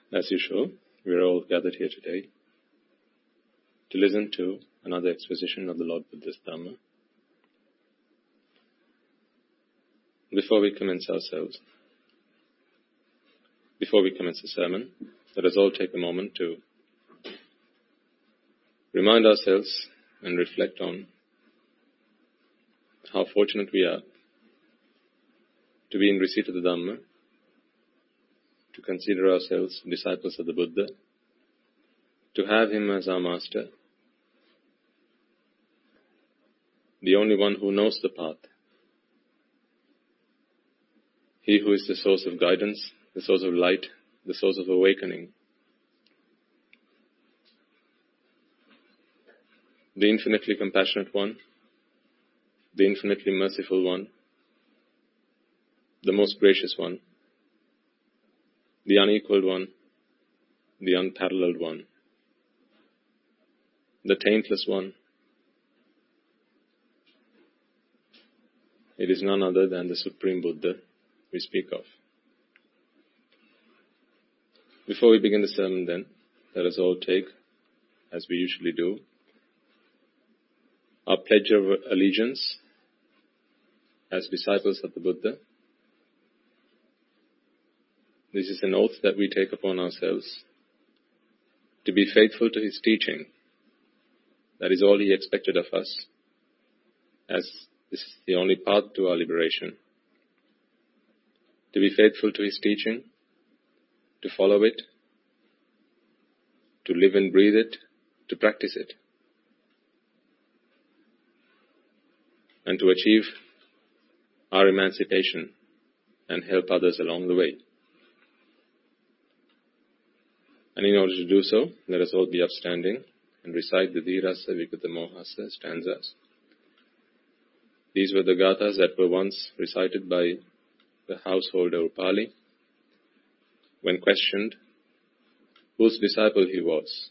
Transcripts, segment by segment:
As usual, we are all gathered here today to listen to another exposition of the Lord Buddha's Dhamma. Before we commence the sermon, let us all take a moment to remind ourselves and reflect on how fortunate we are to be in receipt of the Dhamma, to consider ourselves disciples of the Buddha, to have him as our master, the only one who knows the path, he who is the source of guidance, the source of light, the source of awakening, the infinitely compassionate one, the infinitely merciful one, the most gracious one, the unequaled one, the unparalleled one, the taintless one. It is none other than the Supreme Buddha we speak of. Before we begin the sermon then, let us all take, as we usually do, our pledge of allegiance as disciples of the Buddha. This is an oath that we take upon ourselves to be faithful to his teaching. That is all he expected of us, as this is the only path to our liberation. To be faithful to his teaching, to follow it, to live and breathe it, to practice it, and to achieve our emancipation and help others along the way. And in order to do so, let us all be upstanding and recite the Dhirasa Vikutta Mohasa stanzas. These were the gathas that were once recited by the householder Upali when questioned whose disciple he was.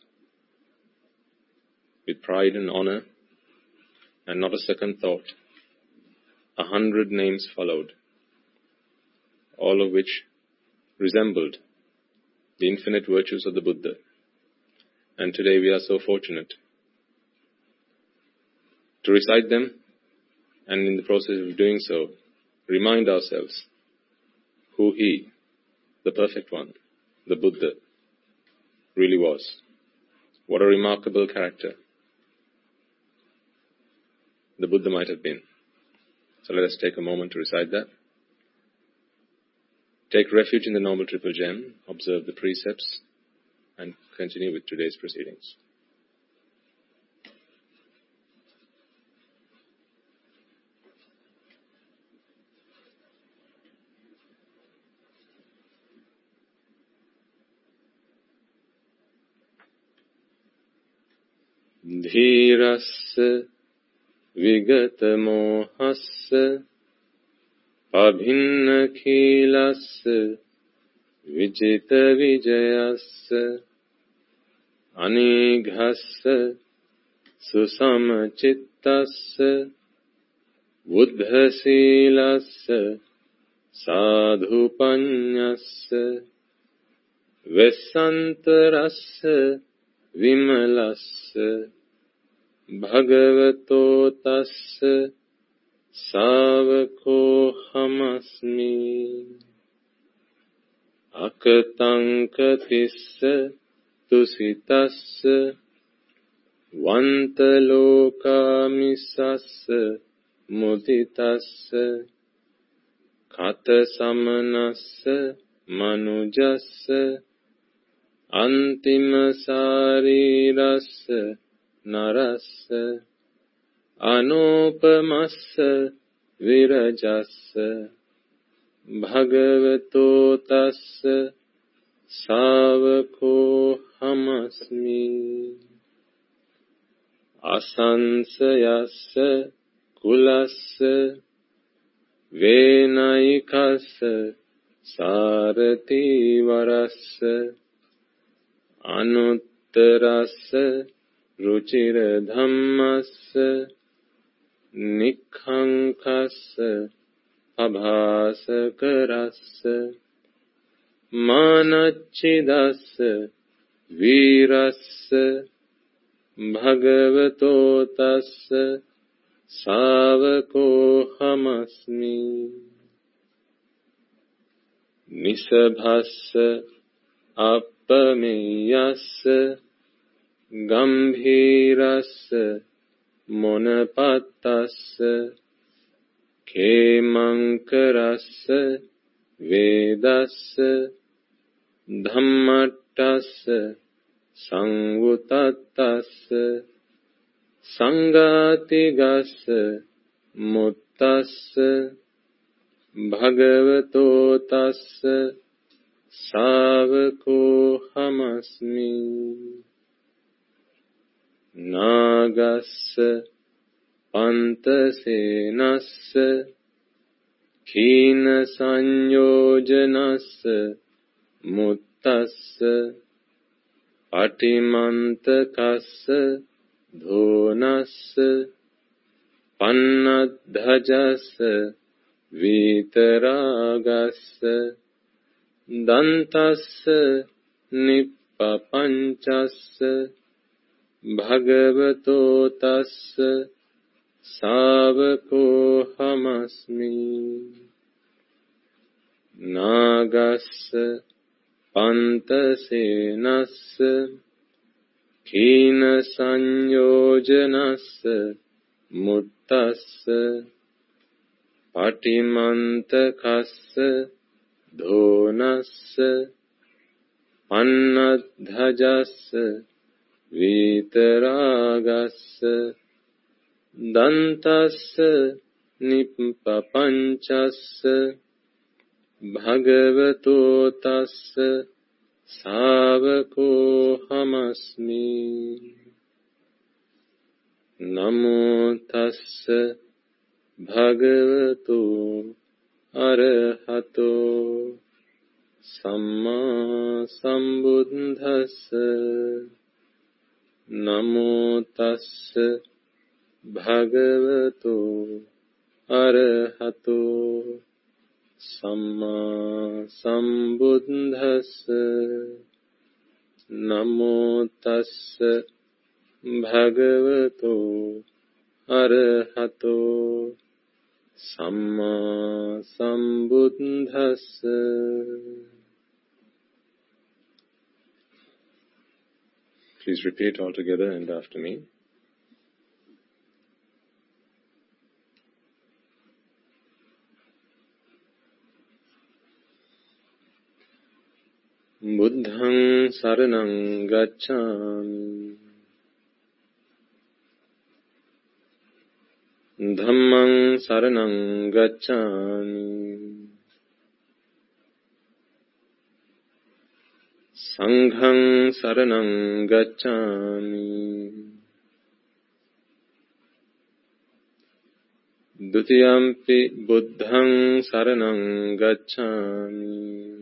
With pride and honor, and not a second thought, 100 names followed, all of which resembled the infinite virtues of the Buddha. And today we are so fortunate to recite them, and in the process of doing so, remind ourselves who he, the perfect one, the Buddha, really was. What a remarkable character the Buddha might have been. So let us take a moment to recite that. Take refuge in the Noble Triple Gem, observe the precepts, and continue with today's proceedings. Dhirassa vigata mohassa abhinna khilassa vijita vijayassa anighassa susamachitassa buddhasilassa sadhupanyassa vesantarassa vimalassa bhagavato tassa savako hamasmi akatankathissa tusitassa vantalokamissassa muditassa katasamanassa manujassa antima sarirassa narassa anupamassa virajassa bhagavato tassa savako hamasmi asansayassa kulassa venayikassa sarati varassa anuttarassa ruchira dhammassa nikhankassa abhasakarassa මානච්චිදස්ස වීරස්ස භගවතෝ තස්ස ශාවකෝ හමස්මි. නිසභස්ස අප්පමෙයස්ස ගම්භීරස්ස මොනපත්තස්ස කේමංකරස්ස වේදස්ස ධම්මට්ටස්ස සංවුතත්තස්ස සංඝාතිගස්ස මුත්තස්ස භගවතෝ තස්ස ශාවකෝ හමස්මි. නාගස්ස පන්තසේනස්ස කීන සංයෝජනස්ස මුත්තස්ස පටිමන්තකස්ස ධෝනස්ස පන්නද්ධජස්ස විතරාගස්ස දන්තස්ස නිප්පපංචස්ස භගවතෝ තස්ස ශාවකෝ හමස්මි. නාගස්ස පන්තසේනස්ස කීන සංයෝජනස්ස මුත්තස්ස පටිමන්තකස්ස ධෝනස්ස පන්නද්ධජස්ස විතරාගස්ස දන්තස්ස නිප්පපංචස්ස භගවතෝ තස්ස ශාවකෝ හමස්මි. නමෝ තස්ස භගවතු අරහතෝ සම්මා සම්බුද්දස්ස. නමෝ තස්ස භගවතු අරහතෝ සම්මා සම්බුද්දස්ස. නමෝ තස්ස භගවතු අරහතෝ සම්මා සම්බුද්දස්ස. Please repeat all together and after me. Buddhaṃ saraṇaṃ gacchāmi. Dhammaṃ saraṇaṃ gacchāmi. Saṅgham saraṇaṃ gacchāmi. Dutiyampi buddhaṃ saraṇaṃ gacchāmi.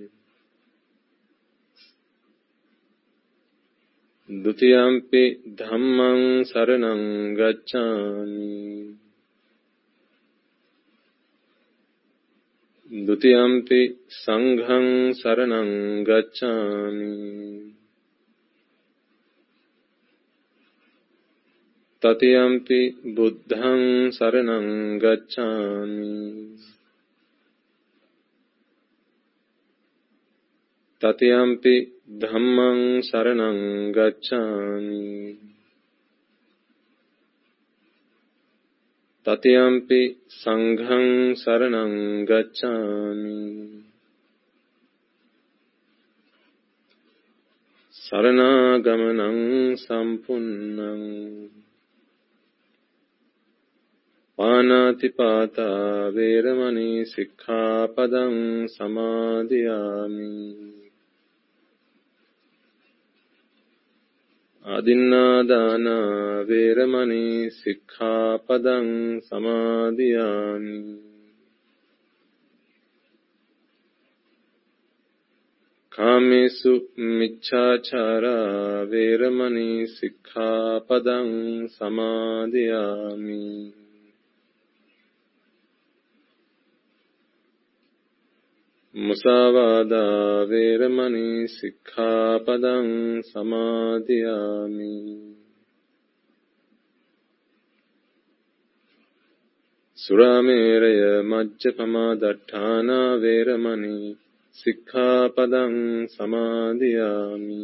Dutiyampi dhammaṃ saraṇaṃ gacchāmi. Dutiyampi saṅgham saraṇaṃ gacchāmi. Tatiyampi buddhaṃ saraṇaṃ gacchāmi. Tatiyampi dhammaṃ saraṇaṃ gacchāmi. Tatiyampi saṅgham saraṇaṃ gacchāmi. Saranāgamanaṃ sampunnaṃ. Pānātipātā vēramaṇī sikkhapaдаṃ samādhiyāmi. Adinādāna vēramaṇī sikkhapaдаṃ samādhiyāmi. Kāmesu miccāchārā vēramaṇī sikkhapadaṃ samādhiyāmi. Musavada veramani sikkhapadang samadhiyami. Surameraya majjapama datthana veramani sikkhapadang samadhiyami.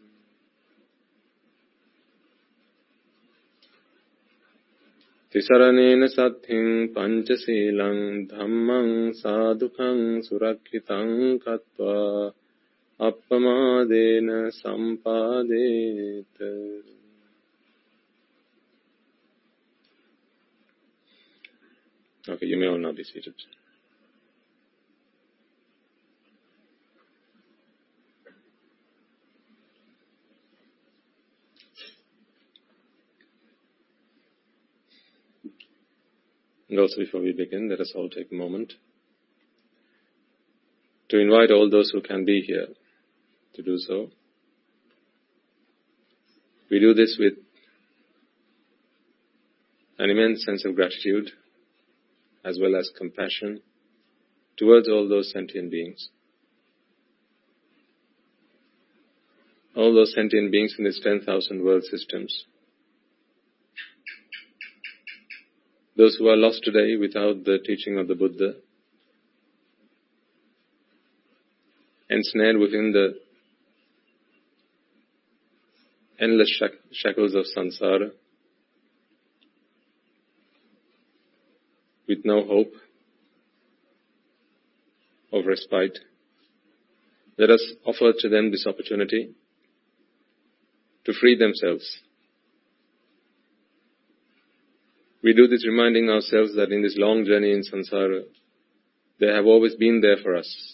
Tisaranena satthiṃ pañcasīlaṃ dhammaṃ sādhukaṃ surakkhitāṃ kattva appamādena sampādeta. Okay, you may all now be seated. And also before we begin, let us all take a moment to invite all those who can be here to do so. We do this with an immense sense of gratitude as well as compassion towards all those sentient beings. All those sentient beings in these 10,000 world systems. Those who are lost today without the teaching of the Buddha, ensnared within the endless shackles of samsara, with no hope of respite. Let us offer to them this opportunity to free themselves. We do this reminding ourselves that in this long journey in samsara, they have always been there for us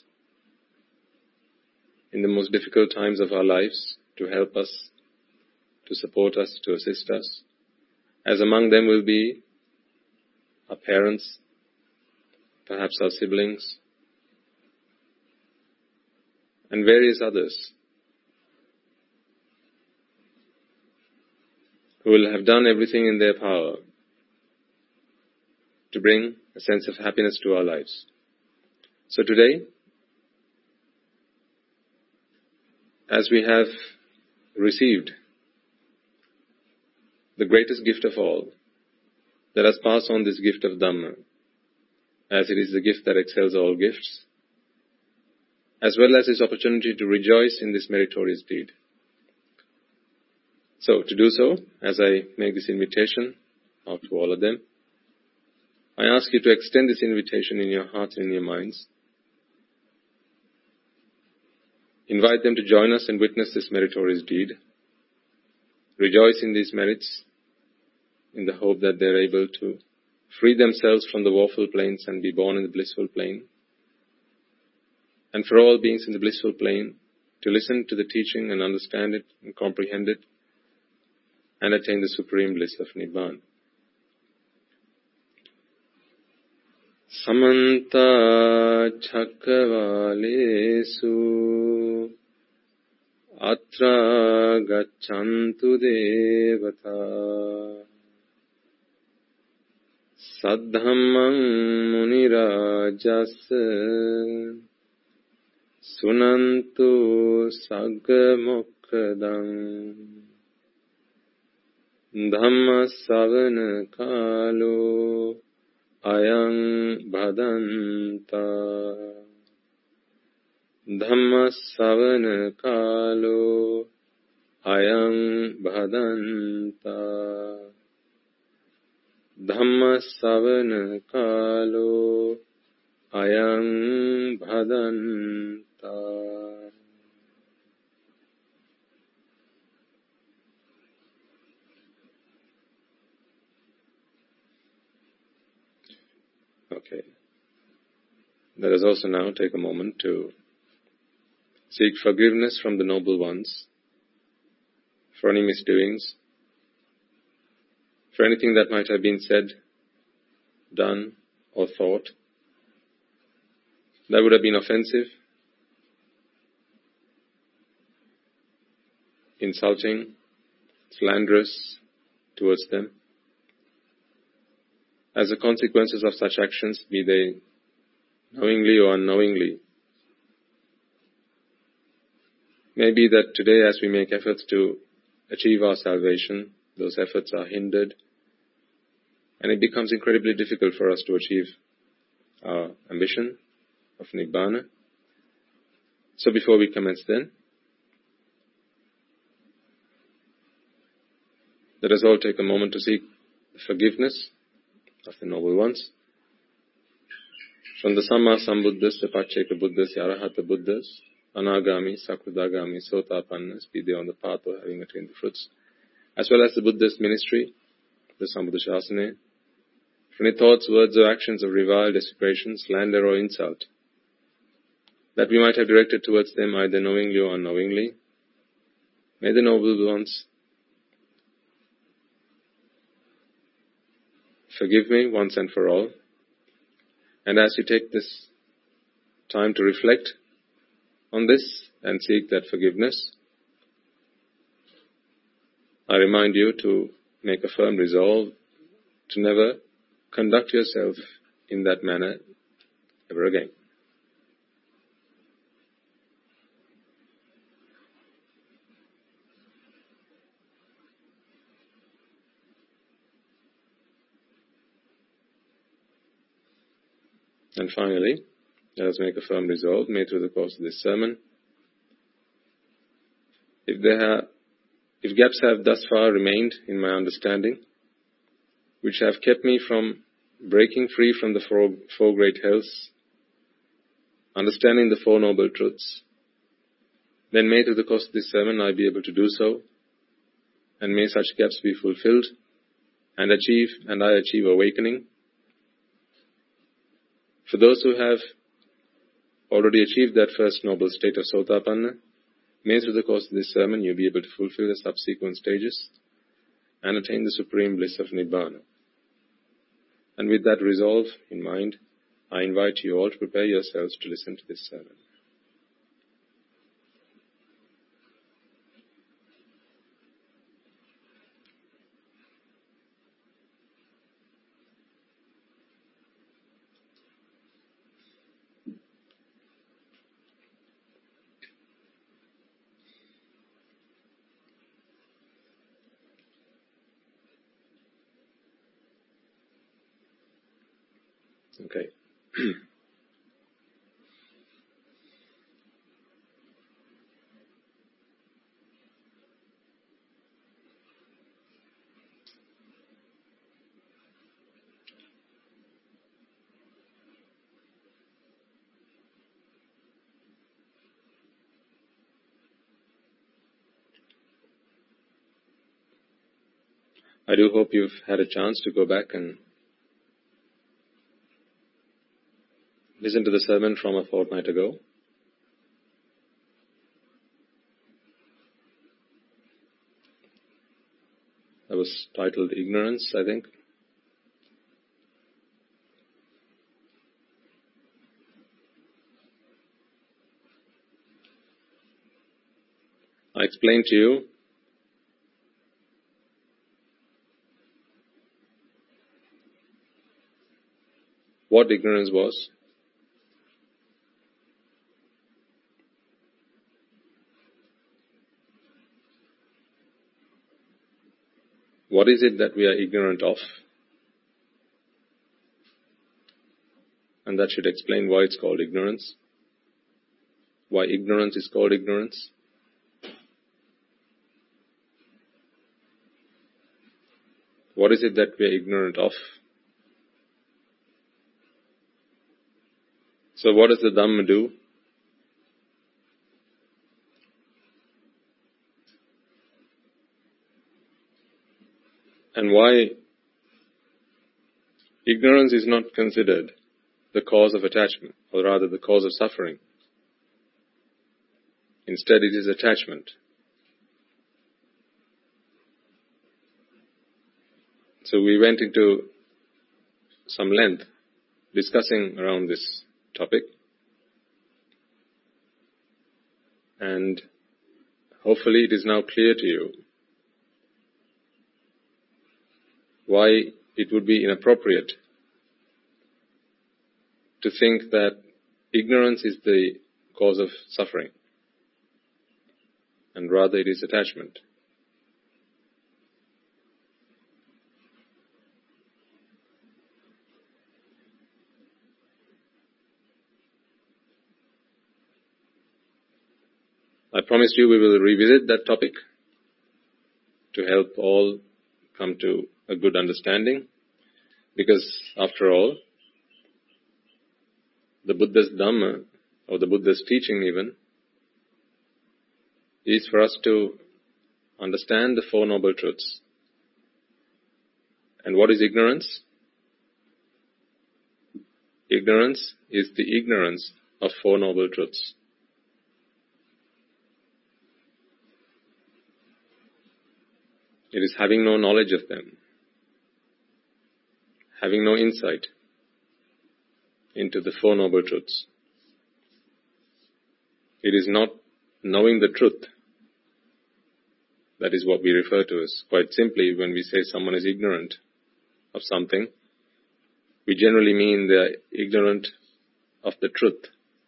in the most difficult times of our lives, to help us, to support us, to assist us. As among them will be our parents, perhaps our siblings, and various others who will have done everything in their power to bring a sense of happiness to our lives. So today, as we have received the greatest gift of all, let us pass on this gift of Dhamma, as it is the gift that excels all gifts, as well as this opportunity to rejoice in this meritorious deed. So, to do so, as I make this invitation out to all of them, I ask you to extend this invitation in your hearts and in your minds. Invite them to join us and witness this meritorious deed. Rejoice in these merits in the hope that they are able to free themselves from the woeful planes and be born in the blissful plane. And for all beings in the blissful plane, to listen to the teaching and understand it and comprehend it and attain the supreme bliss of Nibbana. Samanta Chakravalesu Atra Gachantu Devata Saddhammang Munirajasa Sunantu Saggamokkadang Dhamma Savana Kalo Ayang Bhadanta Dhamma Savana Kalo Ayang Bhadanta Dhamma Savana Kalo Ayang Bhadanta. Okay. Let us also now take a moment to seek forgiveness from the Noble Ones for any misdoings, for anything that might have been said, done, or thought that would have been offensive, insulting, slanderous towards them. As the consequences of such actions, be they knowingly or unknowingly, Maybe that today, as we make efforts to achieve our salvation, those efforts are hindered, and it becomes incredibly difficult for us to achieve our ambition of Nibbana. So before we commence then, let us all take a moment to seek the forgiveness of the Noble Ones. From the Samma Sambuddhas, the Pacceka Buddhas, the Arahata Buddhas, Anagami, Sakradagami, Sotapannas, be they on the path of having attained the fruits, as well as the Buddhist ministry, the Sambuddha Shasana, from any thoughts, words or actions of revile, desecration, slander or insult, that we might have directed towards them either knowingly or unknowingly. May the Noble Ones forgive me once and for all. And as you take this time to reflect on this and seek that forgiveness, I remind you to make a firm resolve to never conduct yourself in that manner ever again. And finally, let us make a firm resolve, may through the course of this sermon, if gaps have thus far remained in my understanding, which have kept me from breaking free from the four great healths, understanding the Four Noble Truths, then may through the course of this sermon I be able to do so, and may such gaps be fulfilled, and I achieve awakening. For those who have already achieved that first noble state of Sotapanna, may through the course of this sermon you be able to fulfill the subsequent stages and attain the supreme bliss of Nibbana. And with that resolve in mind, I invite you all to prepare yourselves to listen to this sermon. Okay. I do hope you've had a chance to go back and listen to the sermon from a fortnight ago. That was titled Ignorance, I think. I explained to you what ignorance was, what is it that we are ignorant of, and that should explain why it's called ignorance, why ignorance is called ignorance. What is it that we are ignorant of? So what does the Dhamma do? And why ignorance is not considered the cause of attachment, or rather the cause of suffering. Instead, it is attachment. So we went into some length discussing around this topic, and hopefully it is now clear to you why it would be inappropriate to think that ignorance is the cause of suffering. rather it is attachment. I promised you we will revisit that topic to help all come to a good understanding, because after all, the Buddha's Dhamma, or the Buddha's teaching even, is for us to understand the Four Noble Truths. And what is ignorance? Ignorance is the ignorance of Four Noble Truths. It is having no knowledge of them, having no insight into the Four Noble Truths. It is not knowing the truth. That is what we refer to as, quite simply, when we say someone is ignorant of something, we generally mean they are ignorant of the truth.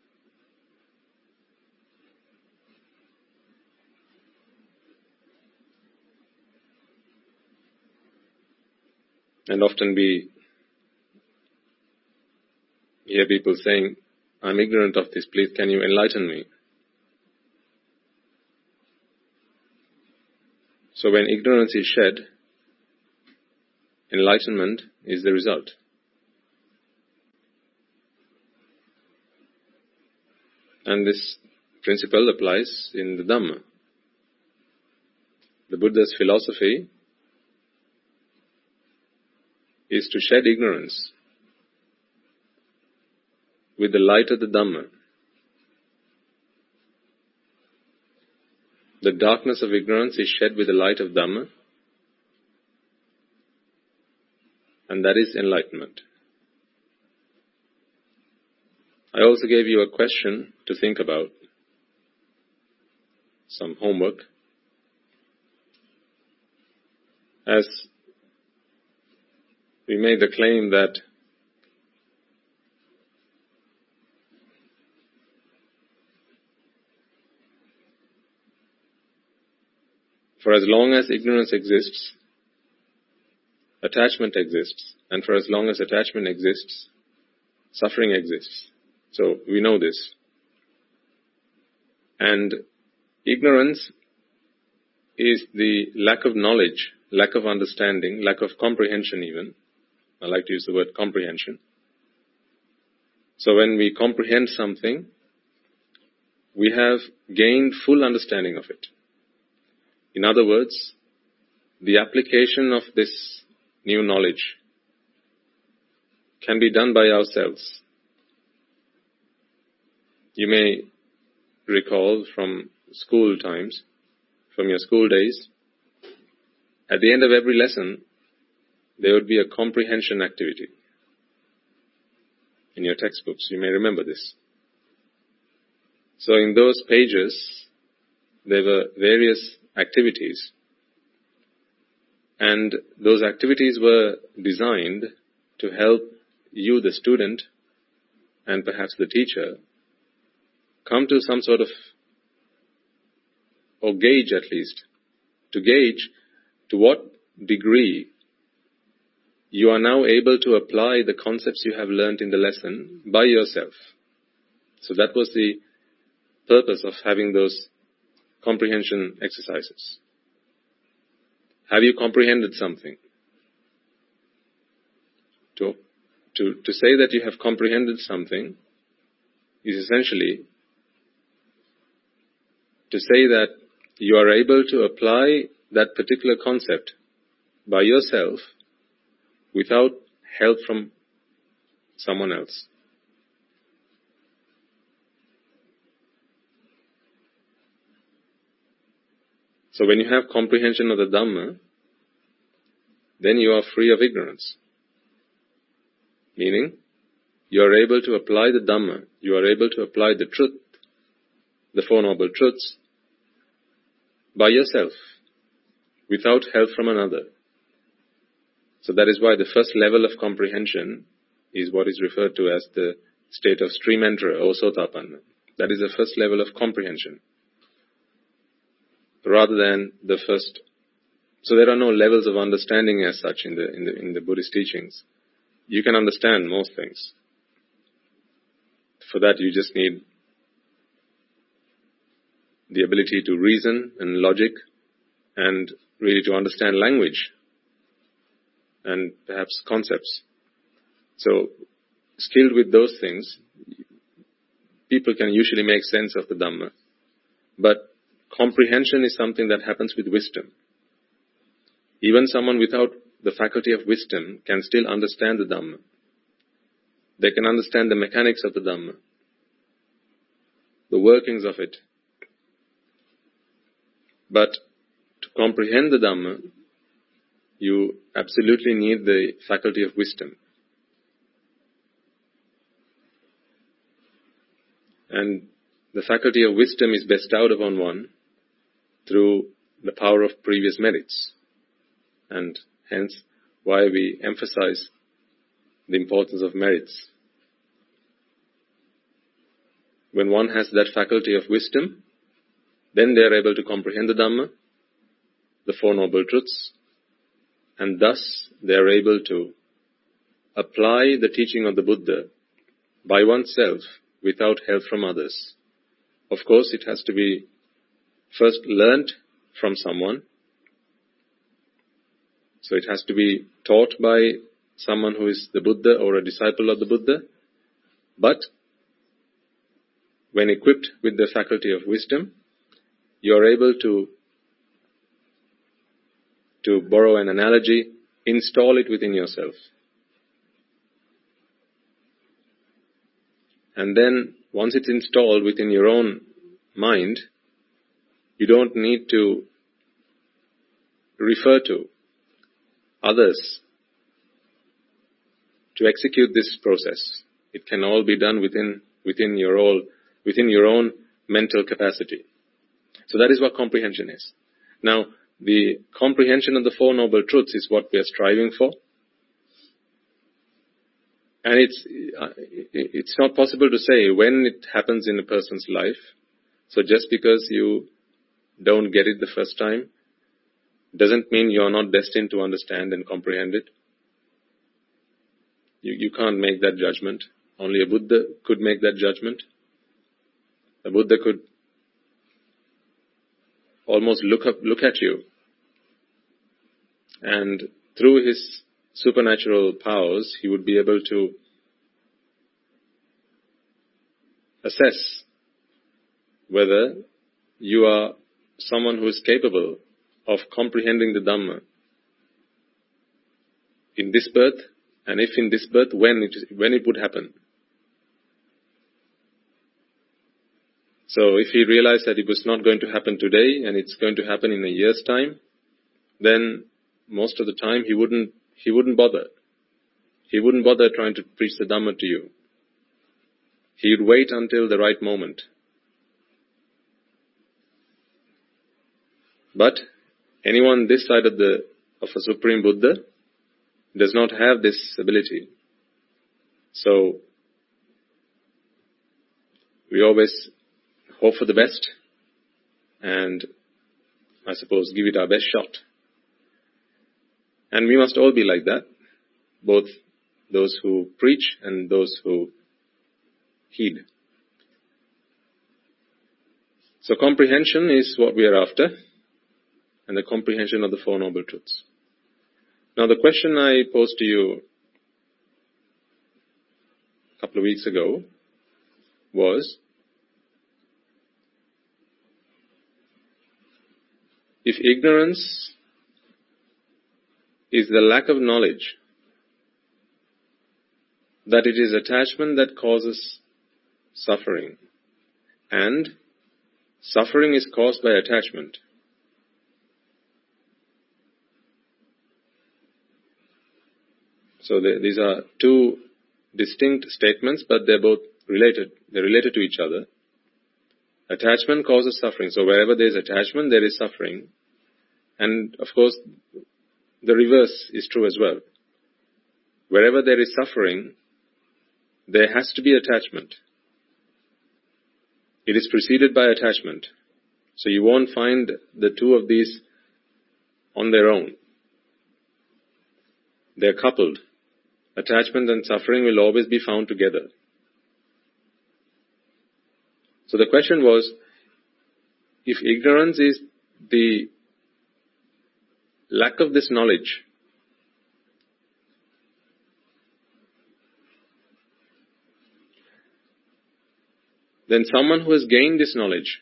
And often we hear people saying, I'm ignorant of this, please can you enlighten me? So when ignorance is shed, enlightenment is the result. And this principle applies in the Dhamma. The Buddha's philosophy is to shed ignorance with the light of the Dhamma. The darkness of ignorance is shed with the light of Dhamma, and that is enlightenment. I also gave you a question to think about, some homework. As we made the claim that for as long as ignorance exists, attachment exists, and for as long as attachment exists, suffering exists. So we know this. And ignorance is the lack of knowledge, lack of understanding, lack of comprehension even. I like to use the word comprehension. So when we comprehend something, we have gained full understanding of it. In other words, the application of this new knowledge can be done by ourselves. You may recall from school times, from your school days, at the end of every lesson, there would be a comprehension activity. In your textbooks, you may remember this. So in those pages, there were various activities. And those activities were designed to help you, the student, and perhaps the teacher, come to some sort of, or gauge at least, to gauge to what degree you are now able to apply the concepts you have learnt in the lesson by yourself. So that was the purpose of having those comprehension exercises. Have you comprehended something? To say that you have comprehended something is essentially to say that you are able to apply that particular concept by yourself without help from someone else. So when you have comprehension of the Dhamma, then you are free of ignorance. Meaning, you are able to apply the Dhamma, you are able to apply the truth, the Four Noble Truths, by yourself, without help from another. So that is why the first level of comprehension is what is referred to as the state of stream enterer or sotapanna. That is the first level of comprehension. rather than the first. So there are no levels of understanding as such in the Buddhist teachings. You can understand most things. For that, you just need the ability to reason and logic and really to understand language and perhaps concepts. So, skilled with those things, people can usually make sense of the Dhamma. But comprehension is something that happens with wisdom. Even someone without the faculty of wisdom can still understand the Dhamma. They can understand the mechanics of the Dhamma, the workings of it. But to comprehend the Dhamma, you absolutely need the faculty of wisdom. And the faculty of wisdom is bestowed upon one through the power of previous merits. And hence why we emphasize the importance of merits. When one has that faculty of wisdom, then they are able to comprehend the Dhamma, the Four Noble Truths, and thus they are able to apply the teaching of the Buddha by oneself without help from others. Of course, it has to be first learnt from someone. So it has to be taught by someone who is the Buddha or a disciple of the Buddha. But when equipped with the faculty of wisdom, you are able to borrow an analogy, install it within yourself. And then, once it's installed within your own mind, you don't need to refer to others to execute this process. It can all be done within your own mental capacity. So that is what comprehension is. Now, the comprehension of the Four Noble Truths is what we are striving for. And it's not possible to say when it happens in a person's life. So just because you don't get it the first time, doesn't mean you are not destined to understand and comprehend it. You can't make that judgment. Only a Buddha could make that judgment. A Buddha could almost look at you, and through his supernatural powers, he would be able to assess whether you are someone who is capable of comprehending the Dhamma in this birth, and if in this birth, when it would happen. So if he realized that it was not going to happen today and it's going to happen in a year's time, then most of the time he wouldn't bother. He wouldn't bother trying to preach the Dhamma to you. He would wait until the right moment. But anyone this side of a Supreme Buddha does not have this ability. So we always hope for the best and, I suppose, give it our best shot. And we must all be like that, both those who preach and those who heed. So comprehension is what we are after, and the comprehension of the Four Noble Truths. Now the question I posed to you a couple of weeks ago was, if ignorance is the lack of knowledge, that it is attachment that causes suffering, and suffering is caused by attachment. So these are two distinct statements, but they're both related. They're related to each other. Attachment causes suffering. So wherever there is attachment, there is suffering. And of course, the reverse is true as well. Wherever there is suffering, there has to be attachment. It is preceded by attachment. So you won't find the two of these on their own. They're coupled. Attachment and suffering will always be found together. So the question was, if ignorance is the lack of this knowledge, then someone who has gained this knowledge,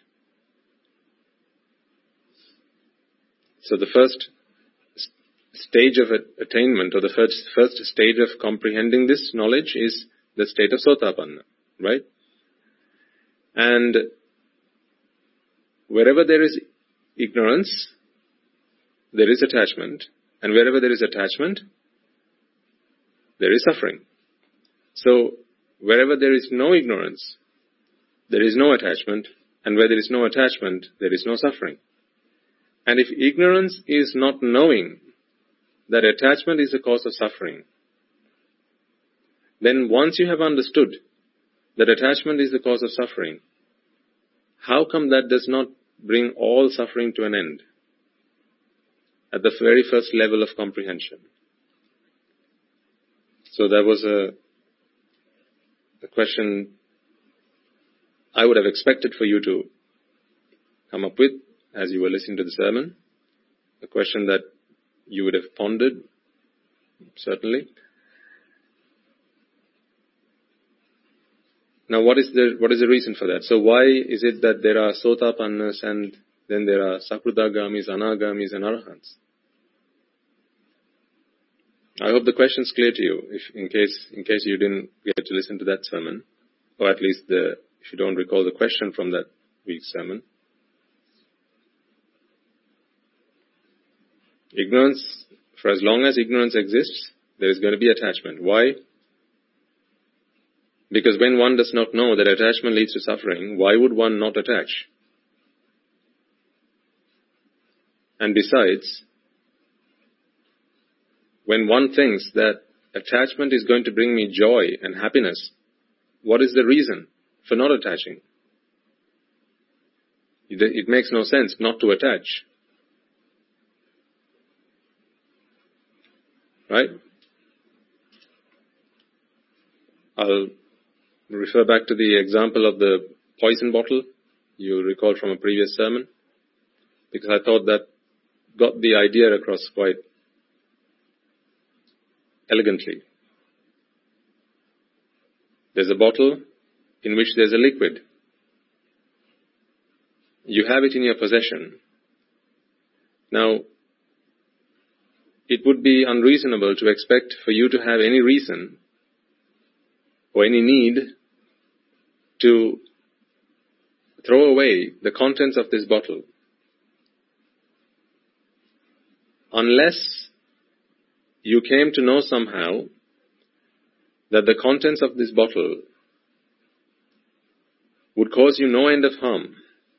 so the first stage of attainment, or the first stage of comprehending this knowledge is the state of Sotapanna, right? And wherever there is ignorance, there is attachment, and wherever there is attachment, there is suffering. So, wherever there is no ignorance, there is no attachment, and where there is no attachment, there is no suffering. And if ignorance is not knowing that attachment is the cause of suffering, then once you have understood that attachment is the cause of suffering, how come that does not bring all suffering to an end at the very first level of comprehension? So that was a question I would have expected for you to come up with as you were listening to the sermon, a question that you would have pondered, certainly. Now, what is the reason for that? So why is it that there are Sotapannas and then there are Sakridagamis, Anagamis and Arahants? I hope the question is clear to you, in case you didn't get to listen to that sermon, or at least if you don't recall the question from that week's sermon. Ignorance, for as long as ignorance exists, there is going to be attachment. Why? Because when one does not know that attachment leads to suffering, why would one not attach? And besides, when one thinks that attachment is going to bring me joy and happiness, what is the reason for not attaching? It makes no sense not to attach. Right? I'll refer back to the example of the poison bottle you recall from a previous sermon, because I thought that got the idea across quite elegantly. There's a bottle in which there's a liquid. You have it in your possession. Now, it would be unreasonable to expect for you to have any reason or any need to throw away the contents of this bottle unless you came to know somehow that the contents of this bottle would cause you no end of harm.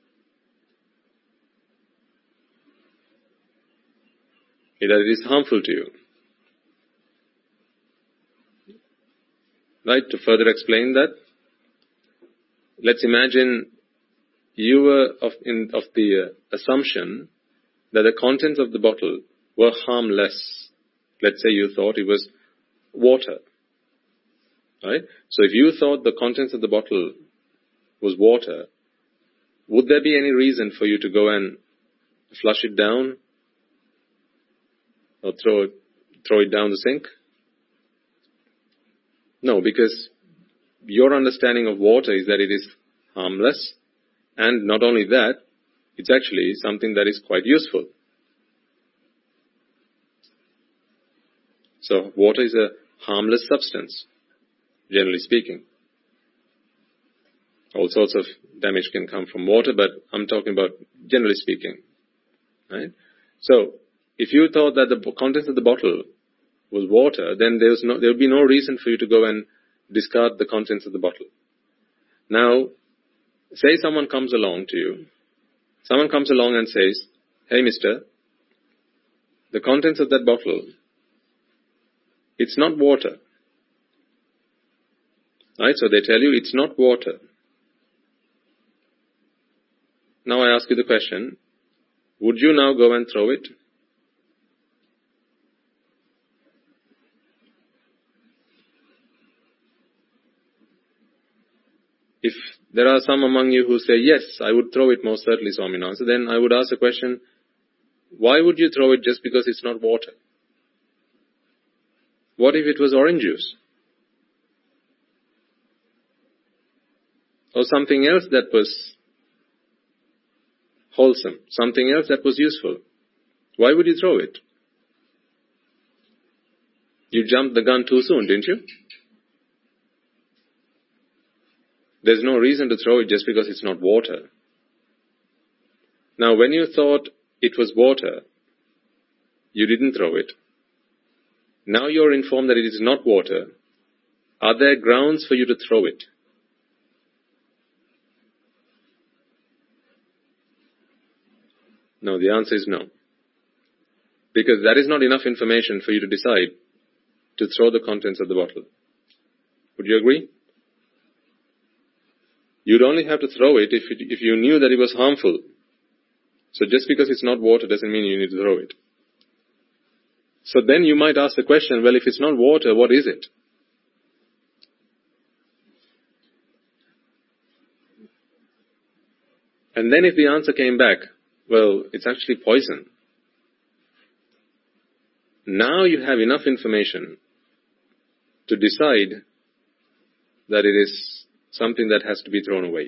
That it is harmful to you. Right? To further explain that, let's imagine you were of the assumption that the contents of the bottle were harmless. Let's say you thought it was water. Right? So if you thought the contents of the bottle was water, would there be any reason for you to go and flush it down or throw it down the sink? No, because your understanding of water is that it is harmless, and not only that, it's actually something that is quite useful. So water is a harmless substance, generally speaking. All sorts of damage can come from water, but I'm talking about generally speaking. Right? So, if you thought that the contents of the bottle was water, then there would be no reason for you to go and discard the contents of the bottle. Now, say someone comes along to you. Someone comes along and says, "Hey, mister, the contents of that bottle, it's not water." Right? So they tell you it's not water. now I ask you the question, would you now go and throw it? If there are some among you who say, yes, I would throw it most certainly, Swaminathan, then I would ask the question, why would you throw it just because it's not water? What if it was orange juice? Or something else that was wholesome, something else that was useful? Why would you throw it? You jumped the gun too soon, didn't you? There's no reason to throw it just because it's not water. Now, when you thought it was water, you didn't throw it. Now you're informed that it is not water. Are there grounds for you to throw it? No, the answer is no. Because that is not enough information for you to decide to throw the contents of the bottle. Would you agree? You'd only have to throw it if you knew that it was harmful. So just because it's not water doesn't mean you need to throw it. So then you might ask the question, well, if it's not water, what is it? And then if the answer came back, well, it's actually poison. Now you have enough information to decide that it is something that has to be thrown away.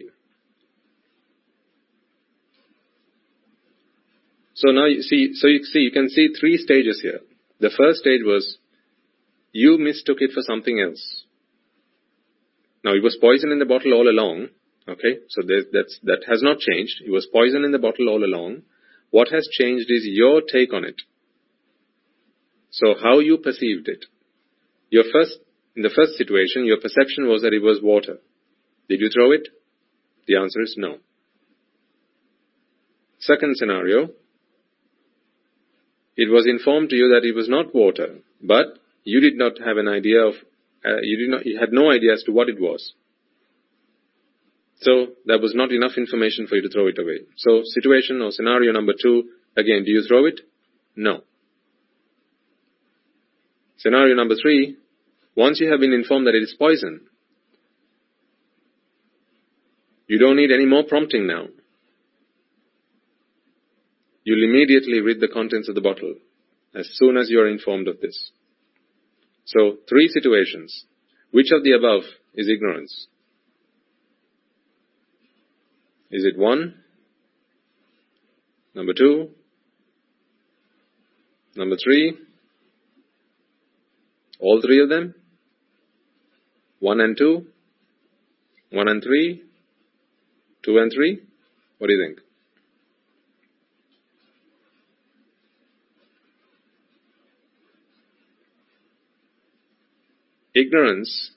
So now you can see three stages here. The first stage was you mistook it for something else. Now it was poison in the bottle all along. Okay, so that has not changed. It was poison in the bottle all along. What has changed is your take on it. So how you perceived it. In the first situation, your perception was that it was water. Did you throw it? The answer is no. Second scenario, it was informed to you that it was not water, but you did not have an idea of, you had no idea as to what it was. So there was not enough information for you to throw it away. So situation or scenario number 2, again, do you throw it? No. Scenario number 3, once you have been informed that it is poison, you don't need any more prompting now. You'll immediately read the contents of the bottle as soon as you are informed of this. So 3 situations. Which of the above is ignorance? Is it 1? Number 2? Number 3? All 3 of them? 1 and 2? 1 and 3? 2 and 3? What do you think? Ignorance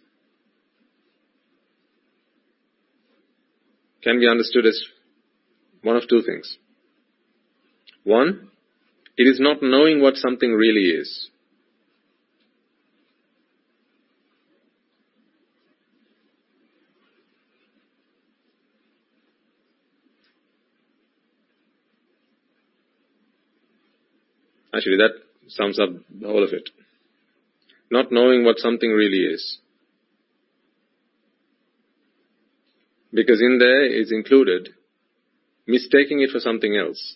can be understood as one of 2 things. 1, it is not knowing what something really is. Actually, that sums up the whole of it. Not knowing what something really is. Because in there is included mistaking it for something else.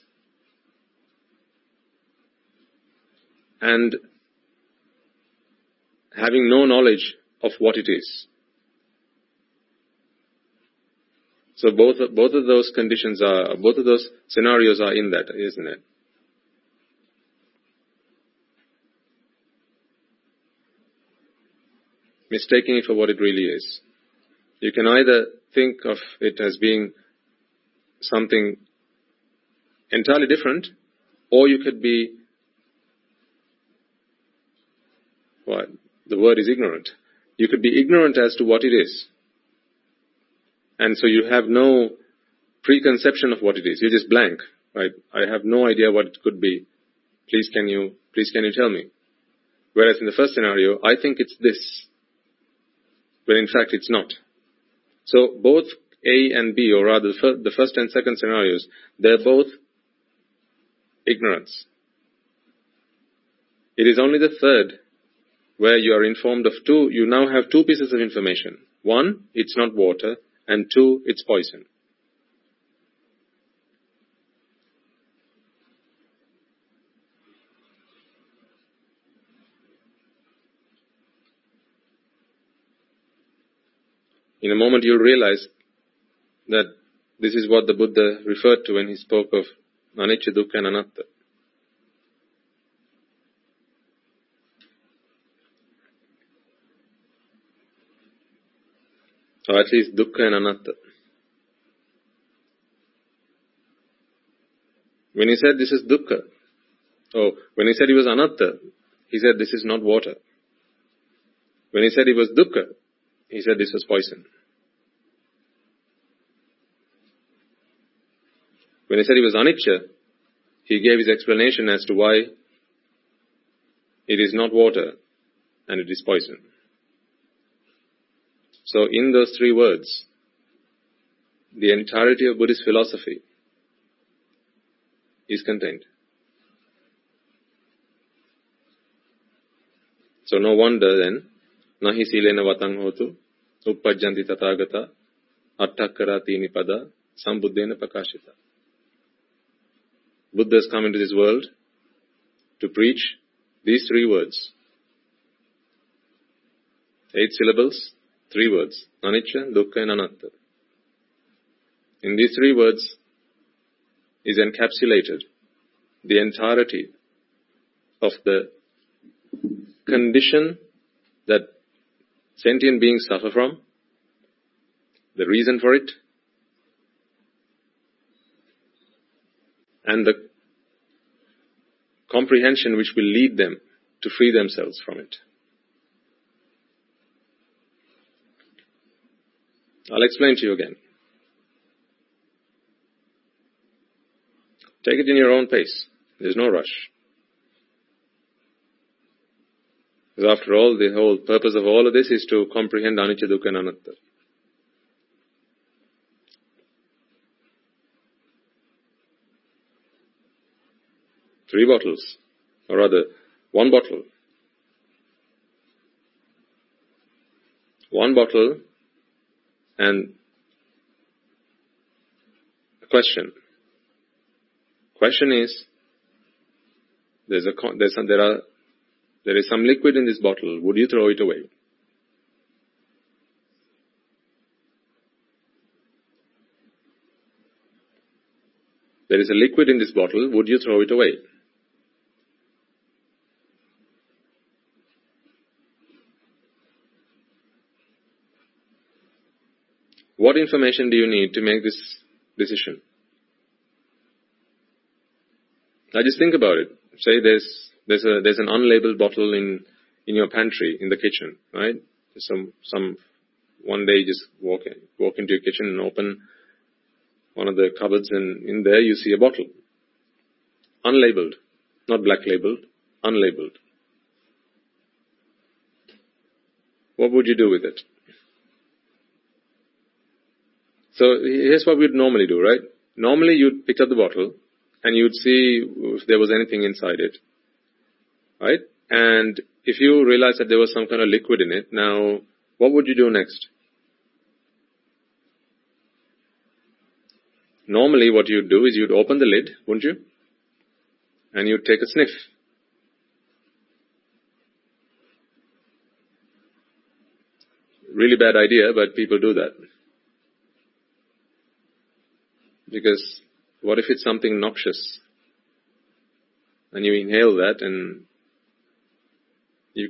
And having no knowledge of what it is. So both of those conditions both of those scenarios are in that, isn't it? Mistaking it for what it really is. You can either think of it as being something entirely different, or you could be, the word is ignorant. You could be ignorant as to what it is. And so you have no preconception of what it is. You're just blank, right? I have no idea what it could be. Please can you tell me? Whereas in the first scenario, I think it's this, when in fact it's not. So both A and B, or rather the first and second scenarios, they're both ignorance. It is only the third where you are informed of two. You now have two pieces of information. One, it's not water, and two, it's poison. In a moment you'll realize that this is what the Buddha referred to when he spoke of anicca, dukkha and anatta. Or at least dukkha and anatta. When he said this is dukkha, when he said it was anatta, he said this is not water. When he said it was dukkha, he said this was poison. When he said it was anicca, he gave his explanation as to why it is not water and it is poison. So in those three words, the entirety of Buddhist philosophy is contained. So no wonder then, nahi silena vatang hotu, uppajjanti tathagata, attakkarati nipada, sambuddhena prakashita. Buddha has come into this world to preach these three words. 8 syllables, 3 words. Anicca, dukkha and anatta. In these 3 words is encapsulated the entirety of the condition that sentient beings suffer from, the reason for it, and the comprehension which will lead them to free themselves from it. I'll explain to you again. Take it in your own pace. There's no rush. Because after all, the whole purpose of all of this is to comprehend anicca, dukkha and anatta. Three bottles, or rather, one bottle. One bottle and a question. Question is, there is some liquid in this bottle. Would you throw it away? There is a liquid in this bottle. Would you throw it away? What information do you need to make this decision? Now just think about it. Say there's an unlabeled bottle in your pantry, in the kitchen, right? One day you just walk into your kitchen and open one of the cupboards, and in there you see a bottle. Unlabeled. Not black labeled, unlabeled. What would you do with it? So here's what we'd normally do, right? Normally you'd pick up the bottle and you'd see if there was anything inside it, right? And if you realize that there was some kind of liquid in it, now what would you do next? Normally what you'd do is you'd open the lid, wouldn't you? And you'd take a sniff. Really bad idea, but people do that. Because what if it's something noxious? And you inhale that and you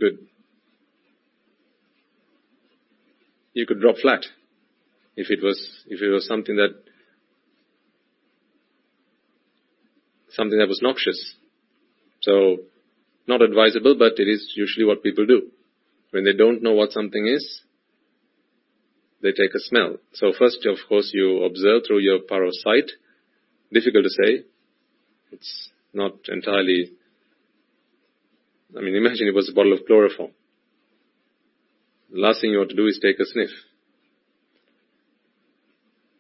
could drop flat if it was something that was noxious. So, not advisable, but it is usually what people do. When they don't know what something is, they take a smell. So first, of course, you observe through your power of sight. Difficult to say. It's not entirely... imagine it was a bottle of chloroform. The last thing you ought to do is take a sniff.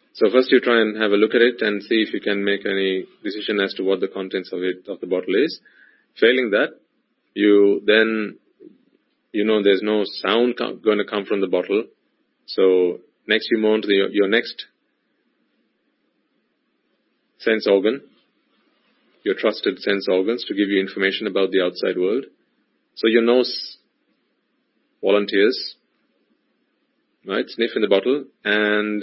So first you try and have a look at it and see if you can make any decision as to what the contents of the bottle is. Failing that, you then, there's no sound going to come from the bottle. So next you move on to your next sense organ, your trusted sense organs to give you information about the outside world. So your nose volunteers, right? Sniff in the bottle, and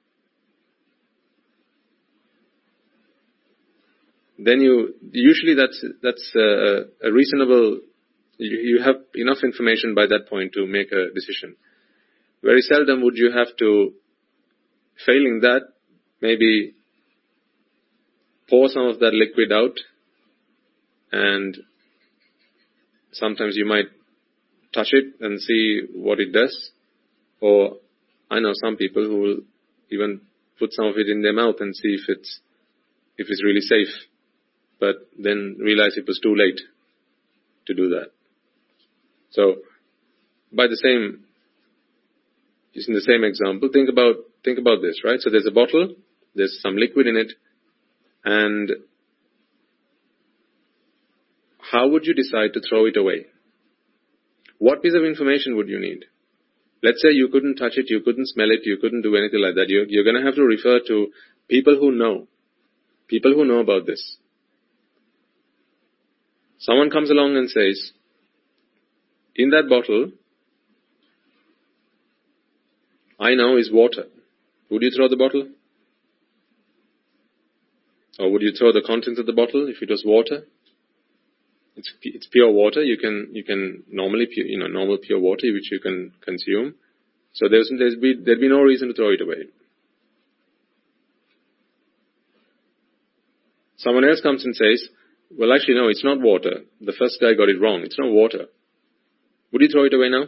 then usually that's a reasonable, you have enough information by that point to make a decision. Very seldom would you have to, failing that, maybe pour some of that liquid out, and sometimes you might touch it and see what it does. Or I know some people who will even put some of it in their mouth and see if it's really safe, but then realize it was too late to do that. So, using the same example, think about this, right? So there's a bottle, there's some liquid in it, and how would you decide to throw it away? What piece of information would you need? Let's say you couldn't touch it, you couldn't smell it, you couldn't do anything like that. You're going to have to refer to people who know about this. Someone comes along and says, in that bottle, I know is water. Would you throw the bottle? Or would you throw the contents of the bottle if it was water? It's pure water. You can normally normal pure water which you can consume. So there'd be no reason to throw it away. Someone else comes and says, well, actually no, it's not water. The first guy got it wrong. It's not water. Would you throw it away now?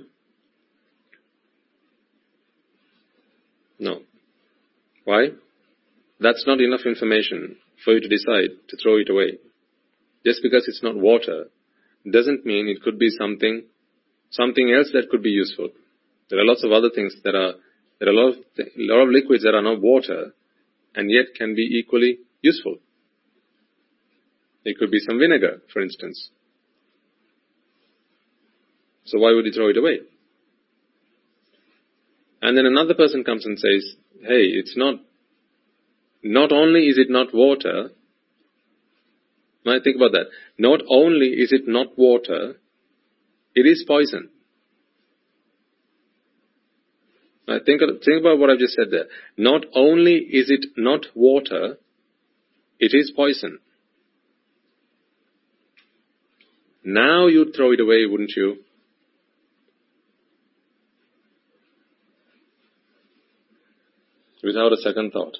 No. Why? That's not enough information for you to decide to throw it away. Just because it's not water doesn't mean it could be something else that could be useful. There are lots of other things there are a lot of liquids that are not water and yet can be equally useful. It could be some vinegar, for instance. So why would you throw it away? And then another person comes and says, hey, it's not only is it not water. Now think about that. Not only is it not water, it is poison. Now think about what I've just said there. Not only is it not water, it is poison. Now you'd throw it away, wouldn't you? Without a second thought.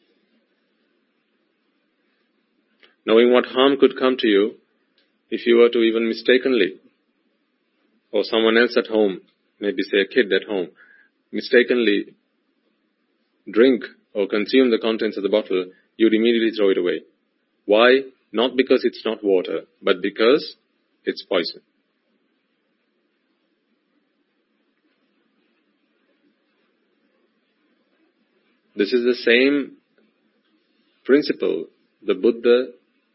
Knowing what harm could come to you if you were to even mistakenly, or someone else at home, maybe say a kid at home, mistakenly drink or consume the contents of the bottle, you'd immediately throw it away. Why? Not because it's not water, but because it's poison. This is the same principle the Buddha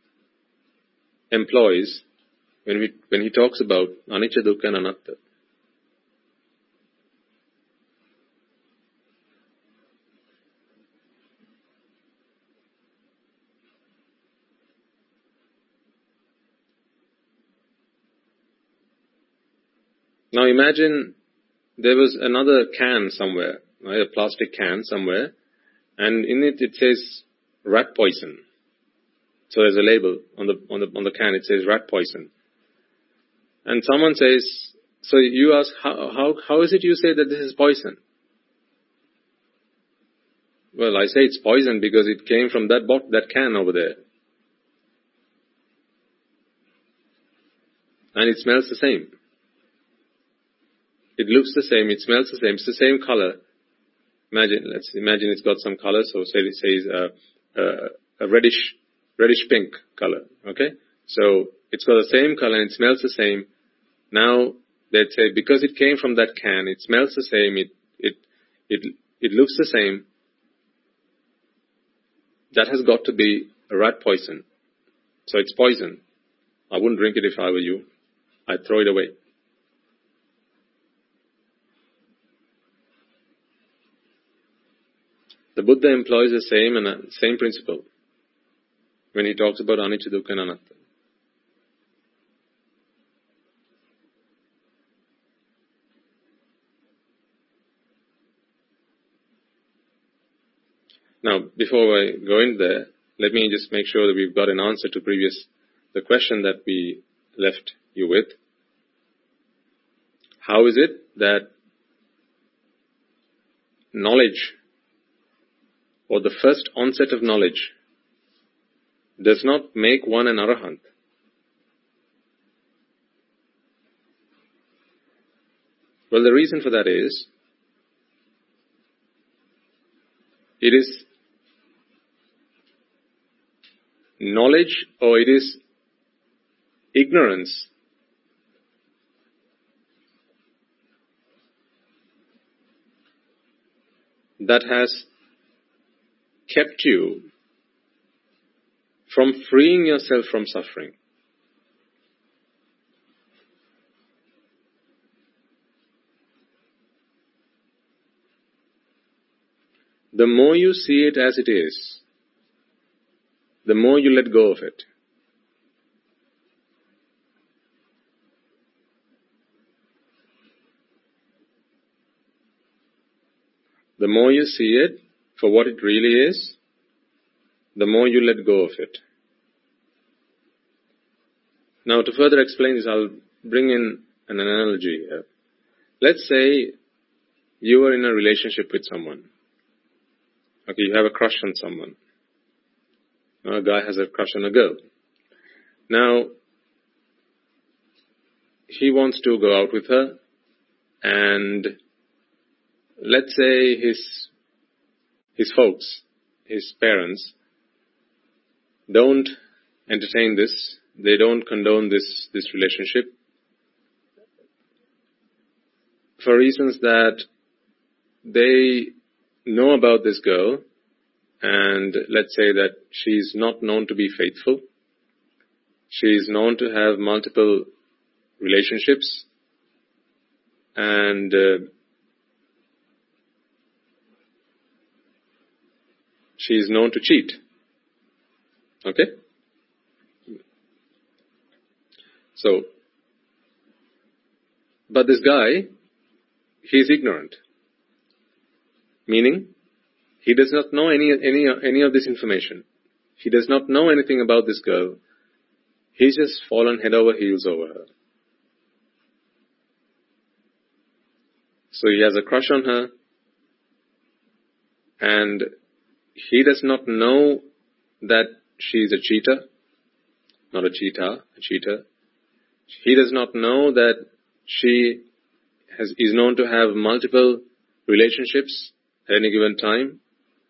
employs when he talks about anicca, dukkha and anatta. Now imagine there was another can somewhere, right, a plastic can somewhere, and in it says rat poison. So there's a label on the can. It says rat poison. And someone says, so you ask, how is it you say that this is poison? Well, I say it's poison because it came from that can over there. And it smells the same. It looks the same, it smells the same, it's the same color. Let's imagine it's got some color, so say it says a reddish pink color, okay? So it's got the same color and it smells the same. Now they'd say because it came from that can, it smells the same, it looks the same. that has got to be a rat poison. So it's poison. I wouldn't drink it if I were you. I'd throw it away. The Buddha employs the same principle when he talks about anicca, dukkha and anatta. Now, before I go in there, let me just make sure that we've got an answer to the question that we left you with. How is it that knowledge, or the first onset of knowledge, does not make one an arahant? Well, the reason for that is, it is knowledge, or it is ignorance that has kept you from freeing yourself from suffering. The more you see it as it is, the more you let go of it. The more you see it for what it really is, the more you let go of it. Now, to further explain this, I'll bring in an analogy here. Let's say you are in a relationship with someone. Okay, you have a crush on someone. A guy has a crush on a girl. Now, he wants to go out with her, and let's say his folks, his parents, don't entertain this. They don't condone this relationship for reasons that they know about this girl, and let's say that she's not known to be faithful. She's known to have multiple relationships, and she's known to cheat. Okay? So, but this guy, he's ignorant. Meaning, he does not know any of this information. He does not know anything about this girl. He's just fallen head over heels over her. So he has a crush on her, and he does not know that she's a cheater, not a cheetah, a cheater. He does not know that she is known to have multiple relationships at any given time.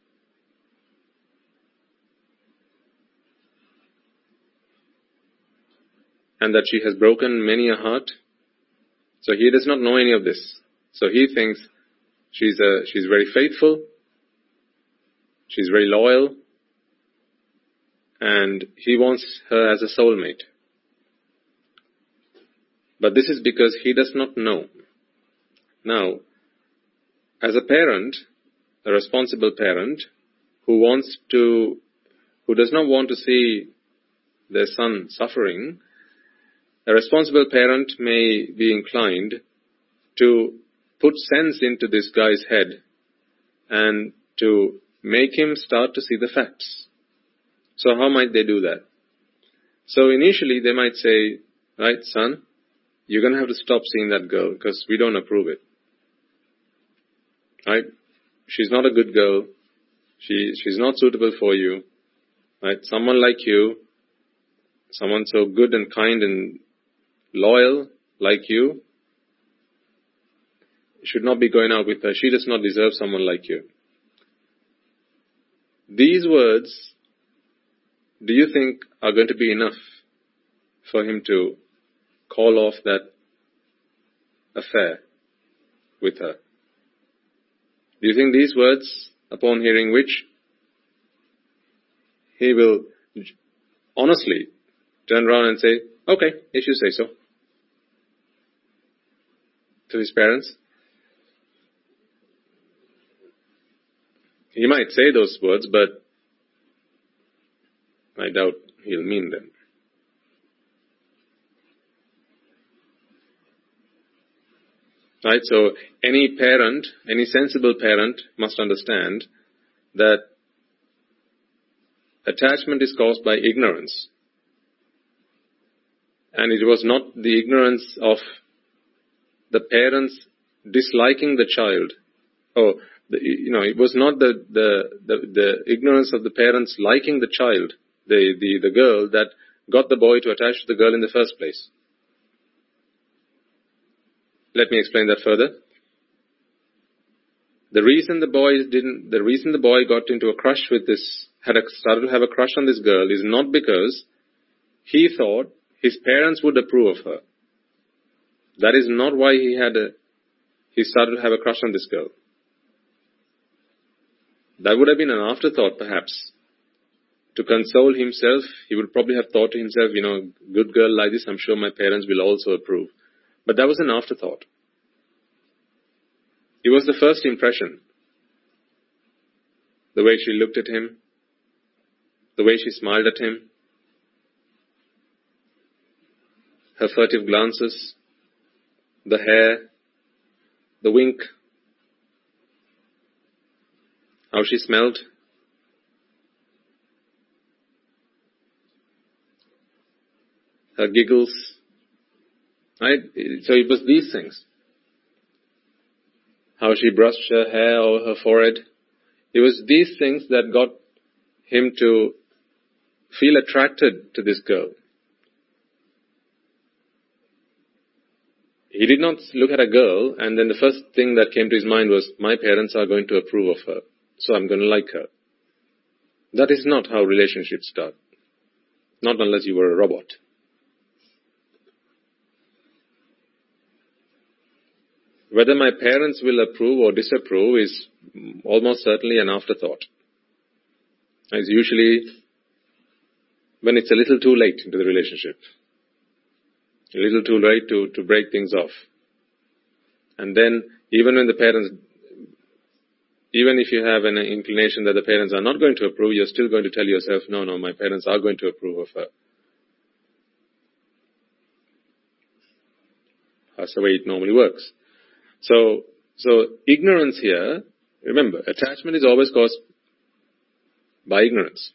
And that she has broken many a heart. So he does not know any of this. So he thinks she's very faithful, she's very loyal, and he wants her as a soulmate. But this is because he does not know. Now, as a parent, a responsible parent who does not want to see their son suffering, a responsible parent may be inclined to put sense into this guy's head and to make him start to see the facts. So how might they do that? So initially they might say, right, son, you're going to have to stop seeing that girl because we don't approve it. Right? She's not a good girl. She's not suitable for you. Right? Someone like you, someone so good and kind and loyal like you, should not be going out with her. She does not deserve someone like you. These words, do you think are going to be enough for him to call off that affair with her? Do you think these words, upon hearing which, he will honestly turn around and say, okay, if you say so, to his parents. He might say those words, but I doubt he'll mean them. Right? So any parent, any sensible parent must understand that attachment is caused by ignorance. And it was not the ignorance of the parents disliking the child. It was not the ignorance of the parents liking the child, the girl, that got the boy to attach to the girl in the first place. Let me explain that further. The reason the boy got into a crush with this, started to have a crush on this girl, is not because he thought his parents would approve of her. That is not why he started to have a crush on this girl. That would have been an afterthought, perhaps. To console himself, he would probably have thought to himself, good girl like this, I'm sure my parents will also approve. But that was an afterthought. It was the first impression. The way she looked at him, the way she smiled at him, her furtive glances, the hair, the wink, how she smelled. Her giggles. Right? So it was these things. How she brushed her hair over her forehead. It was these things that got him to feel attracted to this girl. He did not look at a girl and then the first thing that came to his mind was, my parents are going to approve of her, so I'm going to like her. That is not how relationships start. Not unless you were a robot. Whether my parents will approve or disapprove is almost certainly an afterthought. It's usually when it's a little too late into the relationship. A little too late to break things off. And then, even if you have an inclination that the parents are not going to approve, you're still going to tell yourself, no, my parents are going to approve of her. That's the way it normally works. So ignorance here, remember, attachment is always caused by ignorance.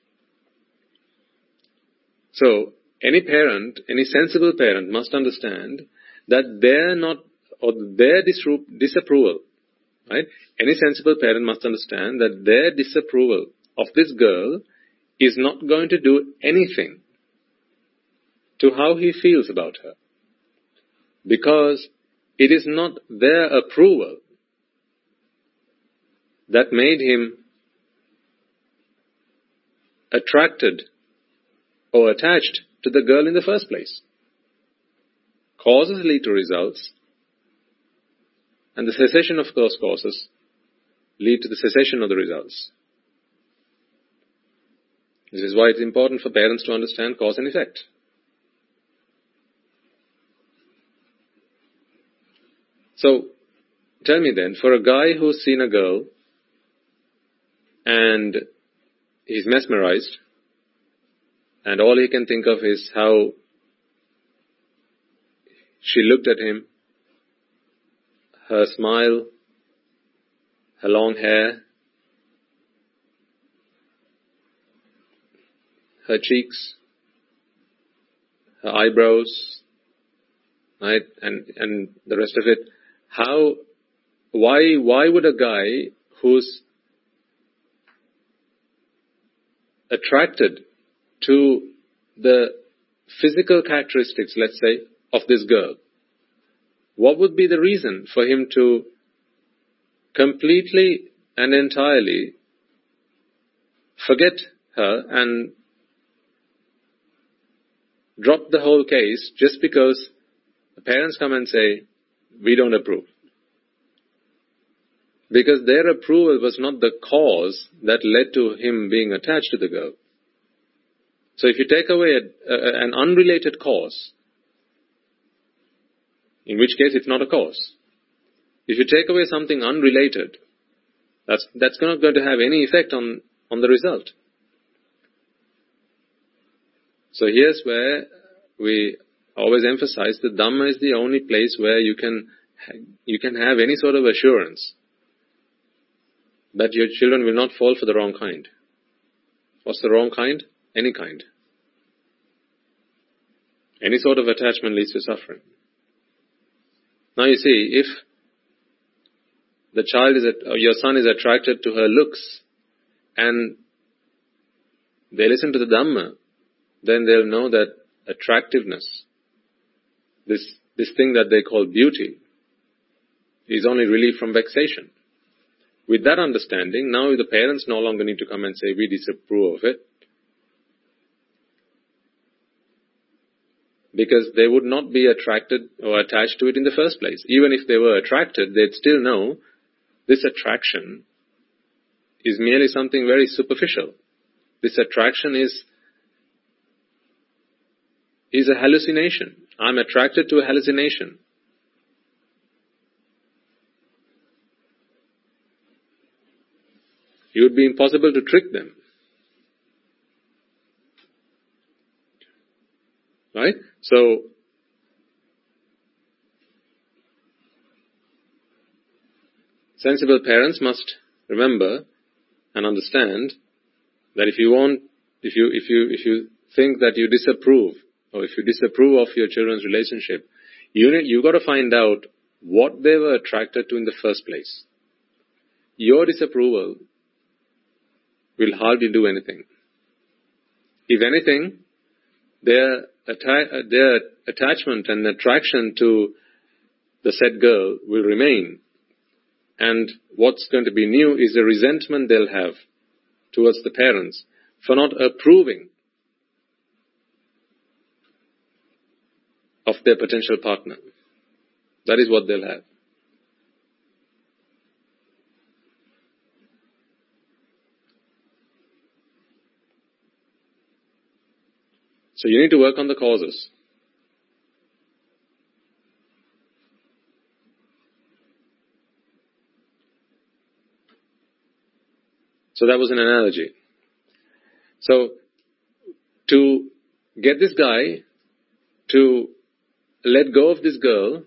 So, any sensible parent must understand that their disapproval, right? Any sensible parent must understand that their disapproval of this girl is not going to do anything to how he feels about her. Because it is not their approval that made him attracted or attached to the girl in the first place. Causes lead to results, and the cessation of those causes lead to the cessation of the results. This is why it's important for parents to understand cause and effect. So, tell me then, for a guy who's seen a girl and he's mesmerized, and all he can think of is how she looked at him, her smile, her long hair, her cheeks, her eyebrows, right, and the rest of it. Why would a guy who's attracted to the physical characteristics, let's say, of this girl, what would be the reason for him to completely and entirely forget her and drop the whole case just because the parents come and say, we don't approve? Because their approval was not the cause that led to him being attached to the girl. So if you take away an unrelated cause, in which case it's not a cause. If you take away something unrelated, that's not going to have any effect on the result. So here's where we always emphasize that Dhamma is the only place where you can have any sort of assurance that your children will not fall for the wrong kind. What's the wrong kind? Any kind. Any sort of attachment leads to suffering. Now you see, if the child your son is attracted to her looks and they listen to the Dhamma, then they'll know that attractiveness, this thing that they call beauty, is only relief from vexation. With that understanding, now the parents no longer need to come and say, we disapprove of it. Because they would not be attracted or attached to it in the first place. Even if they were attracted, they'd still know this attraction is merely something very superficial. This attraction is a hallucination. I'm attracted to a hallucination. It would be impossible to trick them. Right? So, sensible parents must remember and understand that if you think that you disapprove, or if you disapprove of your children's relationship, you've got to find out what they were attracted to in the first place. Your disapproval will hardly do anything. If anything, their attachment and attraction to the said girl will remain. And what's going to be new is the resentment they'll have towards the parents for not approving of their potential partner. That is what they'll have. So you need to work on the causes. So that was an analogy. So to get this guy to let go of this girl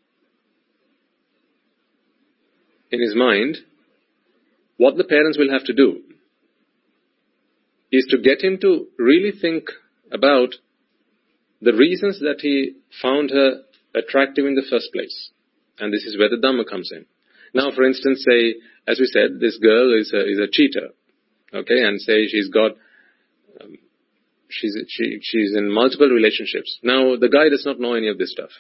in his mind, what the parents will have to do is to get him to really think about the reasons that he found her attractive in the first place. And this is where the Dhamma comes in. Now, for instance, say, as we said, this girl is a cheater, okay, and say she's in multiple relationships. Now, the guy does not know any of this stuff.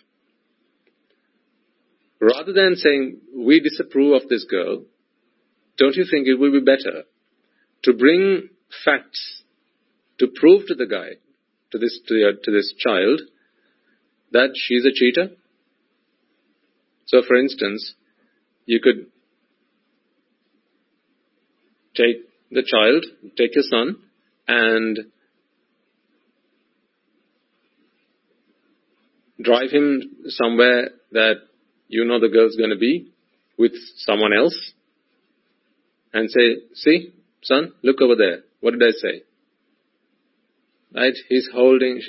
Rather than saying, we disapprove of this girl, don't you think it would be better to bring facts to prove to the guy, to this child, that she's a cheater? So, for instance, you could take your son, and drive him somewhere that you know the girl's going to be with someone else, and say, see, son, look over there. What did I say? Right? She's holding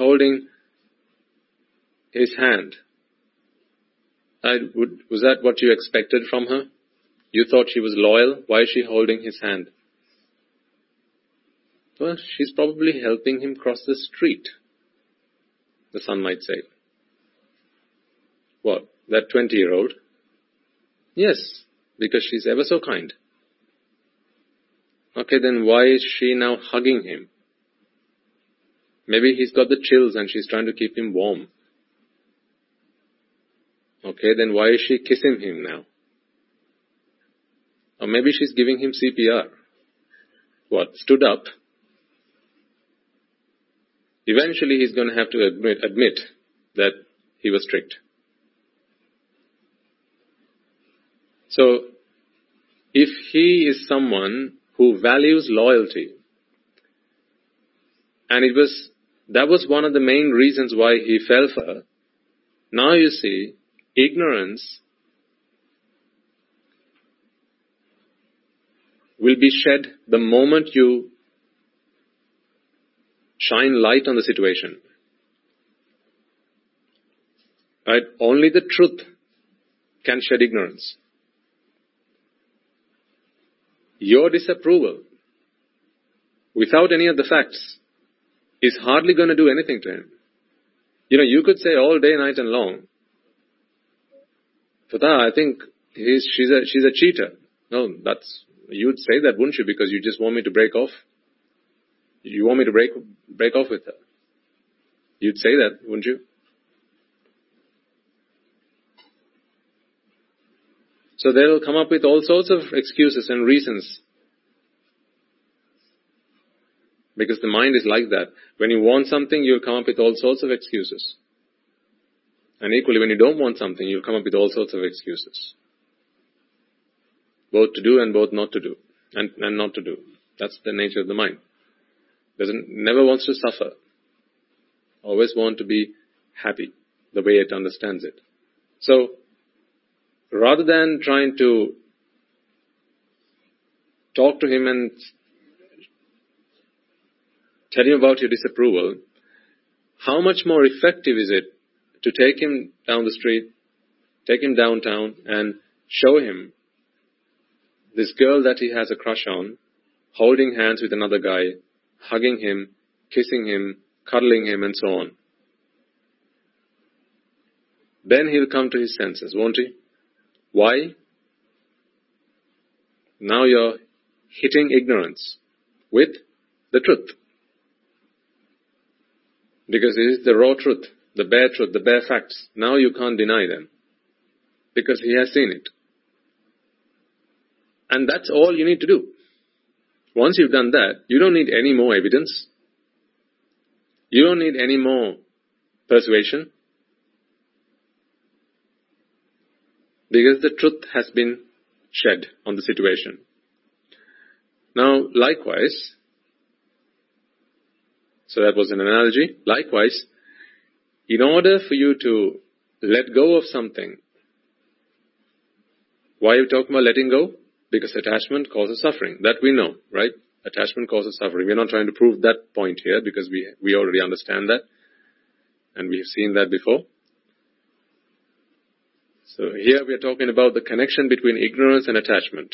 his hand. Was that what you expected from her? You thought she was loyal. Why is she holding his hand? Well, she's probably helping him cross the street, the son might say. What? That 20-year-old? Yes, because she's ever so kind. Okay, then why is she now hugging him? Maybe he's got the chills and she's trying to keep him warm. Okay, then why is she kissing him now? Or maybe she's giving him CPR. What? Stood up. Eventually he's going to have to admit that he was tricked. So, if he is someone who values loyalty And that was one of the main reasons why he fell for her. Now you see, ignorance will be shed the moment you shine light on the situation. Right? Only the truth can shed ignorance. Your disapproval, without any of the facts, is hardly going to do anything to him. You could say all day, night and long, Fatah, I think she's a cheater. No, you'd say that, wouldn't you? Because you just want me to break off. You want me to break off with her. You'd say that, wouldn't you? So they'll come up with all sorts of excuses and reasons. Because the mind is like that. When you want something, you'll come up with all sorts of excuses. And equally, when you don't want something, you'll come up with all sorts of excuses. Both to do and both not to do. And not to do. That's the nature of the mind. Never wants to suffer. Always want to be happy, the way it understands it. So, rather than trying to talk to him and tell him about your disapproval, how much more effective is it to take him down the street, take him downtown, and show him this girl that he has a crush on, holding hands with another guy, hugging him, kissing him, cuddling him, and so on. Then he'll come to his senses, won't he? Why? Now you're hitting ignorance with the truth. Because it is the raw truth, the bare facts. Now you can't deny them. Because he has seen it. And that's all you need to do. Once you've done that, you don't need any more evidence. You don't need any more persuasion. Because the truth has been shed on the situation. Now, likewise, so that was an analogy. Likewise, in order for you to let go of something, why are we talking about letting go? Because attachment causes suffering. That we know, right? Attachment causes suffering. We're not trying to prove that point here because we already understand that. And we have seen that before. So here we are talking about the connection between ignorance and attachment.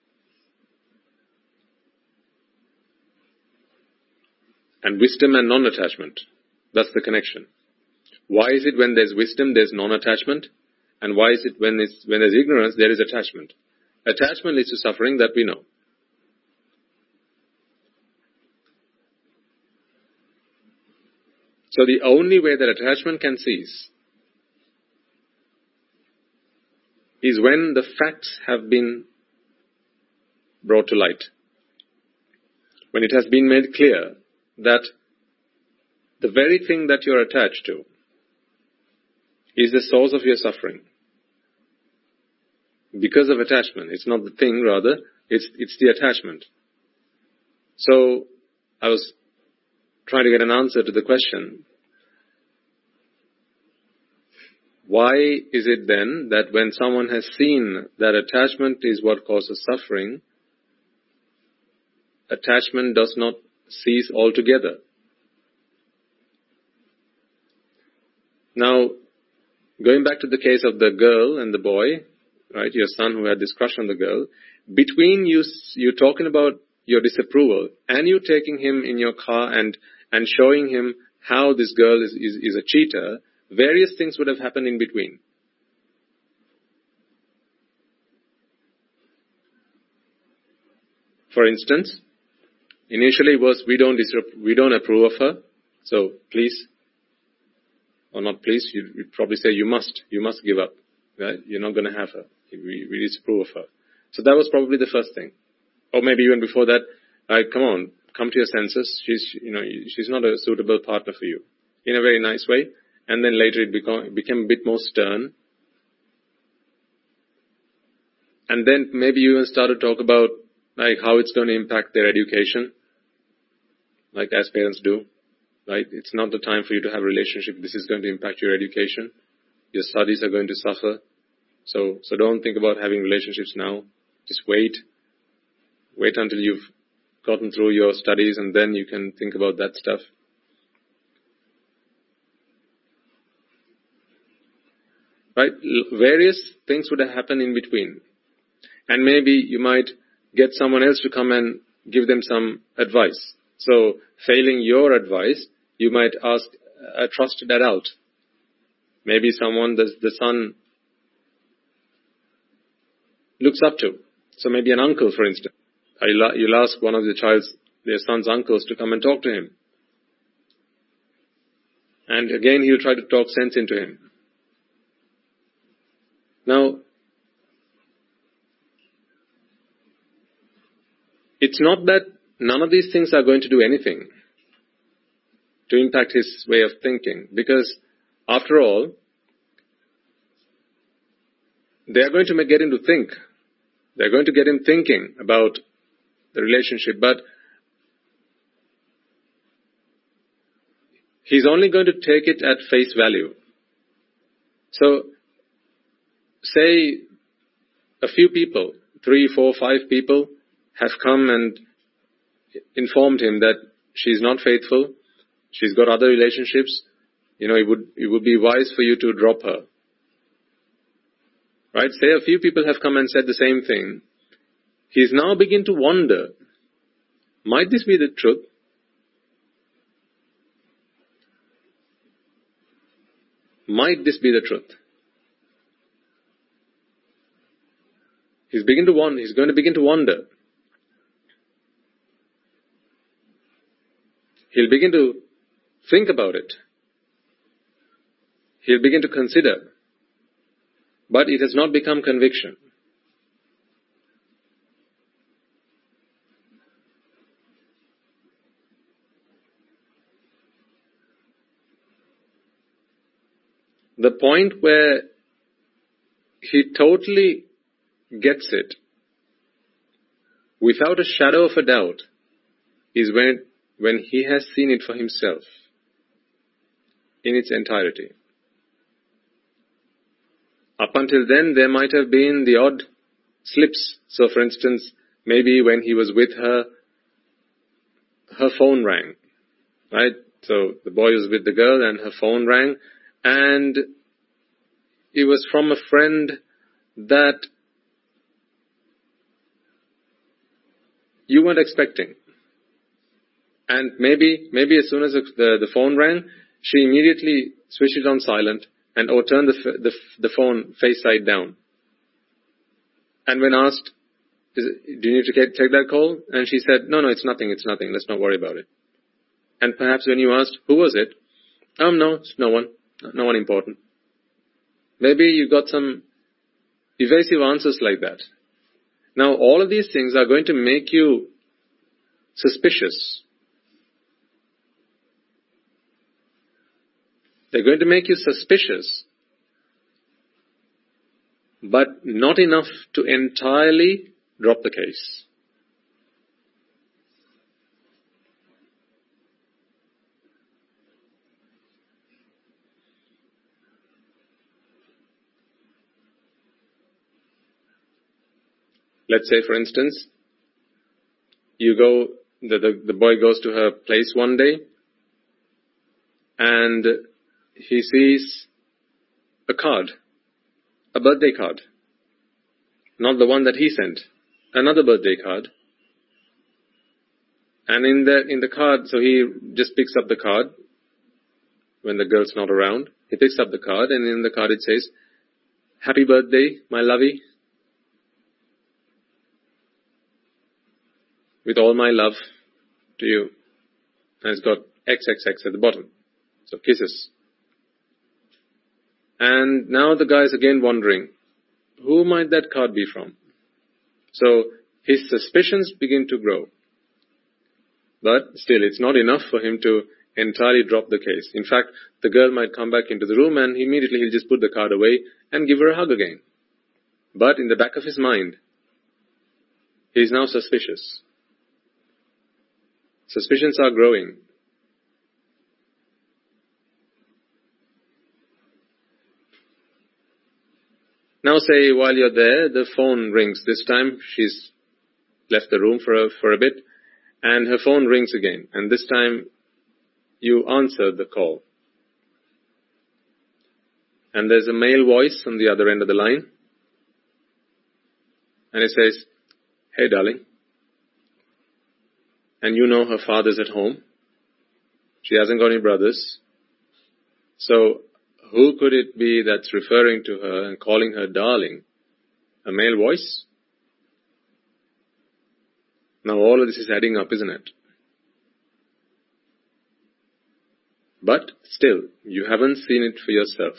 And wisdom and non-attachment. That's the connection. Why is it when there's wisdom, there's non-attachment? And why is it when there's ignorance, there is attachment? Attachment leads to suffering, that we know. So the only way that attachment can cease is when the facts have been brought to light. When it has been made clear that the very thing that you're attached to is the source of your suffering. Because of attachment. It's not the thing, rather, it's the attachment. So, I was trying to get an answer to the question, why is it then that when someone has seen that attachment is what causes suffering, attachment does not cease altogether? Now, going back to the case of the girl and the boy, right, your son who had this crush on the girl, between you talking about your disapproval and you taking him in your car and showing him how this girl is a cheater, various things would have happened in between. For instance, initially it was, we don't approve of her, so please, or not please, you'd probably say you must give up, right? You're not going to have her. We disapprove of her. So that was probably the first thing. Or maybe even before that, come to your senses. She's not a suitable partner for you. In a very nice way. And then later it became a bit more stern. And then maybe you even started to talk about how it's going to impact their education. Like as parents do. right? It's not the time for you to have a relationship. This is going to impact your education. Your studies are going to suffer. So don't think about having relationships now. Just wait. Wait until you've gotten through your studies, and then you can think about that stuff. Right? Various things would have happened in between. And maybe you might get someone else to come and give them some advice. So, failing your advice, you might ask a trusted adult. Maybe someone the son looks up to. So maybe an uncle, for instance. You'll ask one of their son's uncles to come and talk to him. And again, he'll try to talk sense into him. Now, it's not that none of these things are going to do anything to impact his way of thinking, because after all, they are going to get him to think. They're going to get him thinking about the relationship, but he's only going to take it at face value. So, say a few people, 3, 4, 5 people, have come and informed him that she's not faithful, she's got other relationships, it would be wise for you to drop her. Right? Say a few people have come and said the same thing. He's now beginning to wonder, might this be the truth? Might this be the truth? He's going to begin to wonder. He'll begin to think about it. He'll begin to consider. But it has not become conviction. The point where he totally gets it, without a shadow of a doubt, is when he has seen it for himself in its entirety. Up until then, there might have been the odd slips. So, for instance, maybe when he was with her, her phone rang, right? So, the boy was with the girl and her phone rang, and it was from a friend that you weren't expecting. And maybe as soon as the phone rang, she immediately switched it on silent and turned the phone face side down. And when asked, do you need to take that call? And she said, no, it's nothing, let's not worry about it. And perhaps when you asked, who was it? No, it's no one important. Maybe you got some evasive answers like that. Now, all of these things are going to make you suspicious. They're going to make you suspicious, but not enough to entirely drop the case. Let's say, for instance, the boy goes to her place one day, and he sees a card, a birthday card. Not the one that he sent, another birthday card. And in the card, so he just picks up the card when the girl's not around. He picks up the card, and in the card it says, "Happy birthday, my lovey. With all my love to you." And it's got XXX at the bottom. So kisses. And now the guy's again wondering, who might that card be from? So his suspicions begin to grow. But still, it's not enough for him to entirely drop the case. In fact, the girl might come back into the room and immediately he'll just put the card away and give her a hug again. But in the back of his mind, he's now suspicious. Suspicions are growing. Now say while you're there, the phone rings. This time she's left the room for a bit, and her phone rings again. And this time you answer the call. And there's a male voice on the other end of the line. And it says, "Hey, darling." And you know her father's at home. She hasn't got any brothers. So who could it be that's referring to her and calling her darling? A male voice? Now all of this is adding up, isn't it? But still, you haven't seen it for yourself.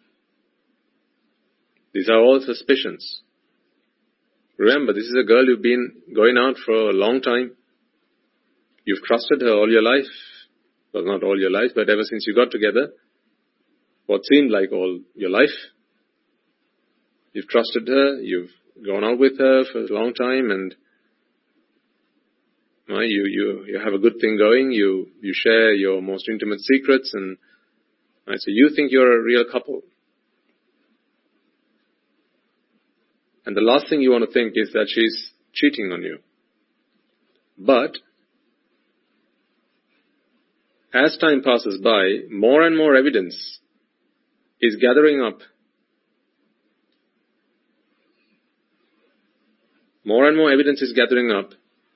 These are all suspicions. Remember, this is a girl you've been going out for a long time. You've trusted her all your life. Well, not all your life, but ever since you got together. What seemed like all your life. You've trusted her, you've gone out with her for a long time, and you have a good thing going. You share your most intimate secrets, and so you think you're a real couple. And the last thing you want to think is that she's cheating on you. But as time passes by, more and more evidence is gathering up. More and more evidence is gathering up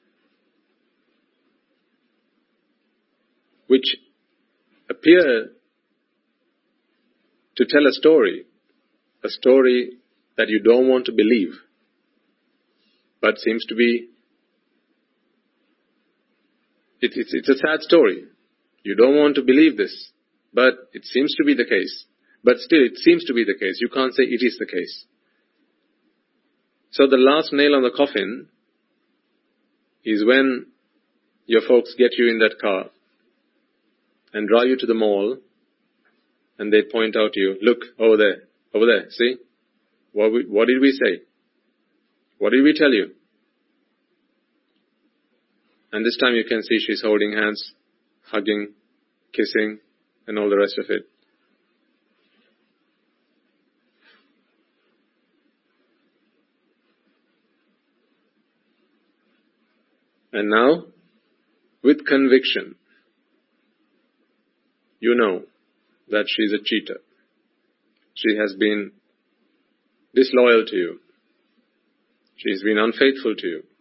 which appear to tell a story that you don't want to believe, but seems to be, it's a sad story. You don't want to believe this, but it seems to be the case. But still, it seems to be the case. You can't say it is the case. So the last nail on the coffin is when your folks get you in that car and drive you to the mall, and they point out to you, "Look, over there, see? What did we say? What did we tell you?" And this time you can see she's holding hands, hugging, kissing, and all the rest of it. And now, with conviction, you know that she's a cheater. She has been disloyal to you. She's been unfaithful to you.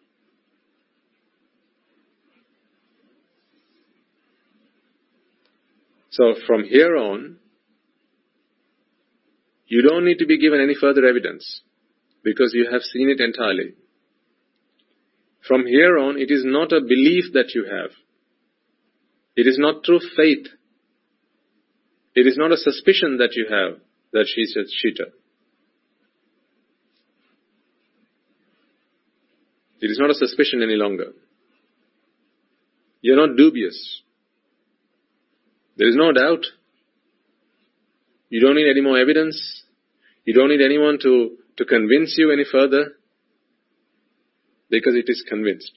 So from here on, you don't need to be given any further evidence because you have seen it entirely. From here on, it is not a belief that you have. It is not through faith. It is not a suspicion that you have that she's a cheater. It is not a suspicion any longer. You're not dubious. There is no doubt. You don't need any more evidence. You don't need anyone to convince you any further, because it is convinced.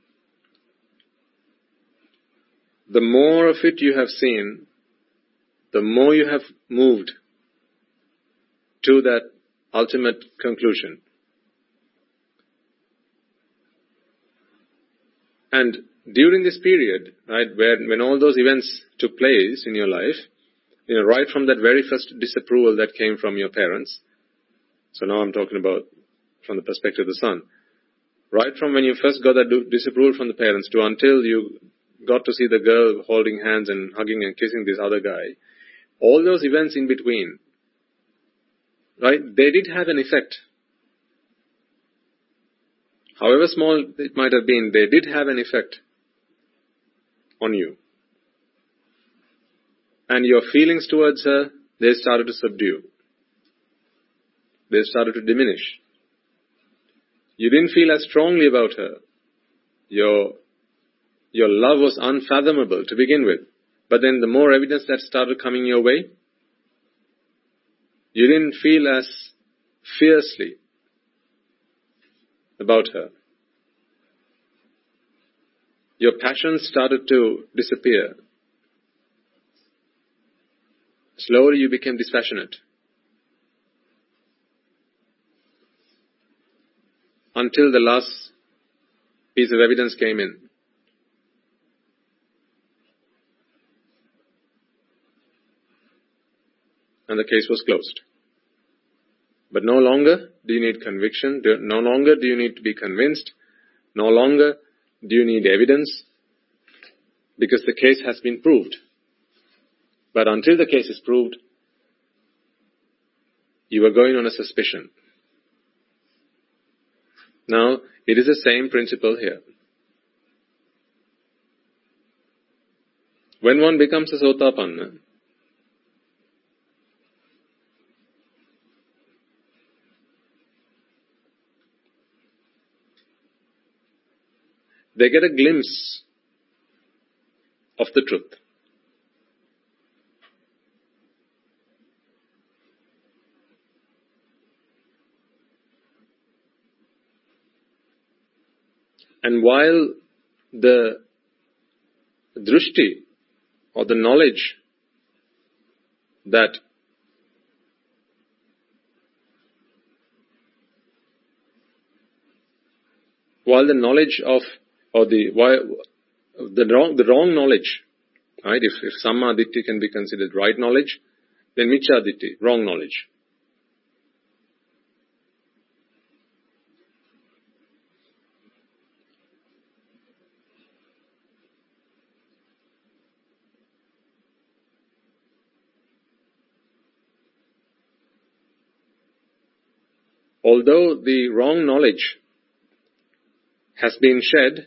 The more of it you have seen, the more you have moved to that ultimate conclusion. And during this period, right, when all those events took place in your life, right from that very first disapproval that came from your parents, so now I'm talking about from the perspective of the son, right from when you first got that disapproval from the parents to until you got to see the girl holding hands and hugging and kissing this other guy, all those events in between, right, they did have an effect. However small it might have been, they did have an effect on you. And your feelings towards her, they started to subdue. They started to diminish. You didn't feel as strongly about her. Your love was unfathomable to begin with. But then the more evidence that started coming your way, you didn't feel as fiercely about her. Your passion started to disappear. Slowly you became dispassionate. until the last piece of evidence came in. And the case was closed. But no longer do you need conviction, no longer do you need to be convinced, no longer do you need evidence, because the case has been proved. But until the case is proved, you are going on a suspicion. Now, it is the same principle here. When one becomes a Sotapanna, they get a glimpse of the truth. And while the drishti, or the knowledge that the wrong knowledge, right? If Samma Ditthi can be considered right knowledge, then Miccha Ditthi, wrong knowledge. Although the wrong knowledge has been shed,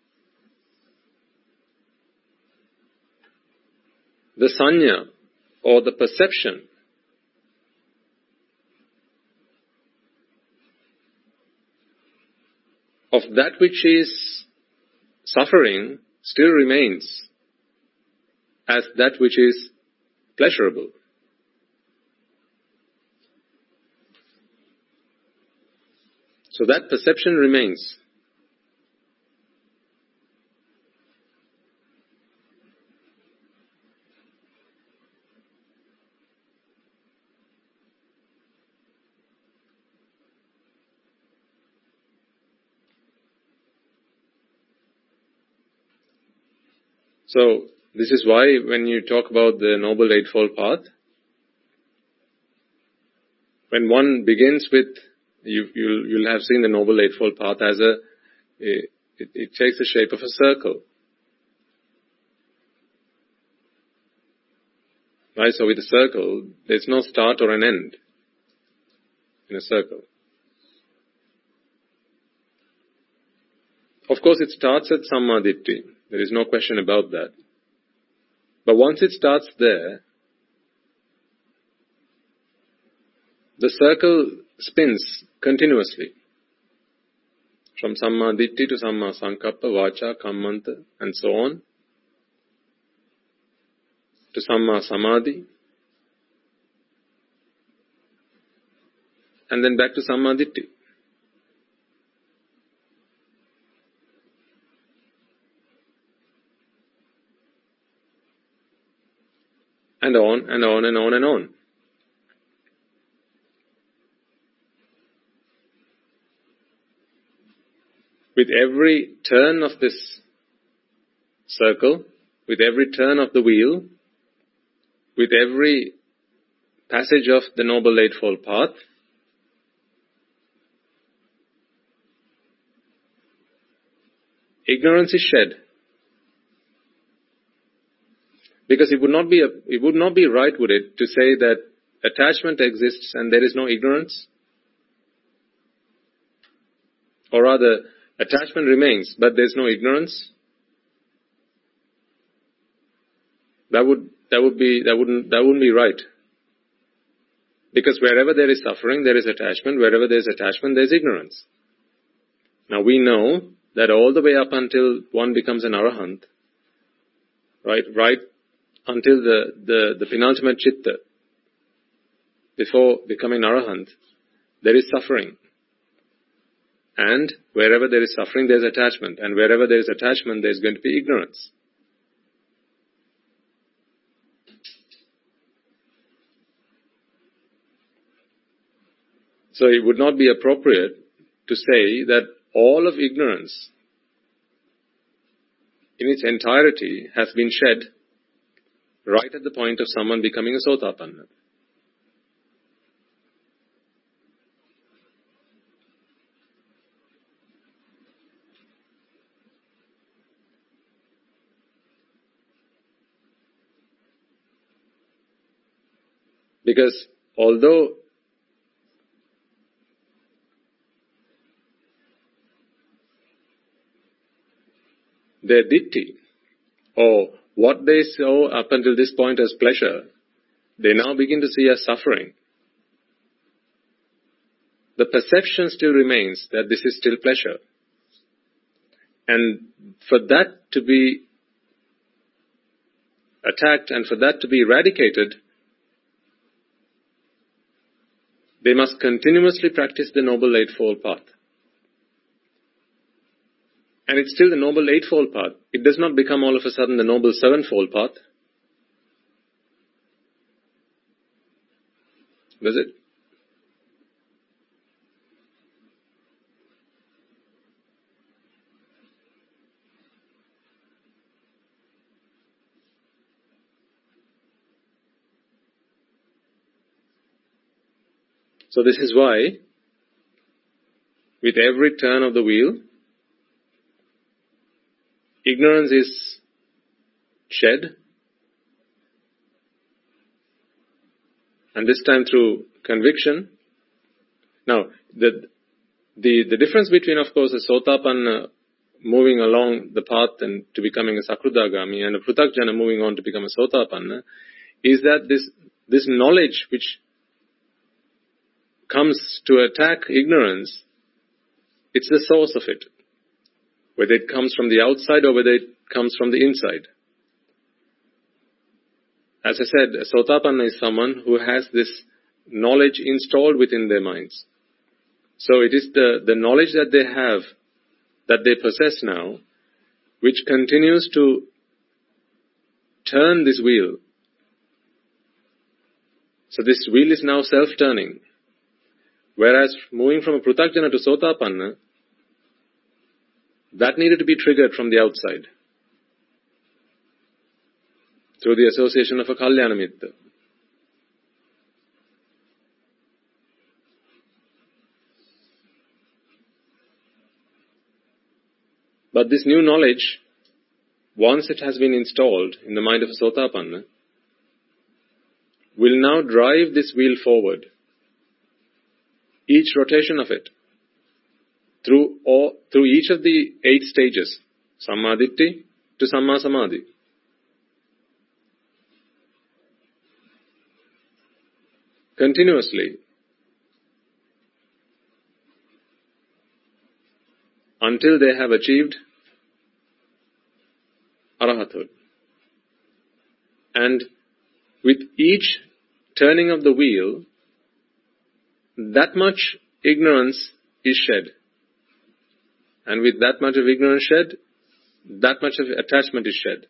the sanya, or the perception, of that which is suffering still remains as that which is pleasurable. So that perception remains. So, this is why when you talk about the Noble Eightfold Path, when one begins with, you'll have seen the Noble Eightfold Path as it takes the shape of a circle. Right, so with a circle, there's no start or an end in a circle. Of course, it starts at Samma Ditthi. There is no question about that. But once it starts there, the circle spins continuously. From Samma Ditthi to Samma Sankappa, Vacha, Kammanta, and so on, to Samma Samadhi, and then back to Samma Ditthi. And on and on and on and on. With every turn of this circle, with every turn of the wheel, with every passage of the Noble Eightfold Path, ignorance is shed. Because it would not be right, would it, to say that attachment exists and there is no ignorance? Or rather, attachment remains, but there is no ignorance? That wouldn't be right. Because wherever there is suffering, there is attachment. Wherever there is attachment, there is ignorance. Now we know that all the way up until one becomes an arahant, right until the penultimate chitta, before becoming arahant, there is suffering. And wherever there is suffering, there is attachment. And wherever there is attachment, there is going to be ignorance. So it would not be appropriate to say that all of ignorance in its entirety has been shed right at the point of someone becoming a Sotapanna. Because although their ditti, or what they saw up until this point as pleasure, they now begin to see as suffering. The perception still remains that this is still pleasure. And for that to be attacked and for that to be eradicated, they must continuously practice the Noble Eightfold Path. And it's still the Noble Eightfold Path. It does not become all of a sudden the Noble Sevenfold Path. Does it? So this is why, with every turn of the wheel, ignorance is shed, and this time through conviction. Now, the difference between, of course, a Sotapanna moving along the path and to becoming a Sakruddhagami and a Pruthakjana moving on to become a Sotapanna is that this knowledge which comes to attack ignorance, it's the source of it. Whether it comes from the outside or whether it comes from the inside. As I said, a Sotapanna is someone who has this knowledge installed within their minds. So it is the knowledge that they have, that they possess now, which continues to turn this wheel. So this wheel is now self-turning. Whereas moving from a Pruthakjana to Sotapanna, that needed to be triggered from the outside. Through the association of a Kalyana Mitta. But this new knowledge, once it has been installed in the mind of a Sotapanna, will now drive this wheel forward. Each rotation of it, through each of the 8 stages, Sammaditthi to Samma Samadhi. Continuously, until they have achieved Arahathood. And with each turning of the wheel, that much ignorance is shed. And with that much of ignorance shed, that much of attachment is shed.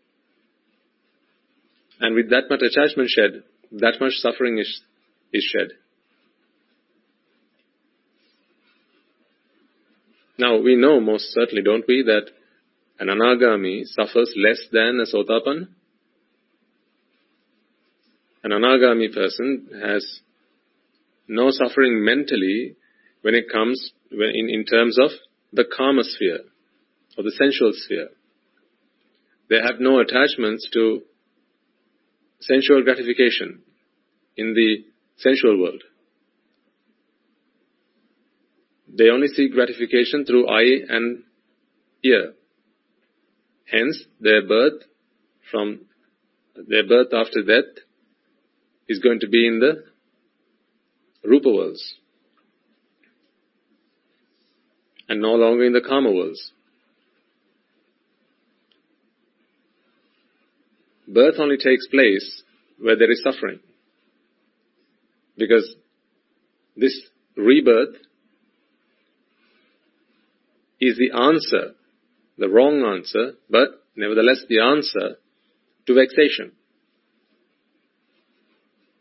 And with that much attachment shed, that much suffering is shed. Now, we know most certainly, don't we, that an Anagami suffers less than a Sotapanna? An Anagami person has no suffering mentally when it comes in terms of the karma sphere or the sensual sphere. They have no attachments to sensual gratification in the sensual world. They only see gratification through eye and ear. Hence, their birth after death is going to be in the Rupa worlds and no longer in the Kama worlds. Birth only takes place where there is suffering, because this rebirth is the answer, the wrong answer, but nevertheless the answer to vexation.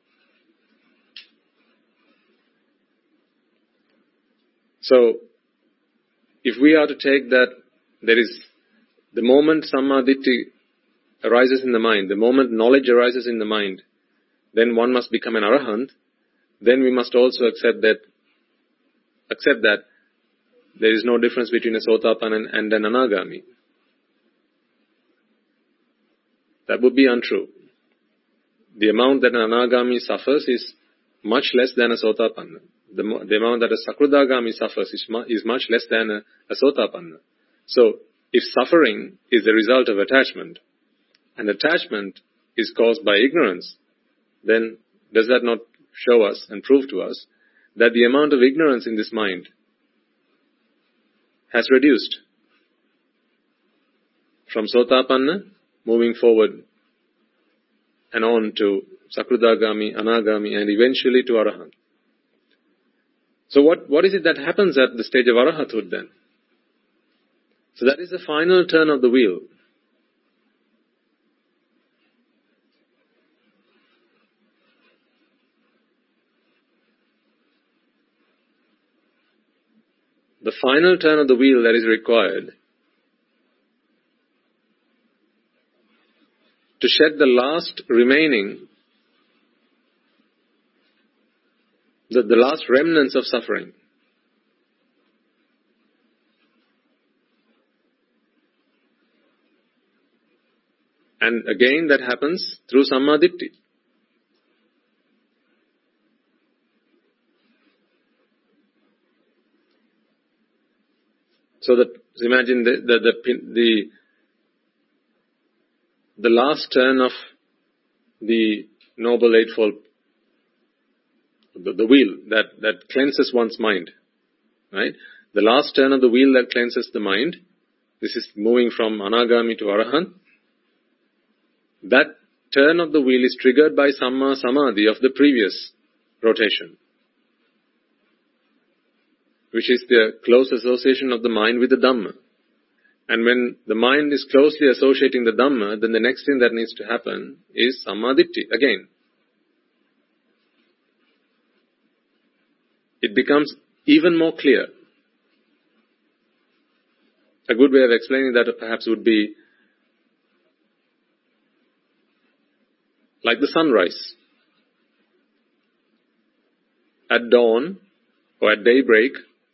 So, if we are to take that there is the moment Sammaditthi arises in the mind, the moment knowledge arises in the mind, then one must become an Arahant, then we must also accept that there is no difference between a Sotapanna and an Anagami. That would be untrue. The amount that an Anagami suffers is much less than a Sotapanna. The amount that a Sakradagami suffers is much less than a Sotapanna. So, if suffering is the result of attachment, and attachment is caused by ignorance, then does that not show us and prove to us that the amount of ignorance in this mind has reduced from Sotapanna moving forward and on to Sakradagami, Anagami, and eventually to Arahant. So what is it that happens at the stage of Arahathood then? So that is the final turn of the wheel. The final turn of the wheel that is required to shed the last remaining, the last remnants of suffering. And again that happens through Sammaditthi. So imagine the last turn of the Noble Eightfold, the wheel that cleanses one's mind, right? The last turn of the wheel that cleanses the mind, this is moving from Anagami to Arahant. That turn of the wheel is triggered by Samma Samadhi of the previous rotation, which is the close association of the mind with the Dhamma. And when the mind is closely associating the Dhamma, then the next thing that needs to happen is Sammaditthi again. It becomes even more clear. A good way of explaining that perhaps would be like the sunrise. At dawn or at daybreak,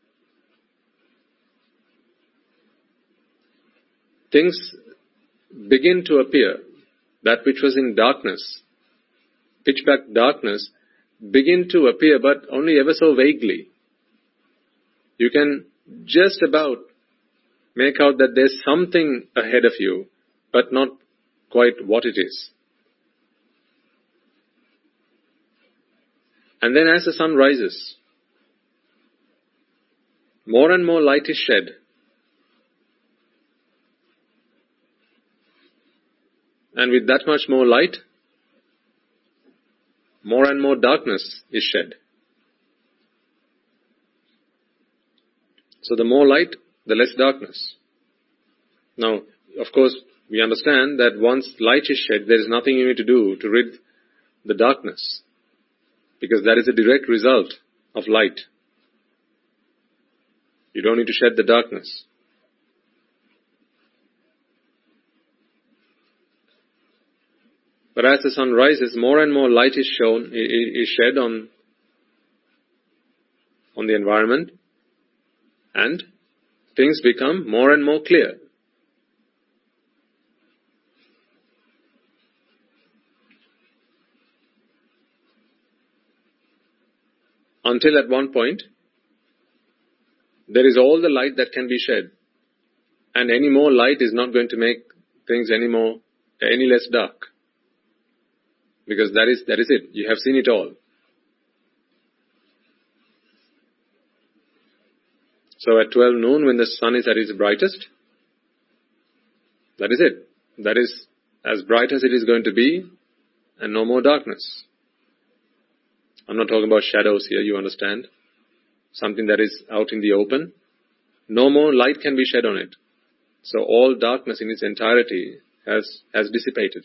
things begin to appear. That which was in darkness, pitch black darkness, begin to appear, but only ever so vaguely. You can just about make out that there's something ahead of you, but not quite what it is. And then as the sun rises, more and more light is shed. And with that much more light, more and more darkness is shed. So the more light, the less darkness. Now, of course, we understand that once light is shed, there is nothing you need to do to rid the darkness, because that is a direct result of light. You don't need to shed the darkness. But as the sun rises, more and more light is shed on the environment, and things become more and more clear. Until at one point, there is all the light that can be shed, and any more light is not going to make things any less dark. Because that is it. You have seen it all. So at 12 noon, when the sun is at its brightest, that is it. That is as bright as it is going to be, and no more darkness. I'm not talking about shadows here, you understand. Something that is out in the open. No more light can be shed on it. So all darkness in its entirety has dissipated.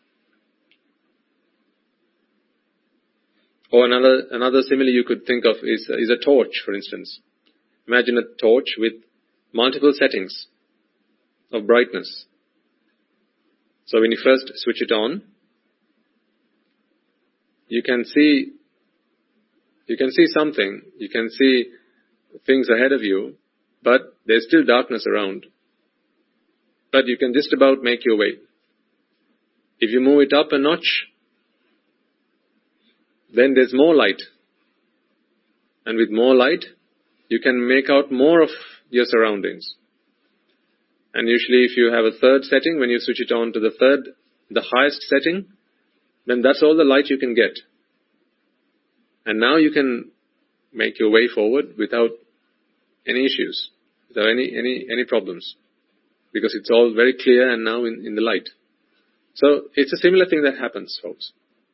Or another simile you could think of is a torch, for instance. Imagine a torch with multiple settings of brightness. So when you first switch it on, you can see something, you can see things ahead of you, but there's still darkness around. But you can just about make your way. If you move it up a notch, then there's more light. And with more light, you can make out more of your surroundings. And usually if you have a third setting, when you switch it on to the highest setting, then that's all the light you can get. And now you can make your way forward without any issues, without any problems. Because it's all very clear and now in the light. So it's a similar thing that happens, folks.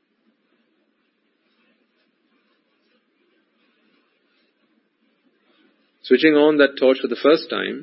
Switching on that torch for the first time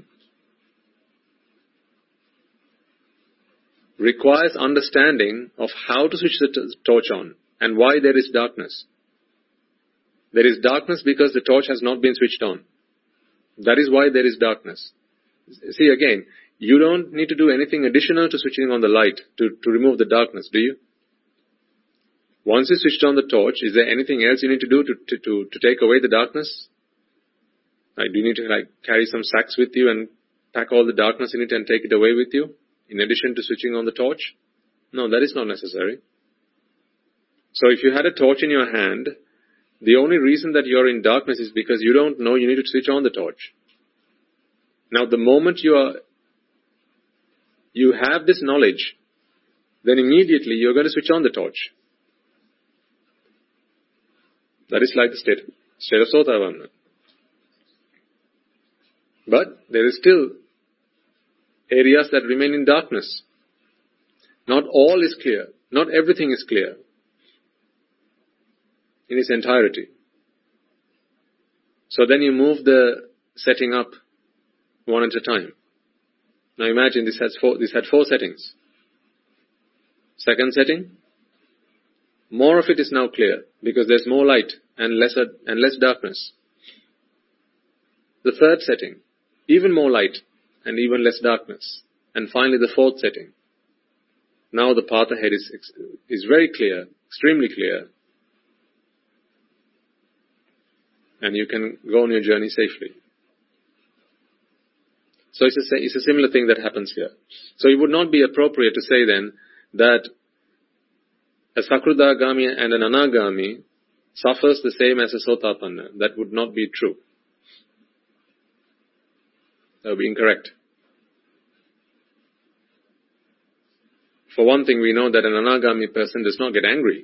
requires understanding of how to switch the torch on and why there is darkness. There is darkness because the torch has not been switched on. That is why there is darkness. See again, you don't need to do anything additional to switching on the light to remove the darkness, do you? Once you switched on the torch, is there anything else you need to do to take away the darkness? Do you need to carry some sacks with you and pack all the darkness in it and take it away with you, in addition to switching on the torch? No, that is not necessary. So if you had a torch in your hand, the only reason that you're in darkness is because you don't know you need to switch on the torch. Now the moment you have this knowledge, then immediately you're going to switch on the torch. That is like the state of Sotapanna. But there is still areas that remain in darkness. Not all is clear. Not everything is clear in its entirety. So then you move the setting up one at a time. Now imagine this had four settings. Second setting, more of it is now clear because there's more light and less darkness. The third setting, even more light and even less darkness. And finally the fourth setting. Now the path ahead is very clear, extremely clear. And you can go on your journey safely. So it's a similar thing that happens here. So it would not be appropriate to say then that a Sakradagami and an Anagami suffers the same as a Sotapanna. That would not be true. That would be incorrect. For one thing, we know that an Anagami person does not get angry.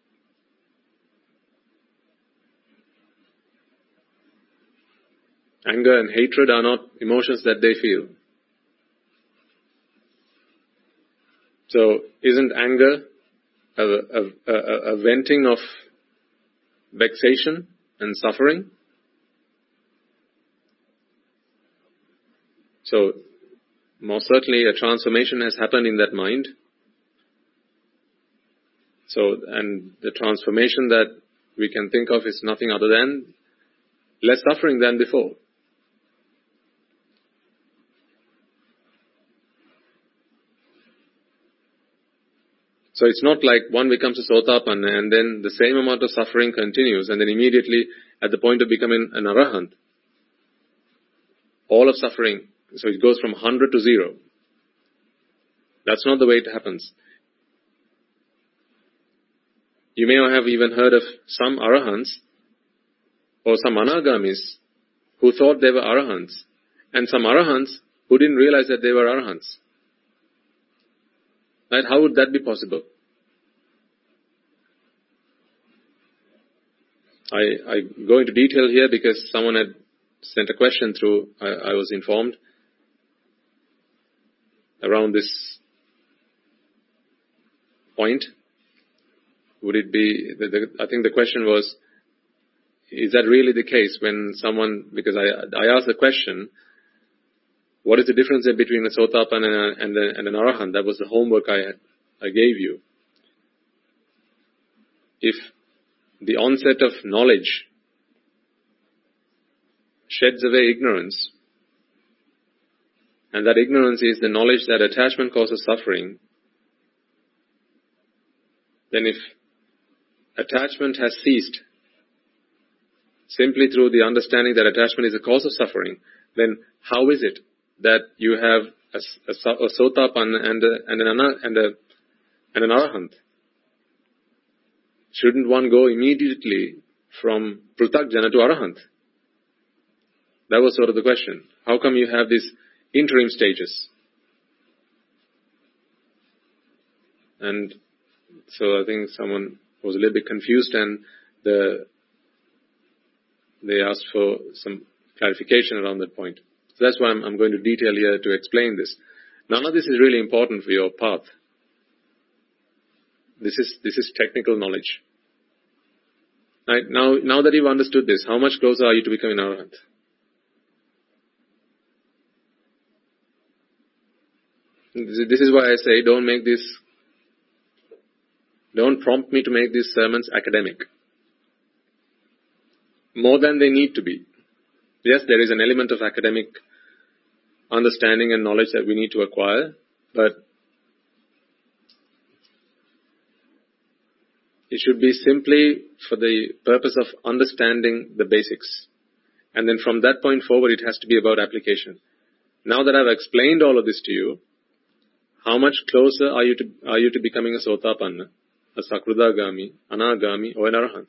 Anger and hatred are not emotions that they feel. So, isn't anger a venting of vexation and suffering? So, most certainly a transformation has happened in that mind. So, and the transformation that we can think of is nothing other than less suffering than before. So it's not like one becomes a Sotapanna and then the same amount of suffering continues and then immediately at the point of becoming an Arahant, all of suffering, so it goes from 100 to 0. That's not the way it happens. You may have even heard of some Arahants or some Anagamis who thought they were Arahants and some Arahants who didn't realize that they were Arahants. Right? How would that be possible? I go into detail here because someone had sent a question through, I was informed, around this point. Would it be, I think the question was, is that really the case when someone, because I asked the question, what is the difference between a Sotapanna and an Arahant? That was the homework I gave you. If the onset of knowledge sheds away ignorance, and that ignorance is the knowledge that attachment causes suffering, then if attachment has ceased simply through the understanding that attachment is the cause of suffering, then how is it that you have a Sotapanna and an Arahant? Shouldn't one go immediately from Pruthakjana to Arahant? That was sort of the question. How come you have these interim stages? And so I think someone was a little bit confused, and they asked for some clarification around that point. So that's why I'm going to detail here to explain this. None of this is really important for your path. This is technical knowledge. Right? Now that you've understood this, how much closer are you to becoming an Arahant? This is why I say don't prompt me to make these sermons academic. More than they need to be. Yes, there is an element of academic understanding and knowledge that we need to acquire, but it should be simply for the purpose of understanding the basics. And then from that point forward, it has to be about application. Now that I've explained all of this to you, how much closer are you to becoming a Sotapanna, a Sakridagami, Anagami, or an Arahant?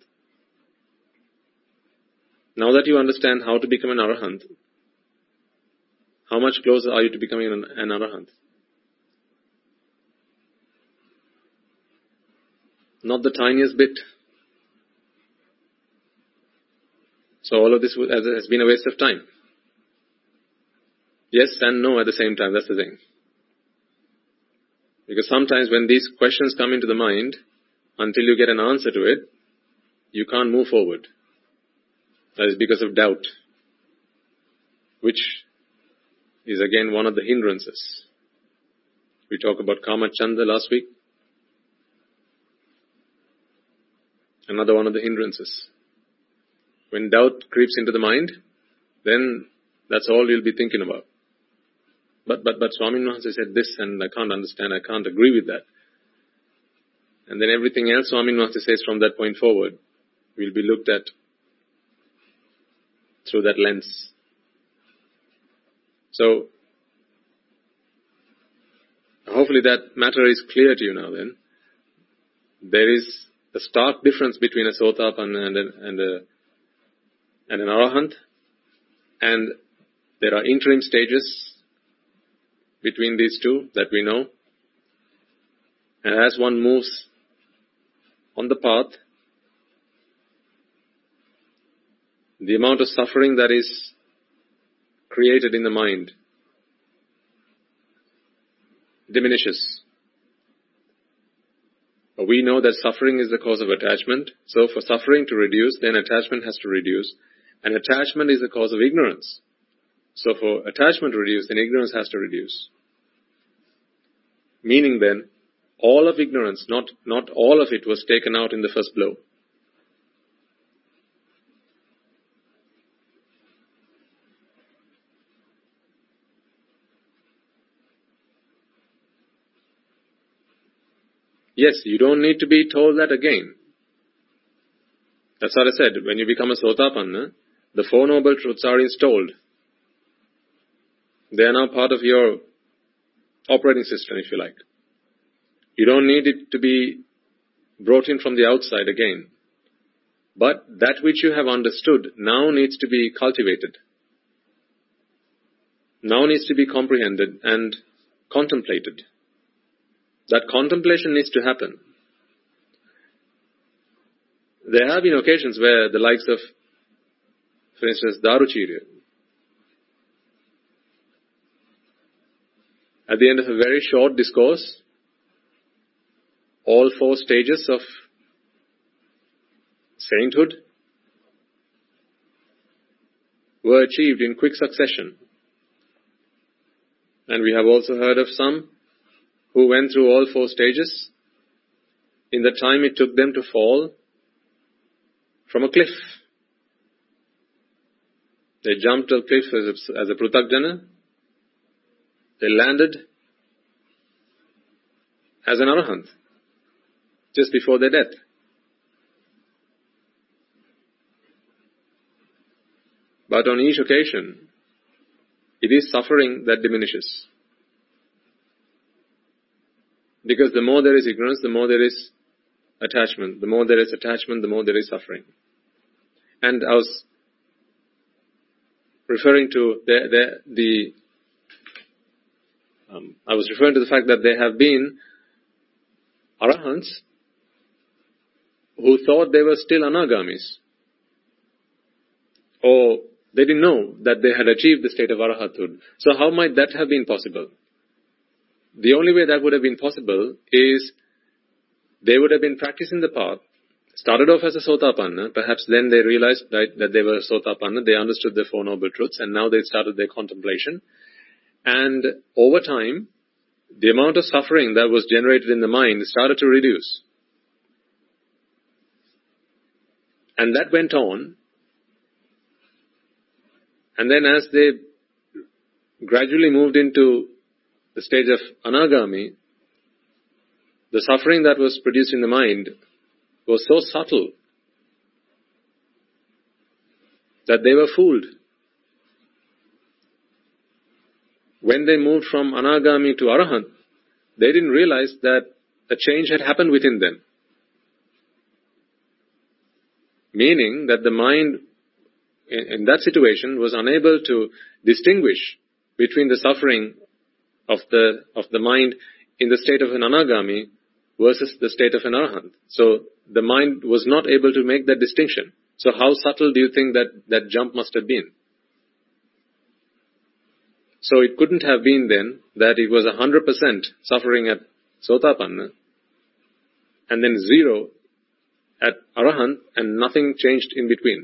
Now that you understand how to become an Arahant, how much closer are you to becoming an Arahant? Not the tiniest bit. So all of this has been a waste of time. Yes and no at the same time, that's the thing. Because sometimes when these questions come into the mind, until you get an answer to it, you can't move forward. That is because of doubt, which is again one of the hindrances. We talked about Kamachanda last week. Another one of the hindrances. When doubt creeps into the mind, then that's all you'll be thinking about. But Swami Wahanse said this, and I can't understand, I can't agree with that. And then everything else Swami Wahanse says from that point forward will be looked at through that lens. So, hopefully that matter is clear to you now then. There is a stark difference between a Sotapanna and an Arahant, and there are interim stages between these two that we know. And as one moves on the path, the amount of suffering that is created in the mind diminishes. But we know that suffering is the cause of attachment. So for suffering to reduce, then attachment has to reduce. And attachment is the cause of ignorance. So for attachment to reduce, then ignorance has to reduce. Meaning then, all of ignorance, not all of it was taken out in the first blow. Yes, you don't need to be told that again. That's what I said. When you become a Sotapanna, the Four Noble Truths are installed. They are now part of your operating system, if you like. You don't need it to be brought in from the outside again. But that which you have understood now needs to be cultivated. Now needs to be comprehended and contemplated. That contemplation needs to happen. There have been occasions where the likes of, for instance, Daruchirya, at the end of a very short discourse, all four stages of sainthood were achieved in quick succession. And we have also heard of some who went through all four stages in the time it took them to fall from a cliff. They jumped a cliff as a Pruthakjana, They landed as an Arahant just before their death. But on each occasion, it is suffering that diminishes. Because the more there is ignorance, the more there is attachment. The more there is attachment, the more there is suffering. And I was referring to the fact that there have been Arahants who thought they were still Anagamis, or they didn't know that they had achieved the state of Arahathood. So how might that have been possible? The only way that would have been possible is they would have been practicing the path, started off as a Sotapanna, perhaps then they realized that they were Sotapanna, they understood the Four Noble Truths, and now they started their contemplation. And over time, the amount of suffering that was generated in the mind started to reduce. And that went on. And then as they gradually moved into the stage of Anagami, the suffering that was produced in the mind was so subtle that they were fooled. When they moved from Anagami to Arahant, they didn't realize that a change had happened within them. Meaning that the mind in that situation was unable to distinguish between the suffering of the mind in the state of an Anagami versus the state of an Arahant. So the mind was not able to make that distinction. So how subtle do you think that jump must have been? So it couldn't have been then that it was 100% suffering at Sotapanna and then 0 at Arahant and nothing changed in between.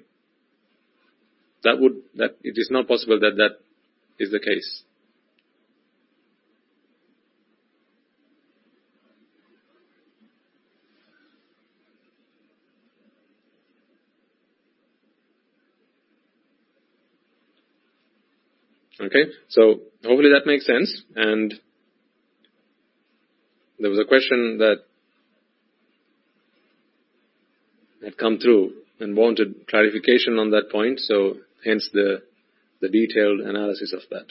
That it is not possible that is the case. Okay, so hopefully that makes sense. And there was a question that had come through and wanted clarification on that point, so hence the detailed analysis of that.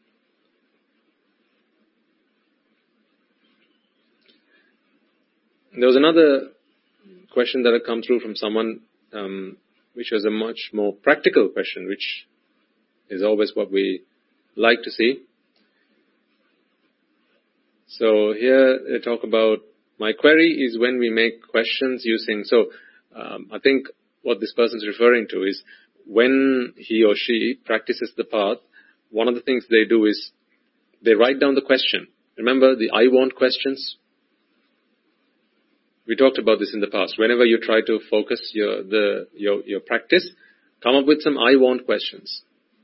There was another question that had come through from someone, which was a much more practical question, which is always what we like to see. So here they talk about, my query is when we make questions using, I think what this person is referring to is when he or she practices the path, one of the things they do is they write down the question. Remember the I want questions? We talked about this in the past. Whenever you try to focus your practice, come up with some I want questions.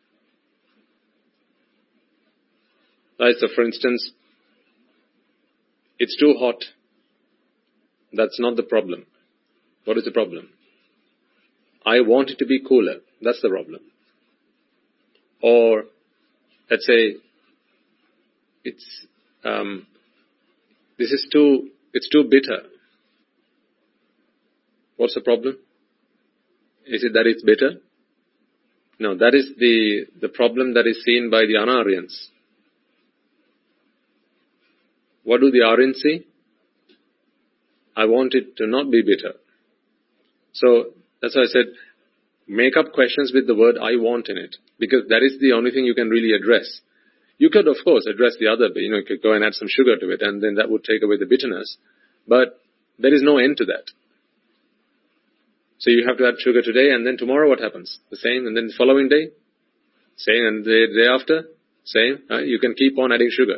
Right, so for instance, it's too hot. That's not the problem. What is the problem? I want it to be cooler. That's the problem. Or, let's say, it's too bitter. What's the problem? Is it that it's bitter? No, that is the problem that is seen by the Anaryans. What do the Aryans see? I want it to not be bitter. So, that's why I said, make up questions with the word I want in it. Because that is the only thing you can really address. You could, of course, address the other bit. You could go and add some sugar to it, and then that would take away the bitterness. But there is no end to that. So you have to add sugar today, and then tomorrow what happens? The same, and then the following day? Same, and the day after? Same. You can keep on adding sugar.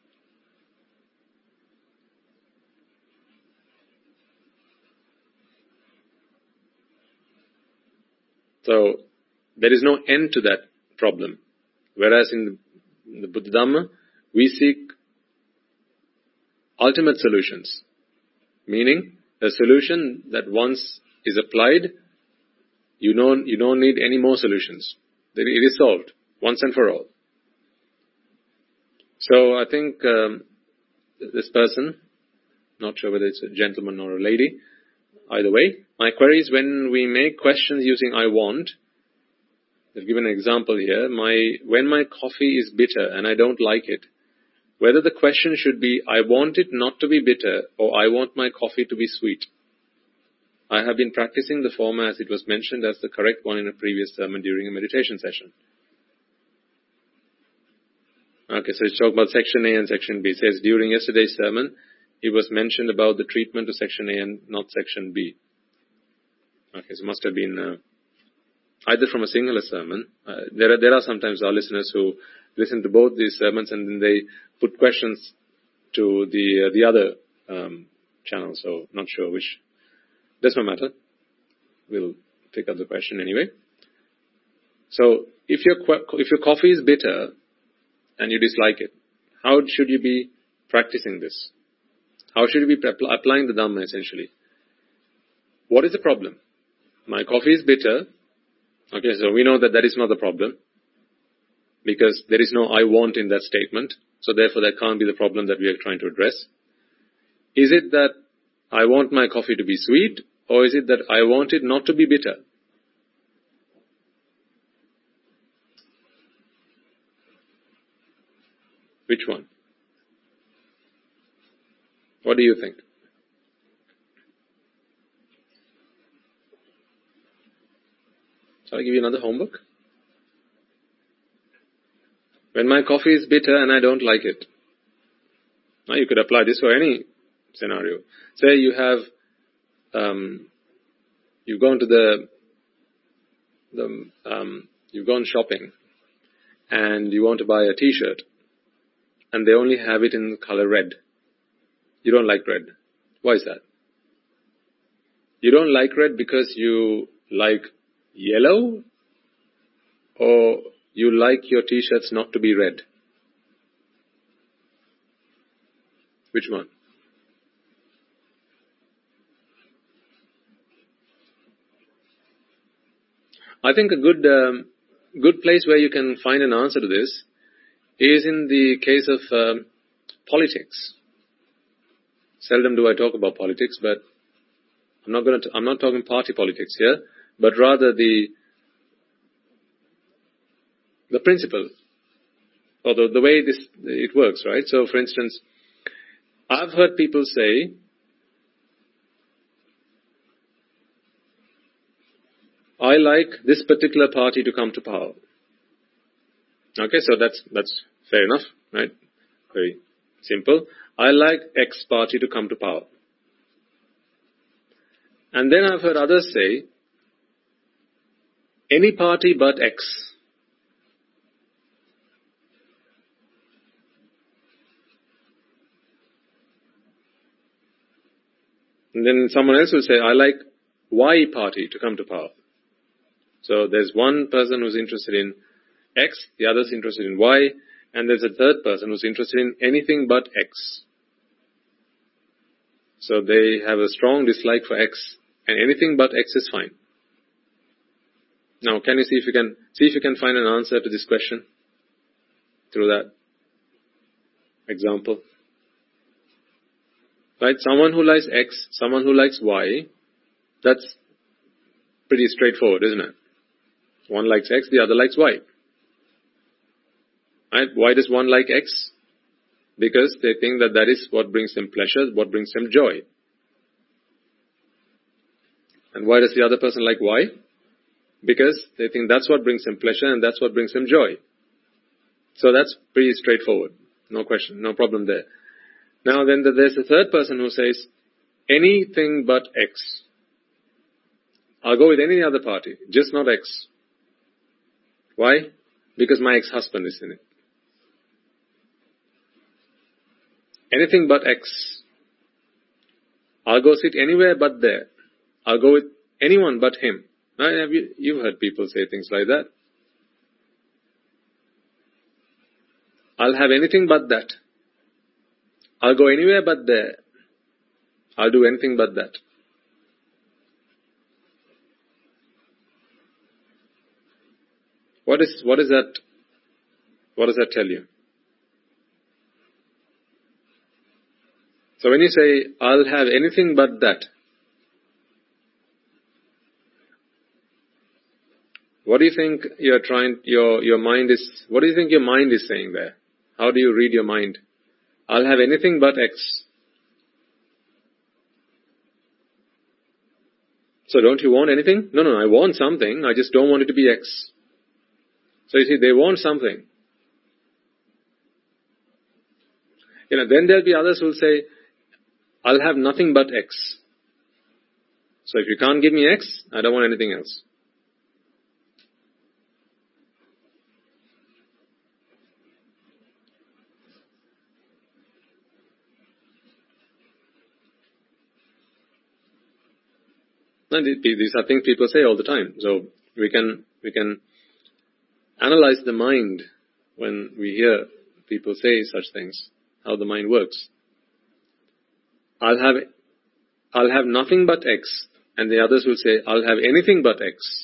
So, there is no end to that problem. Whereas in the Buddha Dhamma, we seek ultimate solutions. Meaning, a solution that once is applied, you don't need any more solutions. It is solved, once and for all. So I think this person, not sure whether it's a gentleman or a lady, either way, my query is when we make questions using I want, they've given an example here, when my coffee is bitter and I don't like it, whether the question should be, I want it not to be bitter or I want my coffee to be sweet. I have been practicing the former as it was mentioned as the correct one in a previous sermon during a meditation session. Okay, so it's talking about section A and section B. It says during yesterday's sermon, it was mentioned about the treatment to section A and not section B. Okay, so it must have been either from a singular sermon. There are sometimes our listeners who listen to both these sermons and then they put questions to the other channel. So not sure which. Does not matter. We'll pick up the question anyway. So if your coffee is bitter and you dislike it, how should you be practicing this? How should you be applying the Dhamma essentially? What is the problem? My coffee is bitter. Okay, so we know that is not the problem because there is no I want in that statement. So therefore that can't be the problem that we are trying to address. Is it that I want my coffee to be sweet or is it that I want it not to be bitter? Which one? What do you think? Shall I give you another homework? When my coffee is bitter and I don't like it. Now you could apply this for any scenario. Say you have, you've gone to you've gone shopping and you want to buy a t-shirt and they only have it in the color red. You don't like red. Why is that? You don't like red because you like yellow or you like your t-shirts not to be red? Which one? I think a good place where you can find an answer to this is in the case of politics. Seldom do I talk about politics, but I'm not talking party politics here, but rather the principle or the way it works, right? So, for instance, I've heard people say, I like this particular party to come to power. Okay, so that's fair enough, right? Very simple. I like X party to come to power. And then I've heard others say, any party but X. And then someone else will say, I like Y party to come to power. So there's one person who's interested in X, the other's interested in Y, and there's a third person who's interested in anything but X. So they have a strong dislike for X, and anything but X is fine. Now, can you see if you can find an answer to this question through that example? Right? Someone who likes X, someone who likes Y, that's pretty straightforward, isn't it? One likes X, the other likes Y. Right? Why does one like X? Because they think that is what brings them pleasure, what brings them joy. And why does the other person like Y? Because they think that's what brings them pleasure and that's what brings them joy. So that's pretty straightforward. No question, no problem there. Now then there's a third person who says, anything but X. I'll go with any other party, just not X. Why? Because my ex-husband is in it. Anything but X. I'll go sit anywhere but there. I'll go with anyone but him. Now, you've heard people say things like that. I'll have anything but that. I'll go anywhere but there. I'll do anything but that. What does that tell you? So when you say, I'll have anything but that, what do you think your mind is, what do you think your mind is saying there? How do you read your mind? I'll have anything but X. So don't you want anything? No, I want something. I just don't want it to be X. So you see, they want something. Then there'll be others who will say, I'll have nothing but X. So if you can't give me X, I don't want anything else. And these are things people say all the time. So we can analyze the mind when we hear people say such things, how the mind works. I'll have nothing but X, and the others will say, I'll have anything but X.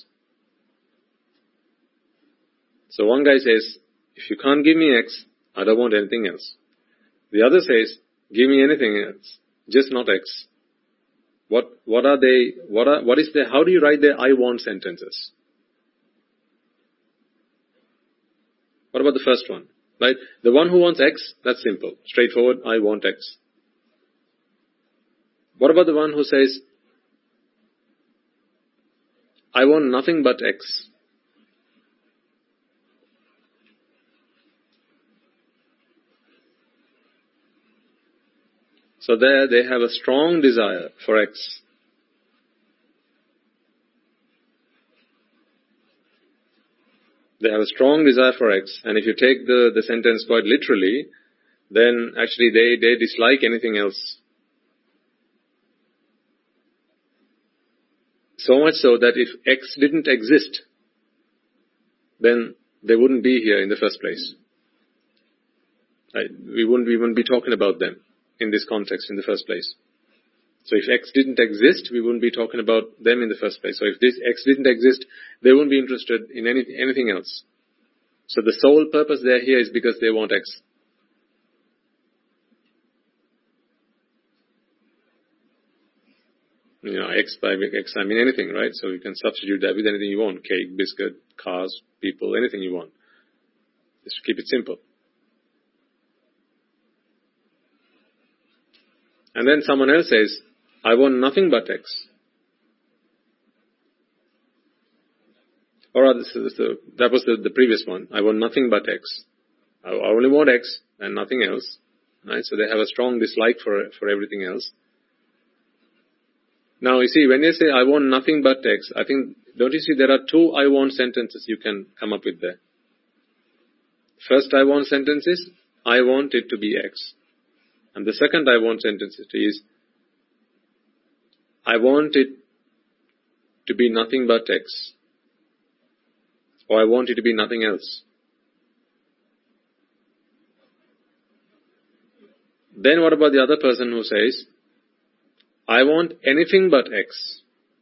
So one guy says, if you can't give me X, I don't want anything else. The other says, give me anything else, just not X. How do you write their I want sentences? What about the first one? Right? The one who wants X, that's simple. Straightforward, I want X. What about the one who says, I want nothing but X? So there they have a strong desire for X. They have a strong desire for X. And if you take the sentence quite literally, then actually they dislike anything else. So much so that if X didn't exist, then they wouldn't be here in the first place. Right? We wouldn't be talking about them in this context in the first place. So if X didn't exist, we wouldn't be talking about them in the first place. So if this X didn't exist, they wouldn't be interested in anything else. So the sole purpose they're here is because they want X. X by X, I mean anything, right? So you can substitute that with anything you want. Cake, biscuit, cars, people, anything you want. Just keep it simple. And then someone else says, I want nothing but X. Or that was the previous one. I want nothing but X. I only want X and nothing else. Right? So they have a strong dislike for everything else. Now you see, when they say, I want nothing but X, I think, don't you see there are two I want sentences you can come up with there. First I want sentence is, I want it to be X. And the second I want sentence is, I want it to be nothing but X. Or I want it to be nothing else. Then what about the other person who says, I want anything but X.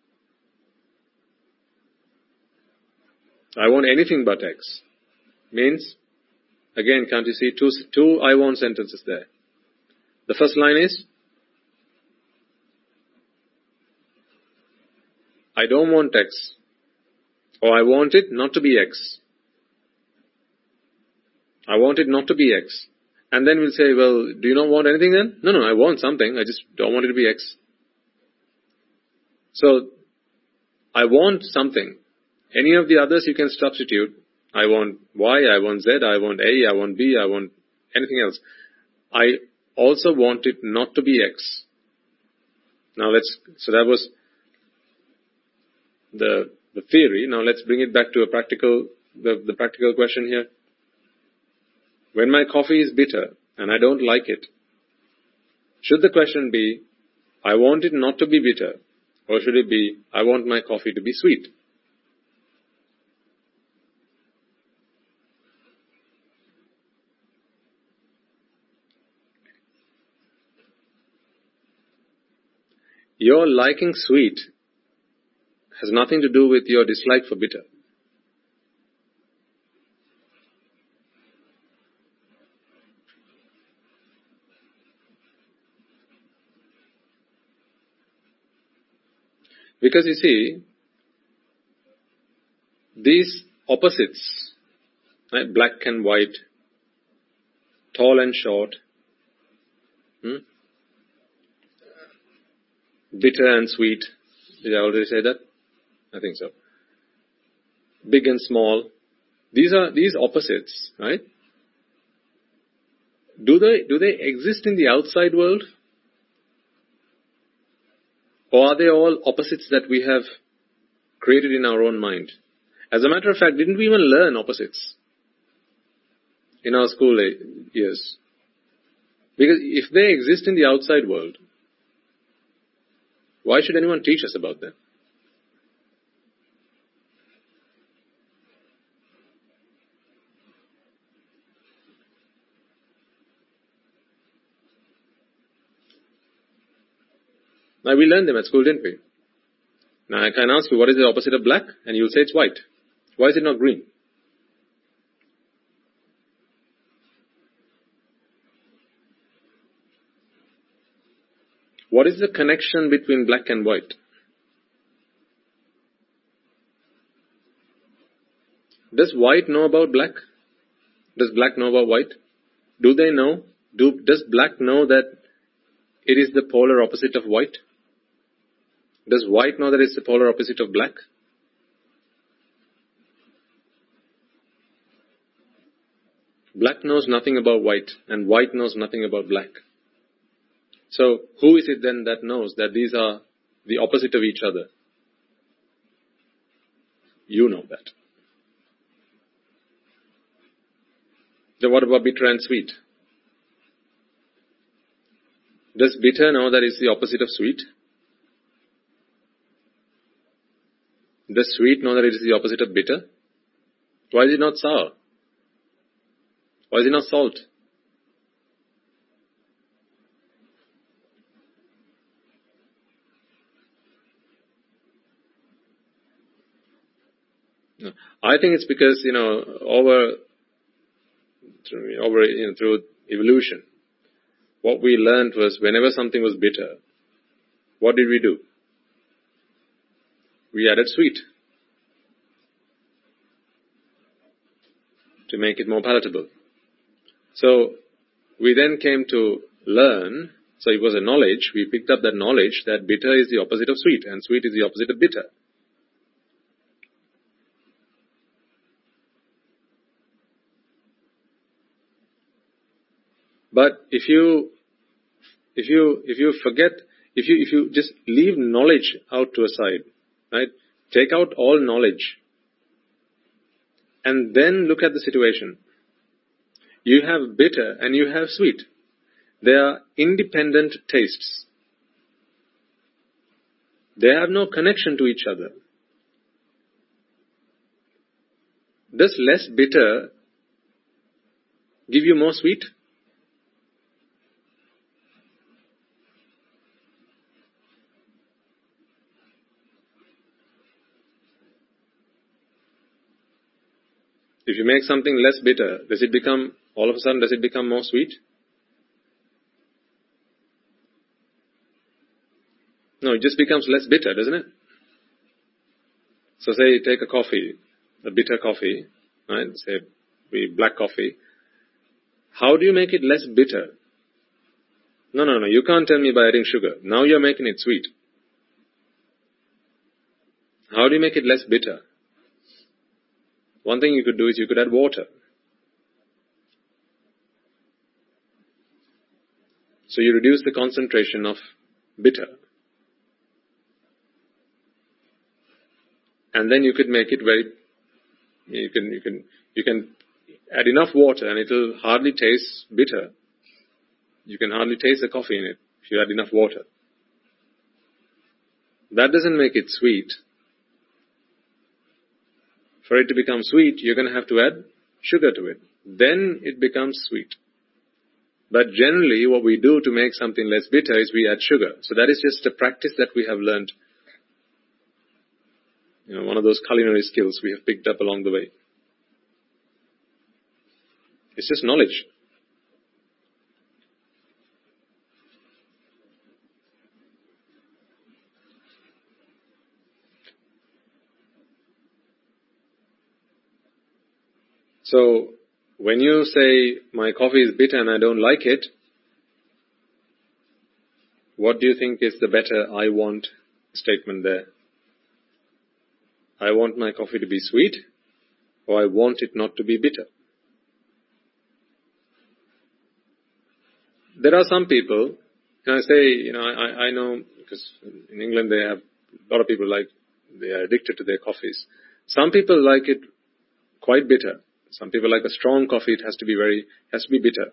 I want anything but X. Means, again, can't you see two I want sentences there? The first line is, I don't want X. Or I want it not to be X. I want it not to be X. And then we'll say, well, do you not want anything then? No, I want something. I just don't want it to be X. So, I want something. Any of the others you can substitute. I want Y, I want Z, I want A, I want B, I want anything else. I also want it not to be X. Now so that was the theory. Now let's bring it back to the practical question here. When my coffee is bitter and I don't like it, should the question be, I want it not to be bitter, or should it be, I want my coffee to be sweet? Your liking sweet has nothing to do with your dislike for bitter. Because you see, these opposites, right, black and white, tall and short, bitter and sweet. Did I already say that? I think so. Big and small. These opposites, right? Do they exist in the outside world? Or are they all opposites that we have created in our own mind? As a matter of fact, didn't we even learn opposites in our school years? Because if they exist in the outside world, why should anyone teach us about them? Now, we learned them at school, didn't we? Now, I can ask you, what is the opposite of black? And you'll say it's white. Why is it not green? What is the connection between black and white? Does white know about black? Does black know about white? Do they know? Does black know that it is the polar opposite of white? Does white know that it's the polar opposite of black? Black knows nothing about white, and white knows nothing about black. So, who is it then that knows that these are the opposite of each other? You know that. Then what about bitter and sweet? Does bitter know that it's the opposite of sweet? Does sweet know that it is the opposite of bitter? Why is it not sour? Why is it not salt? No. I think it's because, through evolution, what we learned was whenever something was bitter, what did we do? We added sweet to make it more palatable. So we then came to learn, so it was a knowledge, we picked up that knowledge that bitter is the opposite of sweet and sweet is the opposite of bitter. But if you forget, if you just leave knowledge out to a side, right? Take out all knowledge and then look at the situation. You have bitter and you have sweet. They are independent tastes. They have no connection to each other. Does less bitter give you more sweet? If you make something less bitter, all of a sudden, does it become more sweet? No, it just becomes less bitter, doesn't it? So say you take a coffee, a bitter coffee, right? Say black coffee. How do you make it less bitter? No, you can't tell me by adding sugar. Now you're making it sweet. How do you make it less bitter? One thing you could do is you could add water. So you reduce the concentration of bitter. And then you could make it you can add enough water and it'll hardly taste bitter. You can hardly taste the coffee in it if you add enough water. That doesn't make it sweet. For it to become sweet, you're going to have to add sugar to it. Then it becomes sweet. But generally, what we do to make something less bitter is we add sugar. So that is just a practice that we have learned. One of those culinary skills we have picked up along the way. It's just knowledge. So, when you say, my coffee is bitter and I don't like it, what do you think is the better I want statement there? I want my coffee to be sweet, or I want it not to be bitter? There are some people, and I say, I know, because in England they have a lot of people they are addicted to their coffees. Some people like it quite bitter. Some people like a strong coffee, it has to be bitter.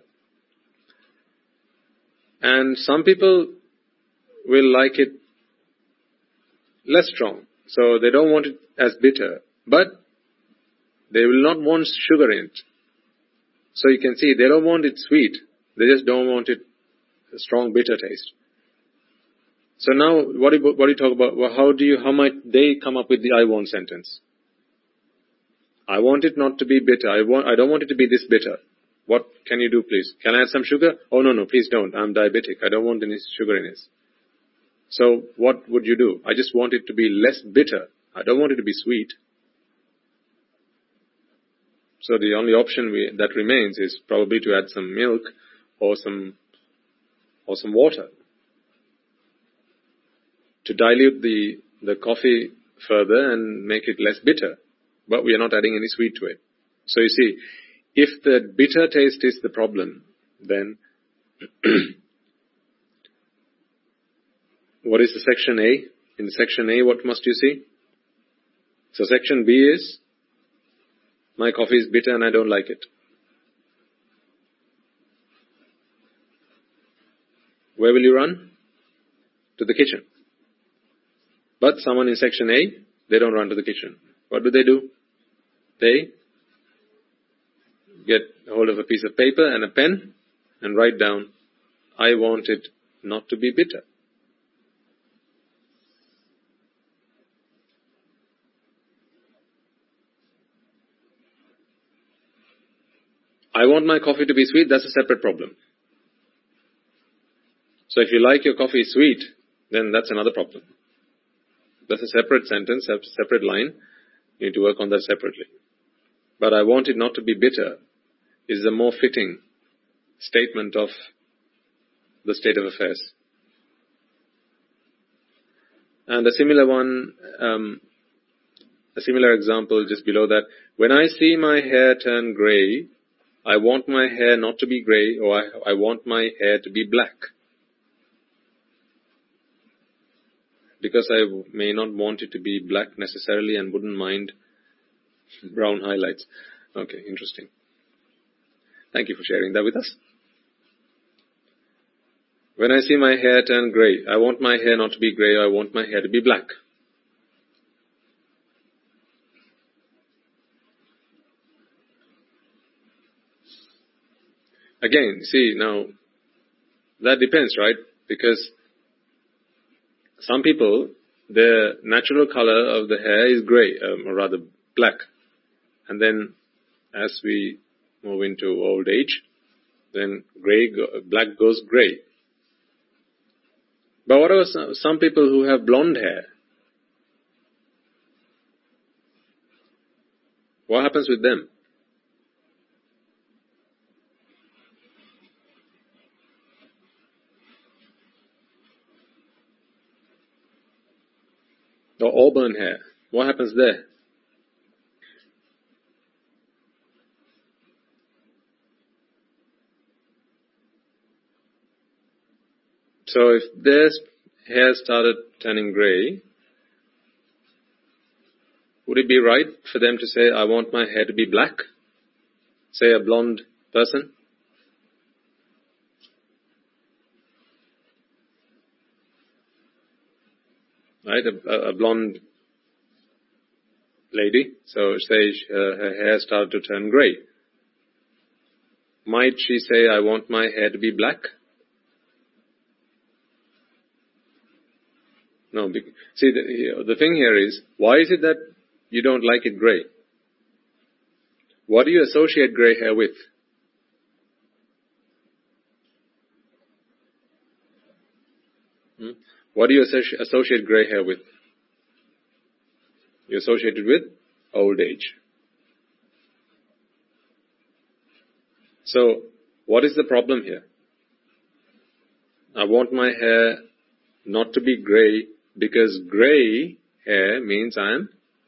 And some people will like it less strong. So they don't want it as bitter, but they will not want sugar in it. So you can see they don't want it sweet. They just don't want it a strong bitter taste. So now, what do you talk about? Well, how might they come up with the I want sentence? I want it not to be bitter. I don't want it to be this bitter. What can you do, please? Can I add some sugar? Oh, no, please don't. I'm diabetic. I don't want any sugar in it. So what would you do? I just want it to be less bitter. I don't want it to be sweet. So the only option that remains is probably to add some milk or some water to dilute the coffee further and make it less bitter. But we are not adding any sweet to it. So you see, if the bitter taste is the problem, then what is the section A? In section A, what must you see? So section B is, my coffee is bitter and I don't like it. Where will you run? To the kitchen. But someone in section A, they don't run to the kitchen. What do? They get hold of a piece of paper and a pen and write down, I want it not to be bitter. I want my coffee to be sweet, that's a separate problem. So if you like your coffee sweet, then that's another problem. That's a separate sentence, a separate line. You need to work on that separately. But I want it not to be bitter is a more fitting statement of the state of affairs. And a similar one, a similar example just below that. When I see my hair turn grey, I want my hair not to be grey, or I want my hair to be black. Because I may not want it to be black necessarily and wouldn't mind brown highlights. Okay, interesting. Thank you for sharing that with us. When I see my hair turn grey, I want my hair not to be grey, I want my hair to be black. Again, see, now, that depends, right? Because some people, their natural color of the hair is grey, or rather black. And then, as we move into old age, then black goes grey. But what about some people who have blonde hair? What happens with them? Or auburn hair. What happens there? So if their hair started turning grey, would it be right for them to say, I want my hair to be black? Say a blonde person? Right, a blonde lady, so say her hair started to turn grey. Might she say, I want my hair to be black? No. See, the thing here is, why is it that you don't like it grey? What do you associate grey hair with? What do you associate grey hair with? You associate it with old age. So, what is the problem here? I want my hair not to be grey because grey hair means I'm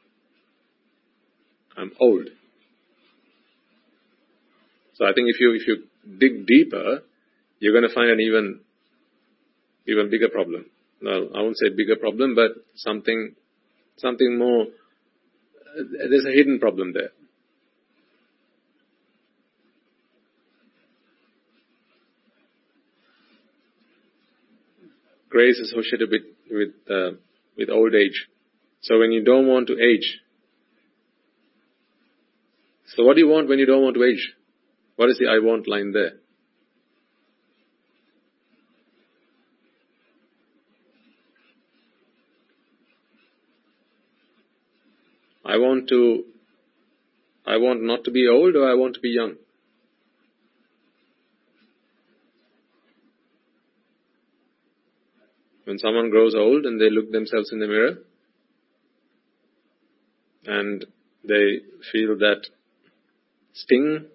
old. So I think if you dig deeper, you're going to find an even bigger problem. Well, I won't say bigger problem, but something more. There's a hidden problem there. Grey is associated with old age. So when you don't want to age, so what do you want when you don't want to age? What is the I want line there? I want not to be old, or I want to be young. When someone grows old and they look themselves in the mirror and they feel that sting,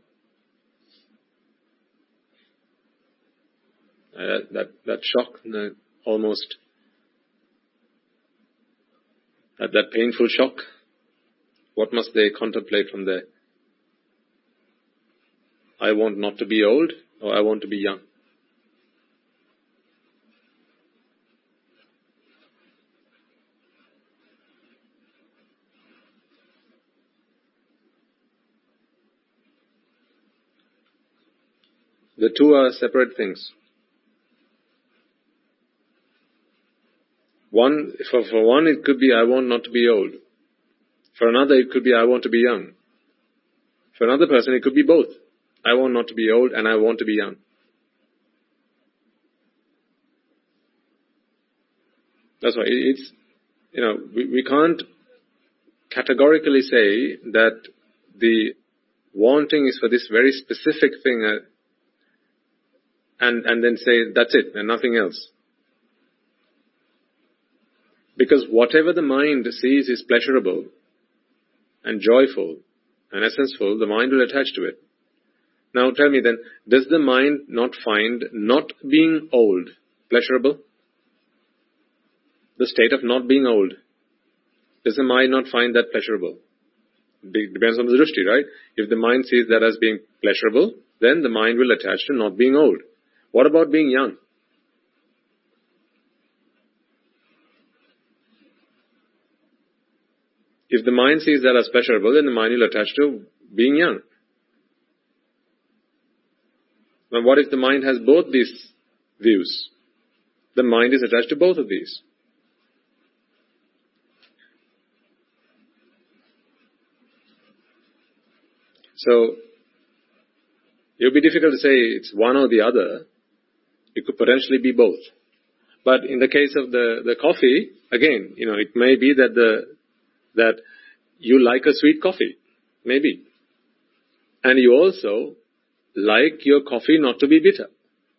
that shock, almost that painful shock, what must they contemplate from there? I want not to be old, or I want to be young. The two are separate things. For one, it could be I want not to be old. For another, it could be I want to be young. For another person, it could be both. I want not to be old and I want to be young. That's why it's, we can't categorically say that the wanting is for this very specific thing and then say that's it and nothing else. Because whatever the mind sees is pleasurable and joyful and essential, the mind will attach to it. Now tell me then, does the mind not find not being old pleasurable? The state of not being old. Does the mind not find that pleasurable? It depends on the drishti, right? If the mind sees that as being pleasurable, then the mind will attach to not being old. What about being young? If the mind sees that as pleasurable, then the mind will attach to being young. Now what if the mind has both these views? The mind is attached to both of these. So, it would be difficult to say it's one or the other. It could potentially be both. But in the case of the coffee, again, it may be that you like a sweet coffee. Maybe. And you also like your coffee not to be bitter.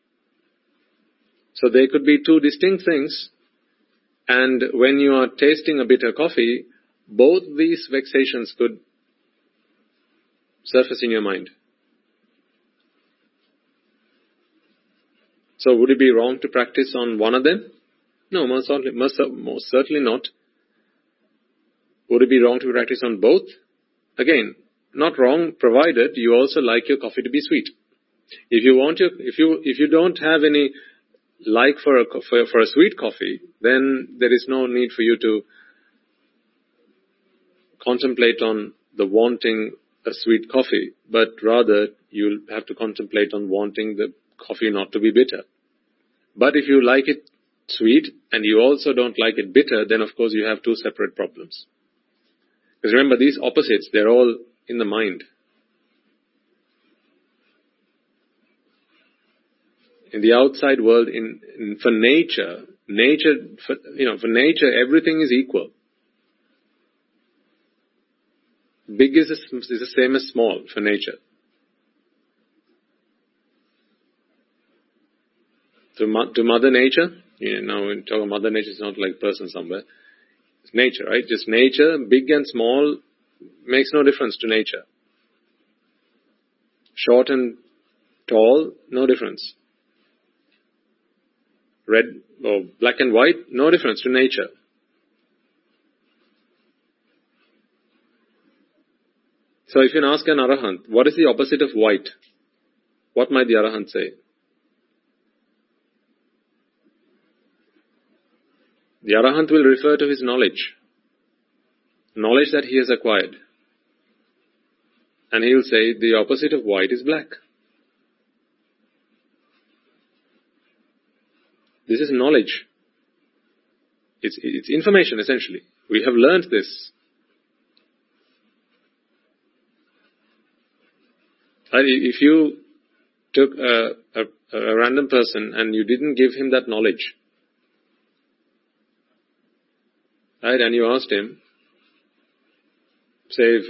So there could be two distinct things. And when you are tasting a bitter coffee, both these vexations could surface in your mind. So would it be wrong to practice on one of them? No, most certainly not. Would it be wrong to practice on both? Again, not wrong, provided you also like your coffee to be sweet. If you don't have any like for a sweet coffee, then there is no need for you to contemplate on the wanting a sweet coffee, but rather you'll have to contemplate on wanting the coffee not to be bitter. But if you like it sweet and you also don't like it bitter, then of course you have two separate problems. Because remember, these opposites, they're all in the mind. In the outside world, for nature, everything is equal. Big is the same as small for nature. To Mother Nature, now when we talk about Mother Nature, it's not like a person somewhere. It's nature, right? Just nature, big and small, makes no difference to nature. Short and tall, no difference. Red or black and white, no difference to nature. So if you ask an Arahant, what is the opposite of white? What might the Arahant say? The Arahant will refer to his knowledge that he has acquired. And he will say, the opposite of white is black. This is knowledge. It's information, essentially. We have learned this. If you took a random person and you didn't give him that knowledge, right, and you asked him, say,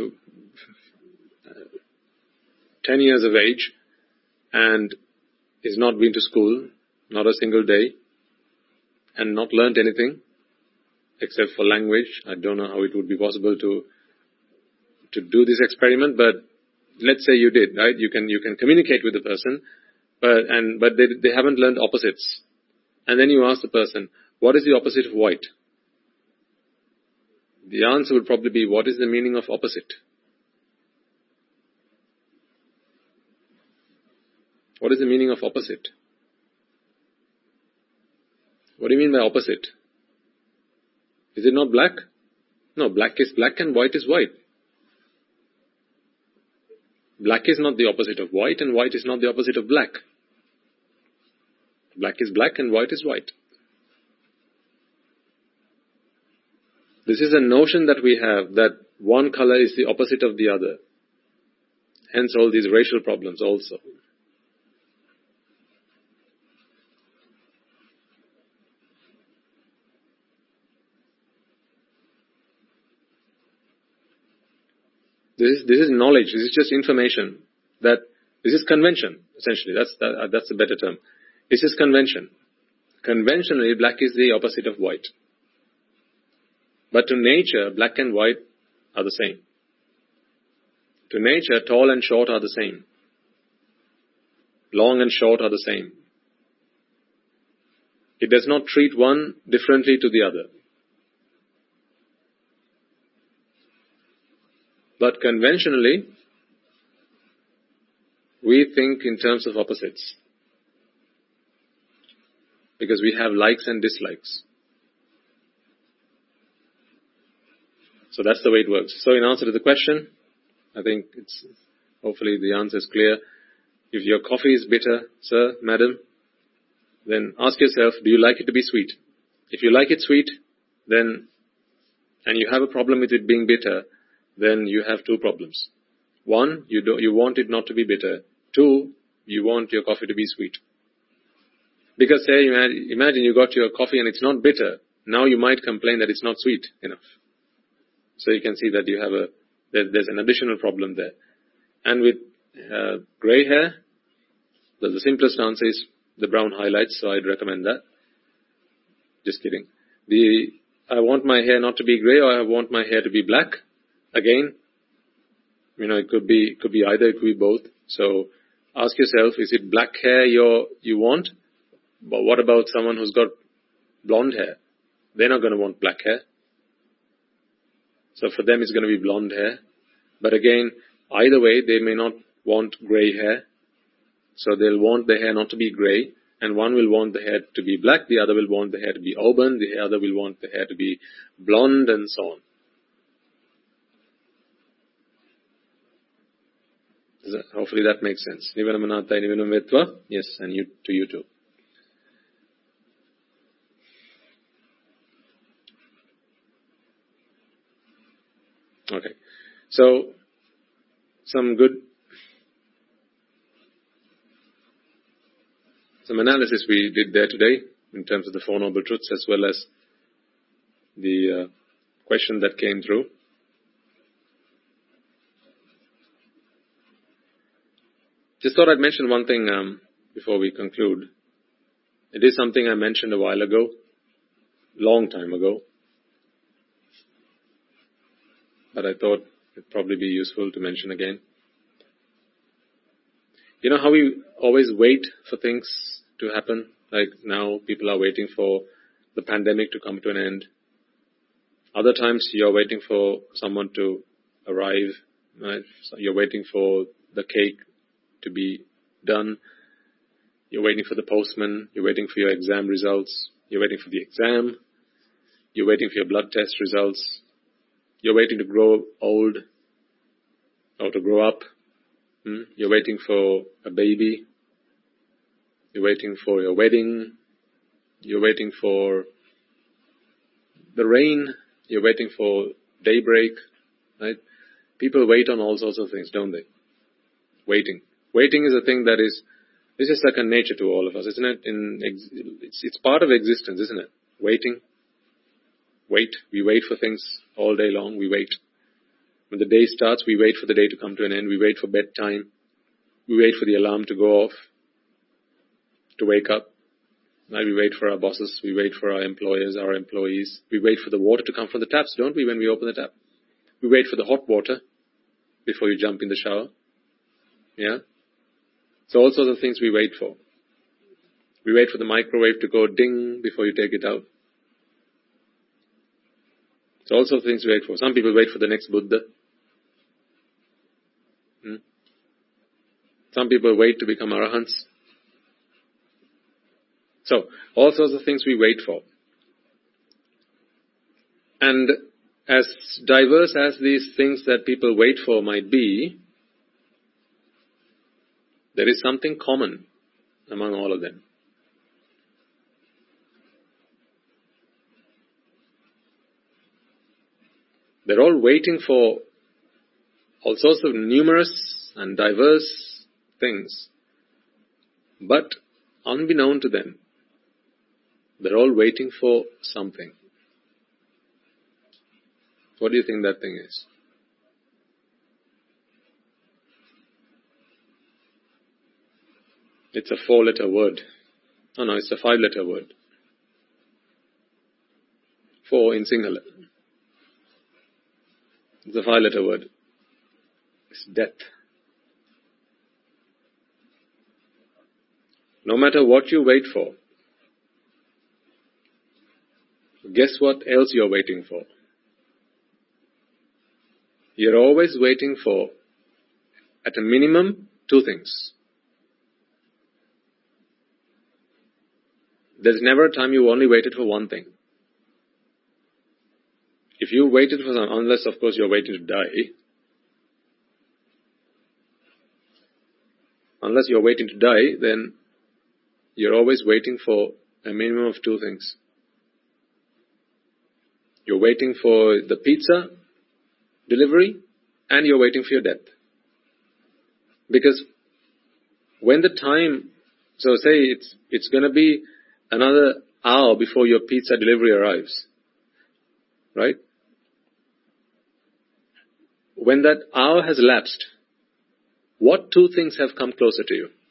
10 years of age, and he's not been to school, not a single day, and not learnt anything, except for language. I don't know how it would be possible to do this experiment, but let's say you did, right? You can communicate with the person, but they haven't learned opposites. And then you ask the person, what is the opposite of white? The answer would probably be, what is the meaning of opposite? What is the meaning of opposite? What do you mean by opposite? Is it not black? No, black is black and white is white. Black is not the opposite of white, and white is not the opposite of black. Black is black and white is white. This is a notion that we have, that one color is the opposite of the other. Hence all these racial problems also. This is knowledge. This is just information. This is convention, essentially. That's a better term. This is convention. Conventionally, black is the opposite of white. But to nature, black and white are the same. To nature, tall and short are the same. Long and short are the same. It does not treat one differently to the other. But conventionally, we think in terms of opposites. Because we have likes and dislikes. So that's the way it works. So in answer to the question, I think hopefully the answer is clear. If your coffee is bitter, sir, madam, then ask yourself, do you like it to be sweet? If you like it sweet, and you have a problem with it being bitter, then you have two problems. One, you want it not to be bitter. Two, you want your coffee to be sweet. Because say, imagine you got your coffee and it's not bitter. Now you might complain that it's not sweet enough. So you can see that there's an additional problem there. And with grey hair, the simplest answer is the brown highlights, so I'd recommend that. Just kidding. I want my hair not to be grey, or I want my hair to be black. Again, it could be either, it could be both. So ask yourself, is it black hair you want? But what about someone who's got blonde hair? They're not going to want black hair. So for them it's going to be blonde hair. But again, either way, they may not want grey hair. So they'll want the hair not to be grey. And one will want the hair to be black, the other will want the hair to be auburn, the other will want the hair to be blonde, and so on. Hopefully that makes sense. Nivanamanata nivanam vetva. Yes, and to you too. Okay. So, some analysis we did there today in terms of the Four Noble Truths, as well as the question that came through. Just thought I'd mention one thing before we conclude. It is something I mentioned a while ago, long time ago. But I thought it'd probably be useful to mention again. You know how we always wait for things to happen? Like now people are waiting for the pandemic to come to an end. Other times you're waiting for someone to arrive. Right? So you're waiting for the cake to be done. You're waiting for the postman. You're waiting for your exam results. You're waiting for the exam. You're waiting for your blood test results. You're waiting to grow old or to grow up. You're waiting for a baby. You're waiting for your wedding. You're waiting for the rain. You're waiting for daybreak. Right? People wait on all sorts of things, don't they? Waiting. Waiting is a thing that is second nature to all of us, isn't it? It's part of existence, isn't it? Waiting. Wait. We wait for things all day long. We wait. When the day starts, we wait for the day to come to an end. We wait for bedtime. We wait for the alarm to go off, to wake up. Right? We wait for our bosses. We wait for our employers, our employees. We wait for the water to come from the taps, don't we, when we open the tap? We wait for the hot water before you jump in the shower. Yeah? So all sorts of things we wait for. We wait for the microwave to go ding before you take it out. So all sorts of things we wait for. Some people wait for the next Buddha. Some people wait to become arahants. So, all sorts of things we wait for. And as diverse as these things that people wait for might be, there is something common among all of them. They're all waiting for all sorts of numerous and diverse things. But unbeknown to them, they're all waiting for something. What do you think that thing is? It's a 4-letter word. Oh no, it's a 5-letter word. 4 in Sinhala. It's a 5-letter word. It's death. No matter what you wait for, guess what else you're waiting for? You're always waiting for, at a minimum, 2 things. There's never a time you only waited for one thing. If you waited for some, unless of course you're waiting to die, unless you're waiting to die, then you're always waiting for a minimum of 2 things. You're waiting for the pizza delivery and you're waiting for your death. Because when the time, so say it's going to be another hour before your pizza delivery arrives, right? When that hour has elapsed, what 2 things have come closer to you?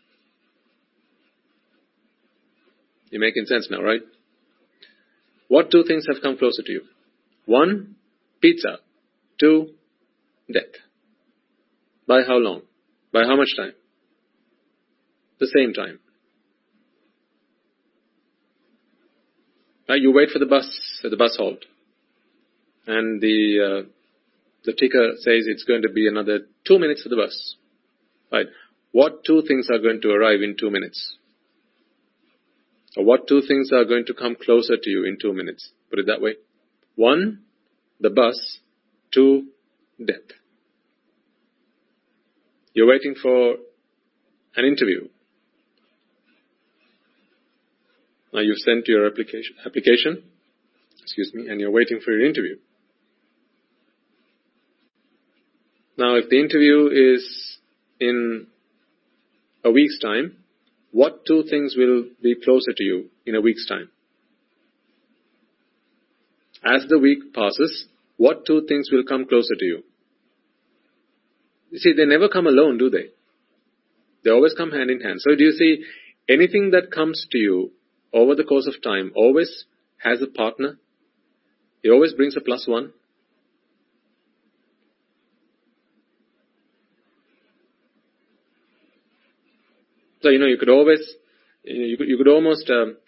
You're making sense now, right? What 2 things have come closer to you? 1, pizza. 2, death. By how long? By how much time? The same time. You wait for the bus at the bus halt. And the ticker says it's going to be another 2 minutes for the bus. Right. What 2 things are going to arrive in 2 minutes? Or what 2 things are going to come closer to you in 2 minutes? Put it that way. 1, the bus. 2, death. You're waiting for an interview. Now you've sent your application, and you're waiting for your interview. Now if the interview is in a week's time, what 2 things will be closer to you in a week's time? As the week passes, what 2 things will come closer to you? You see, they never come alone, do they? They always come hand in hand. So do you see, anything that comes to you over the course of time always has a partner? It always brings a +1. So, you could always, you could almost,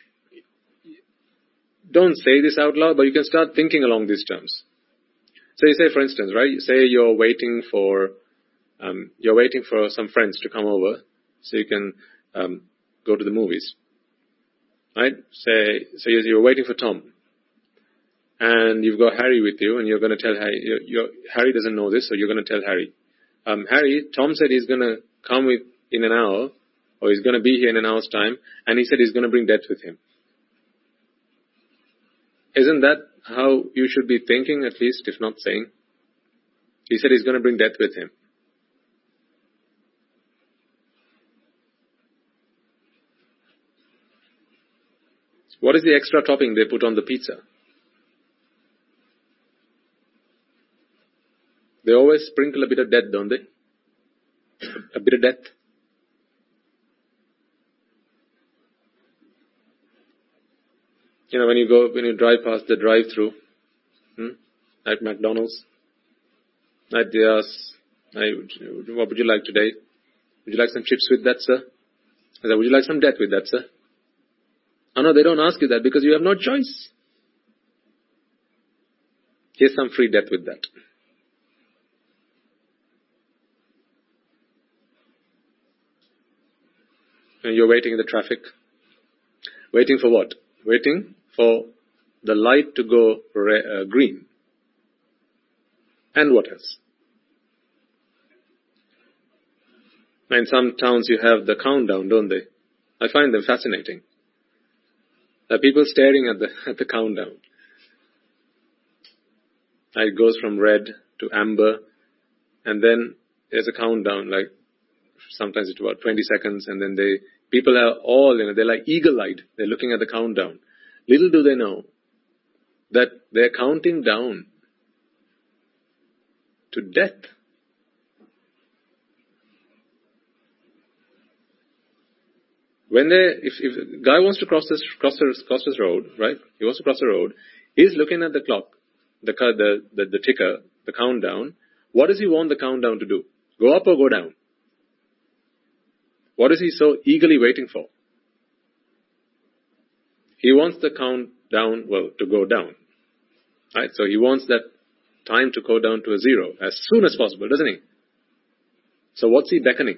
don't say this out loud, but you can start thinking along these terms. So you say, for instance, right, say you're waiting for some friends to come over so you can go to the movies. Right? So you're waiting for Tom. And you've got Harry with you, and you're going to tell Harry. Harry doesn't know this, so you're going to tell Harry. Harry, Tom said he's going to come in an hour, or he's going to be here in an hour's time, and he said he's going to bring death with him. Isn't that how you should be thinking, at least, if not saying? He said he's going to bring death with him. What is the extra topping they put on the pizza? They always sprinkle a bit of death, don't they? A bit of death. When you drive past the drive-through, at McDonald's, at what would you like today? Would you like some chips with that, sir? Would you like some death with that, sir? Oh no, they don't ask you that because you have no choice. Here's some free death with that. And you're waiting in the traffic. Waiting for what? Waiting for the light to go green. And what else? In some towns you have the countdown, don't they? I find them fascinating. There are people staring at the countdown. It goes from red to amber, and then there's a countdown, like sometimes it's about 20 seconds, and then people are all, they're like eagle-eyed. They're looking at the countdown. Little do they know that they're counting down to death. If a guy wants to cross this road, right? He wants to cross the road. He's looking at the clock, the ticker, the countdown. What does he want the countdown to do? Go up or go down? What is he so eagerly waiting for? He wants the countdown, to go down. Right? So he wants that time to go down to a zero as soon as possible, doesn't he? So what's he beckoning?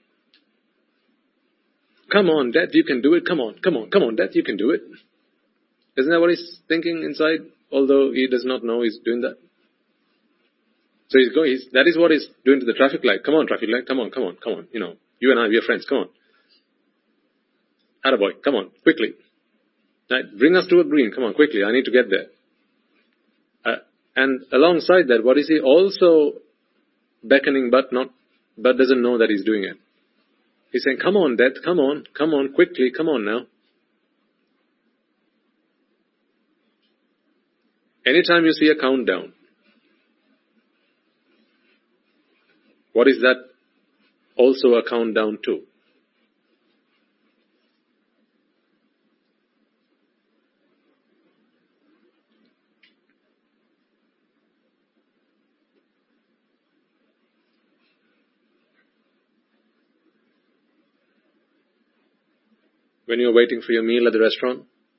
Come on, death, you can do it. Come on, death, you can do it. Isn't that what he's thinking inside? Although he does not know he's doing that. So that is what he's doing to the traffic light. Come on, traffic light, come on. You and I, we are friends, come on. Attaboy, come on, quickly. Right? Bring us to a green, come on, quickly, I need to get there. And alongside that, what is he also beckoning but doesn't know that he's doing it? He's saying, come on, death, come on, quickly, come on now. Anytime you see a countdown, what is that also a countdown to? When you're waiting for your meal at the restaurant,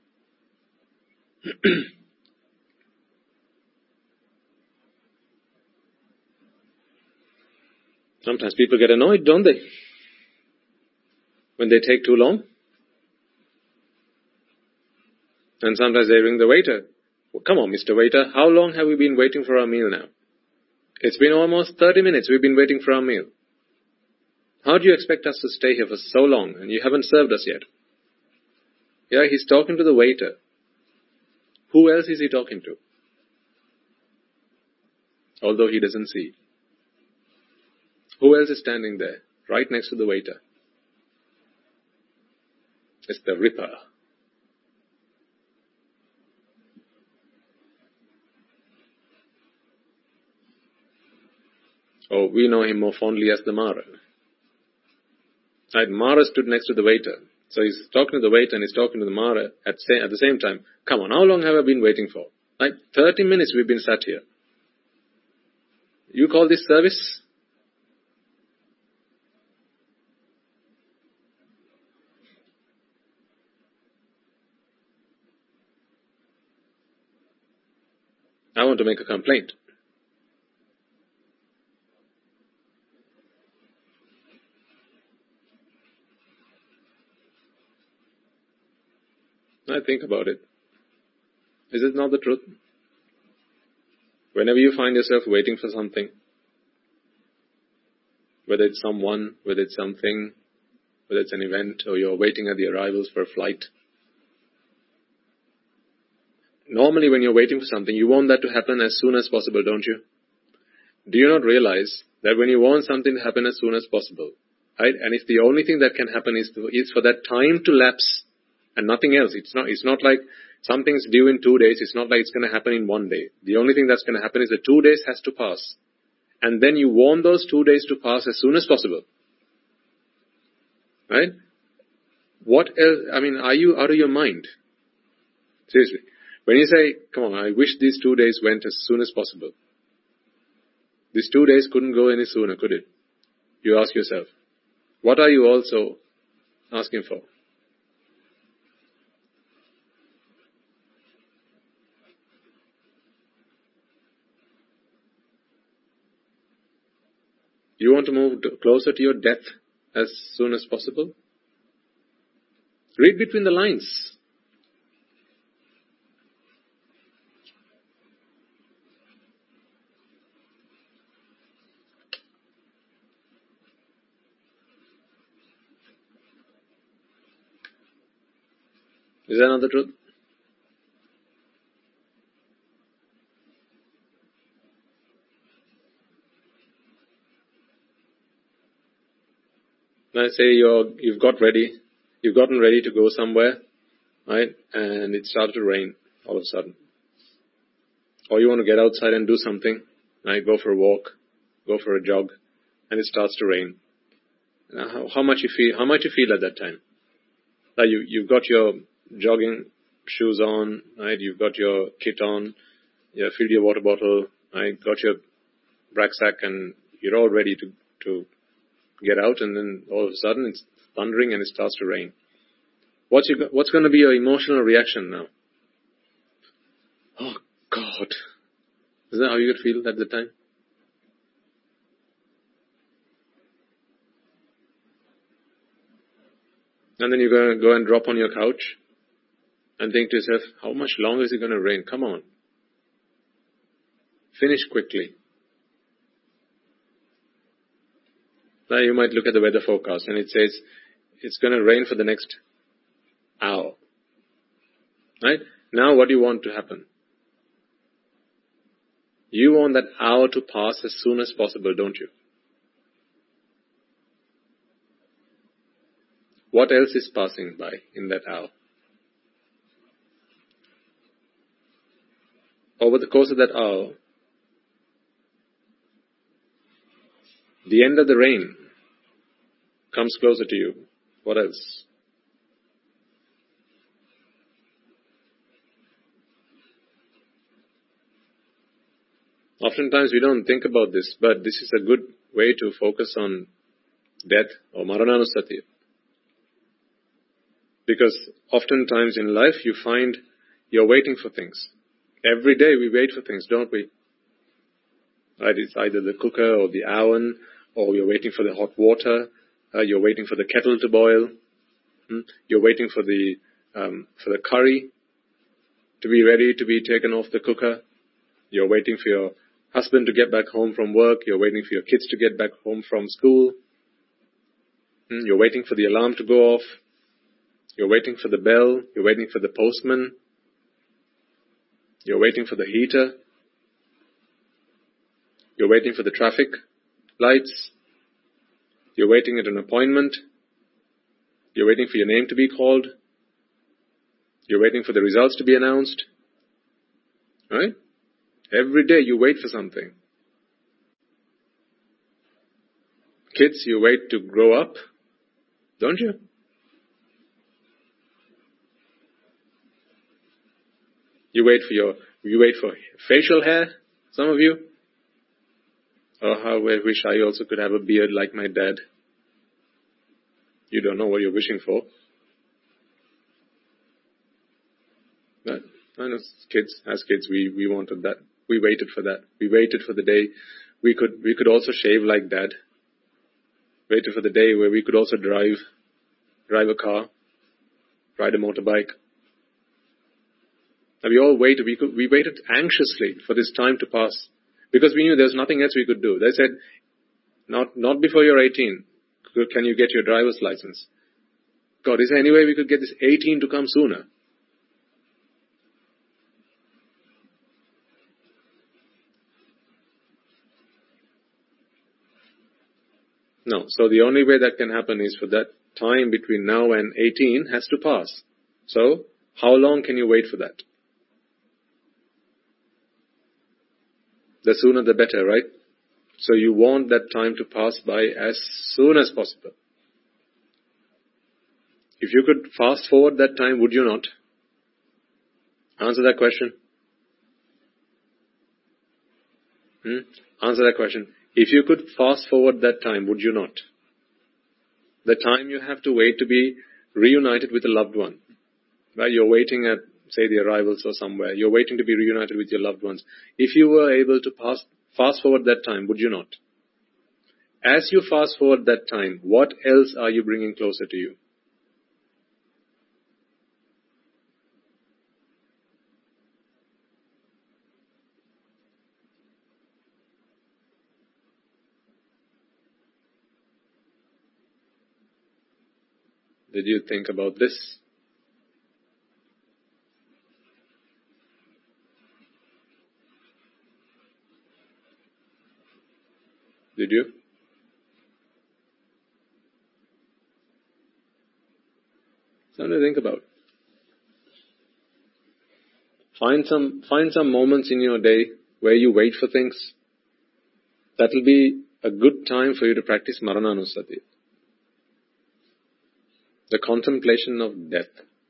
sometimes people get annoyed, don't they? When they take too long. And sometimes they ring the waiter. Well, come on, Mr. Waiter, how long have we been waiting for our meal now? It's been almost 30 minutes we've been waiting for our meal. How do you expect us to stay here for so long and you haven't served us yet? Yeah, he's talking to the waiter. Who else is he talking to? Although he doesn't see. Who else is standing there, right next to the waiter? It's the Ripper. Oh, we know him more fondly as the Mara. Right, Mara stood next to the waiter. So he's talking to the waiter and he's talking to the Mara at the same time. Come on, how long have I been waiting for? Right, 30 minutes we've been sat here. You call this service? I want to make a complaint. I think about it. Is it not the truth? Whenever you find yourself waiting for something, whether it's someone, whether it's something, whether it's an event, or you're waiting at the arrivals for a flight, normally when you're waiting for something, you want that to happen as soon as possible, don't you? Do you not realize that when you want something to happen as soon as possible, right, and if the only thing that can happen is for that time to lapse and nothing else, it's not like something's due in 2 days, it's not like it's going to happen in 1 day. The only thing that's going to happen is that 2 days has to pass. And then you want those 2 days to pass as soon as possible. Right? What else? I mean, are you out of your mind? Seriously. When you say, come on, I wish these 2 days went as soon as possible. These 2 days couldn't go any sooner, could it? You ask yourself. What are you also asking for? You want to move closer to your death as soon as possible? Read between the lines. Is that not the truth? Let's say you've gotten ready to go somewhere, right? And it started to rain all of a sudden. Or you want to get outside and do something, right? Go for a walk, go for a jog, and it starts to rain. Now, how much you feel at that time? Like you've got your jogging shoes on, right? You've got your kit on, you filled your water bottle, right? Got your rucksack, and you're all ready to get out, and then all of a sudden it's thundering and it starts to rain. What's going to be your emotional reaction now? Oh God! Is that how you would feel at the time? And then you're going to go and drop on your couch and think to yourself, how much longer is it going to rain? Come on. Finish quickly. Now you might look at the weather forecast and it says it's going to rain for the next hour. Right? Now what do you want to happen? You want that hour to pass as soon as possible, don't you? What else is passing by in that hour? Over the course of that hour, the end of the rain comes closer to you. What else? Oftentimes we don't think about this, but this is a good way to focus on death or Marananusati. Because oftentimes in life you find you're waiting for things. Every day we wait for things, don't we? Right? It's either the cooker or the oven, or you're waiting for the hot water, you're waiting for the kettle to boil, you're waiting for the curry to be ready to be taken off the cooker, you're waiting for your husband to get back home from work, you're waiting for your kids to get back home from school, you're waiting for the alarm to go off, you're waiting for the bell, you're waiting for the postman, you're waiting for the heater, you're waiting for the traffic lights, you're waiting at an appointment, you're waiting for your name to be called, you're waiting for the results to be announced, right? Every day you wait for something. Kids, you wait to grow up, don't you? You wait for facial hair, some of you. Oh, how I wish I also could have a beard like my dad. You don't know what you're wishing for. But I know as kids, we wanted that We waited for that. We waited for the day we could also shave like Dad. Waited for the day where we could also drive a car, ride a motorbike. And we all waited. We waited anxiously for this time to pass because we knew there was nothing else we could do. They said, not before you're 18 can you get your driver's license. God, is there any way we could get this 18 to come sooner? No. So the only way that can happen is for that time between now and 18 has to pass. So, how long can you wait for that? The sooner the better, right? So you want that time to pass by as soon as possible. If you could fast forward that time, would you not? Answer that question. Answer that question. If you could fast forward that time, would you not? The time you have to wait to be reunited with a loved one. Right? You're waiting at, say, the arrivals or somewhere. You're waiting to be reunited with your loved ones. If you were able to fast forward that time, would you not? As you fast forward that time, what else are you bringing closer to you? Did you think about this? Did you? Something to think about. Find some moments in your day where you wait for things. That will be a good time for you to practice Marananusati. The contemplation of death.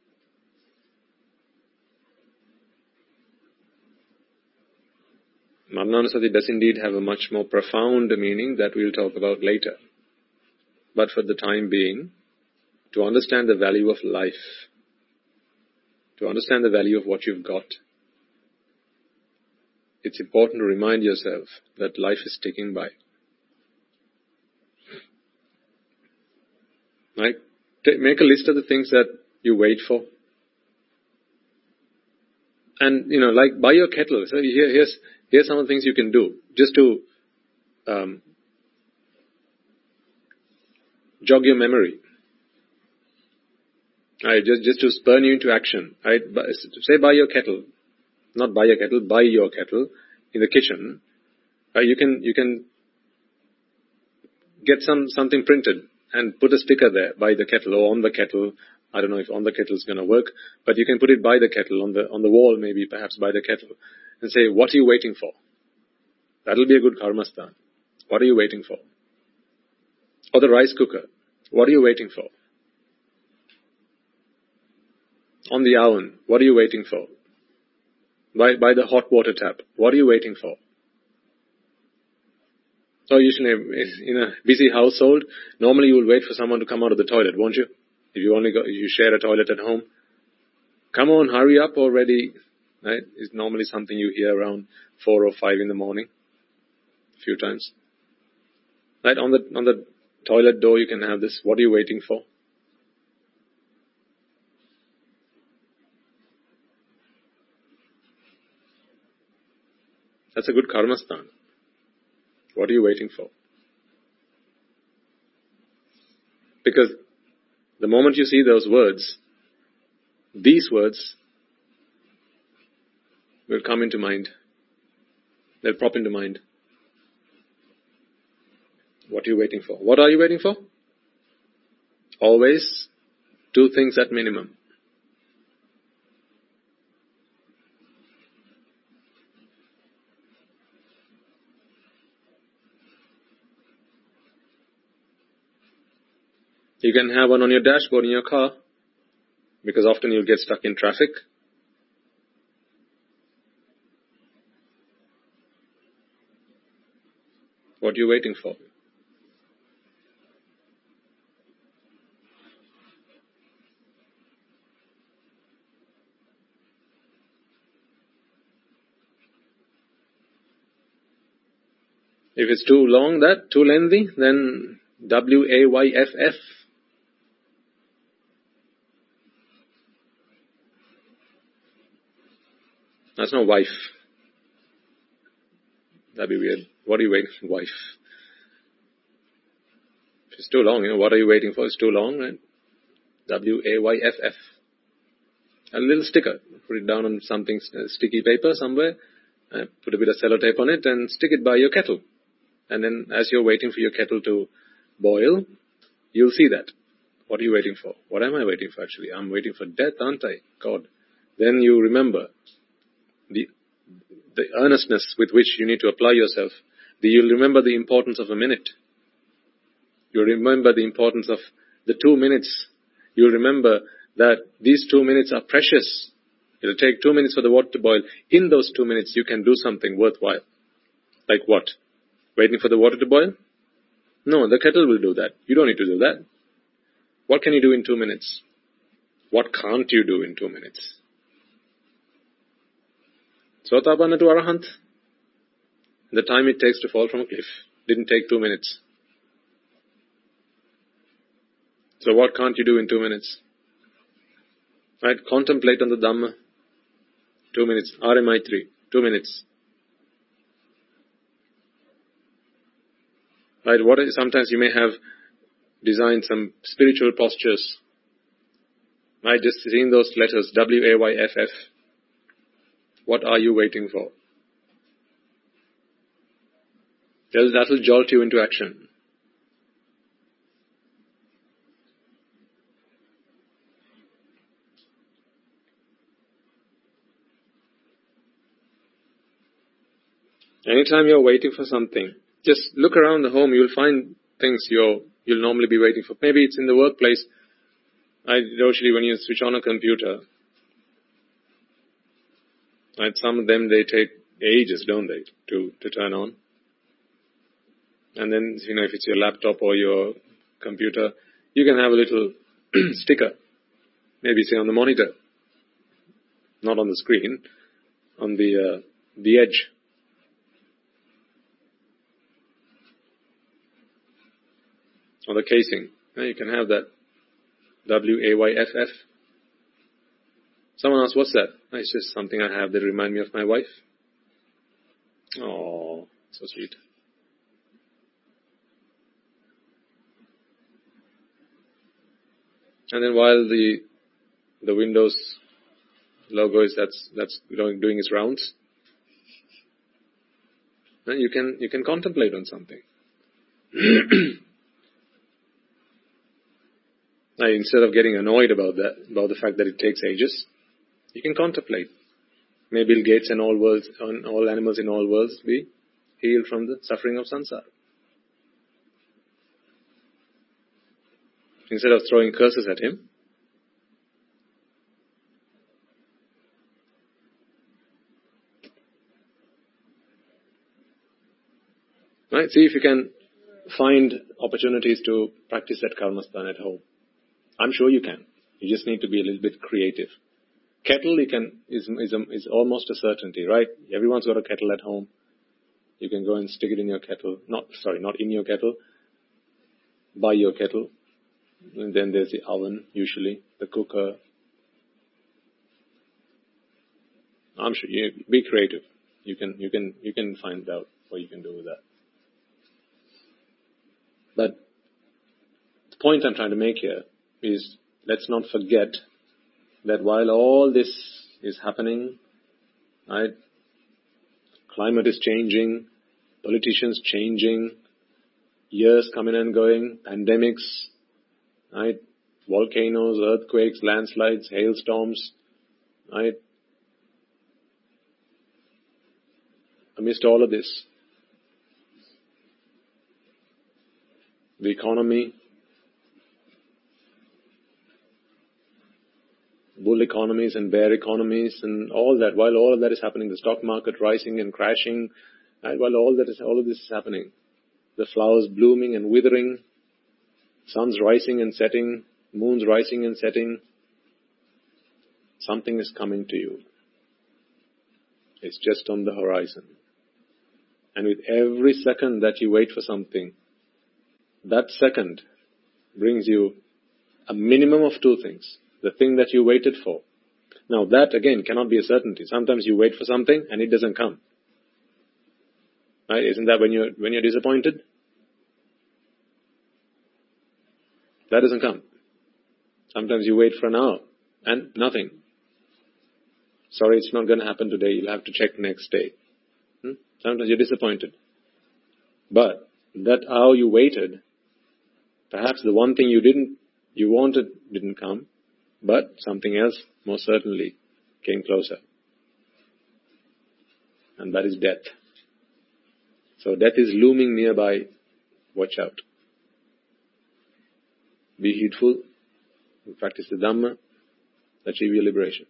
Marananusati does indeed have a much more profound meaning that we'll talk about later. But for the time being, to understand the value of life, to understand the value of what you've got, it's important to remind yourself that life is ticking by. Right? Make a list of the things that you wait for. And, like buy your kettle. So here's some of the things you can do just to jog your memory. Right, just to spur you into action. Right? Say buy your kettle. Not buy a kettle, buy your kettle in the kitchen. You can get something printed and put a sticker there by the kettle or on the kettle. I don't know if on the kettle is going to work, but you can put it by the kettle on the wall, maybe perhaps by the kettle, and say, what are you waiting for? That'll be a good karmasthana. What are you waiting for? Or the rice cooker. What are you waiting for? On the oven. What are you waiting for? By the hot water tap. What are you waiting for? So usually in a busy household, normally you will wait for someone to come out of the toilet, won't you? If you share a toilet at home. Come on, hurry up already. Right? It's normally something you hear around 4 or 5 in the morning. A few times. Right? On the toilet door you can have this. What are you waiting for? That's a good karmasthana. What are you waiting for? Because the moment you see those words, these words will come into mind. They'll pop into mind. What are you waiting for? What are you waiting for? Always 2 things at minimum. You can have one on your dashboard in your car, because often you'll get stuck in traffic. What are you waiting for? If it's too long, too lengthy, then WAYFF. That's not wife. That'd be weird. What are you waiting for, wife? If it's too long, what are you waiting for? It's too long, right? WAYFF. A little sticker. Put it down on something, sticky paper somewhere. Put a bit of sellotape on it and stick it by your kettle. And then as you're waiting for your kettle to boil, you'll see that. What are you waiting for? What am I waiting for actually? I'm waiting for death, aren't I? God. Then you remember the earnestness with which you need to apply yourself. You'll remember the importance of a minute. You'll remember the importance of the 2 minutes. You'll remember that these 2 minutes are precious. It'll take 2 minutes for the water to boil. In those 2 minutes, you can do something worthwhile. Like what? Waiting for the water to boil? No, the kettle will do that. You don't need to do that. What can you do in 2 minutes? What can't you do in 2 minutes? Sotapanna to Arahant, the time it takes to fall from a cliff didn't take 2 minutes. So what can't you do in 2 minutes? Right? Contemplate on the Dhamma. 2 minutes. Maitri. 2 minutes. Right? Sometimes you may have designed some spiritual postures. Right? Just seeing those letters, WAYFF. What are you waiting for? That'll jolt you into action. Anytime you're waiting for something, just look around the home, you'll find things you'll normally be waiting for. Maybe it's in the workplace. Usually when you switch on a computer, right, some of them, they take ages, don't they, to turn on. And then, if it's your laptop or your computer, you can have a little sticker, maybe say on the monitor, not on the screen, on the edge. Or the casing. You can have that. WAYFF. Someone asked, what's that? It's just something I have that remind me of my wife. Oh, so sweet. And then while the Windows logo is that's doing its rounds, then you can contemplate on something. Instead of getting annoyed about the fact that it takes ages, you can contemplate. May Bill Gates and all animals in all worlds be healed from the suffering of samsara. Instead of throwing curses at him, right? See if you can find opportunities to practice that karmasthana at home. I'm sure you can. You just need to be a little bit creative. Kettle, is almost a certainty, right? Everyone's got a kettle at home. You can go and stick it in your kettle. Not in your kettle. By your kettle. And then there's the oven, usually. The cooker. I'm sure be creative. You can find out what you can do with that. But the point I'm trying to make here is, let's not forget that while all this is happening, right, climate is changing, politicians changing, years coming and going, pandemics, right, volcanoes, earthquakes, landslides, hailstorms, right, amidst all of this, the economy, bull economies and bear economies and all that, while all of that is happening, the stock market rising and crashing, right, while all of this is happening, the flowers blooming and withering, suns rising and setting, moons rising and setting, something is coming to you. It's just on the horizon. And with every second that you wait for something, that second brings you a minimum of two things. The thing that you waited for. Now that again cannot be a certainty. Sometimes you wait for something and it doesn't come. Right? Isn't that when you're disappointed? That doesn't come. Sometimes you wait for an hour and nothing. Sorry, it's not going to happen today. You'll have to check next day. Sometimes you're disappointed. But that hour you waited, perhaps the one thing you wanted didn't come, but something else most certainly came closer. And that is death. So death is looming nearby. Watch out. Be heedful. Practice the Dhamma. Achieve your liberation.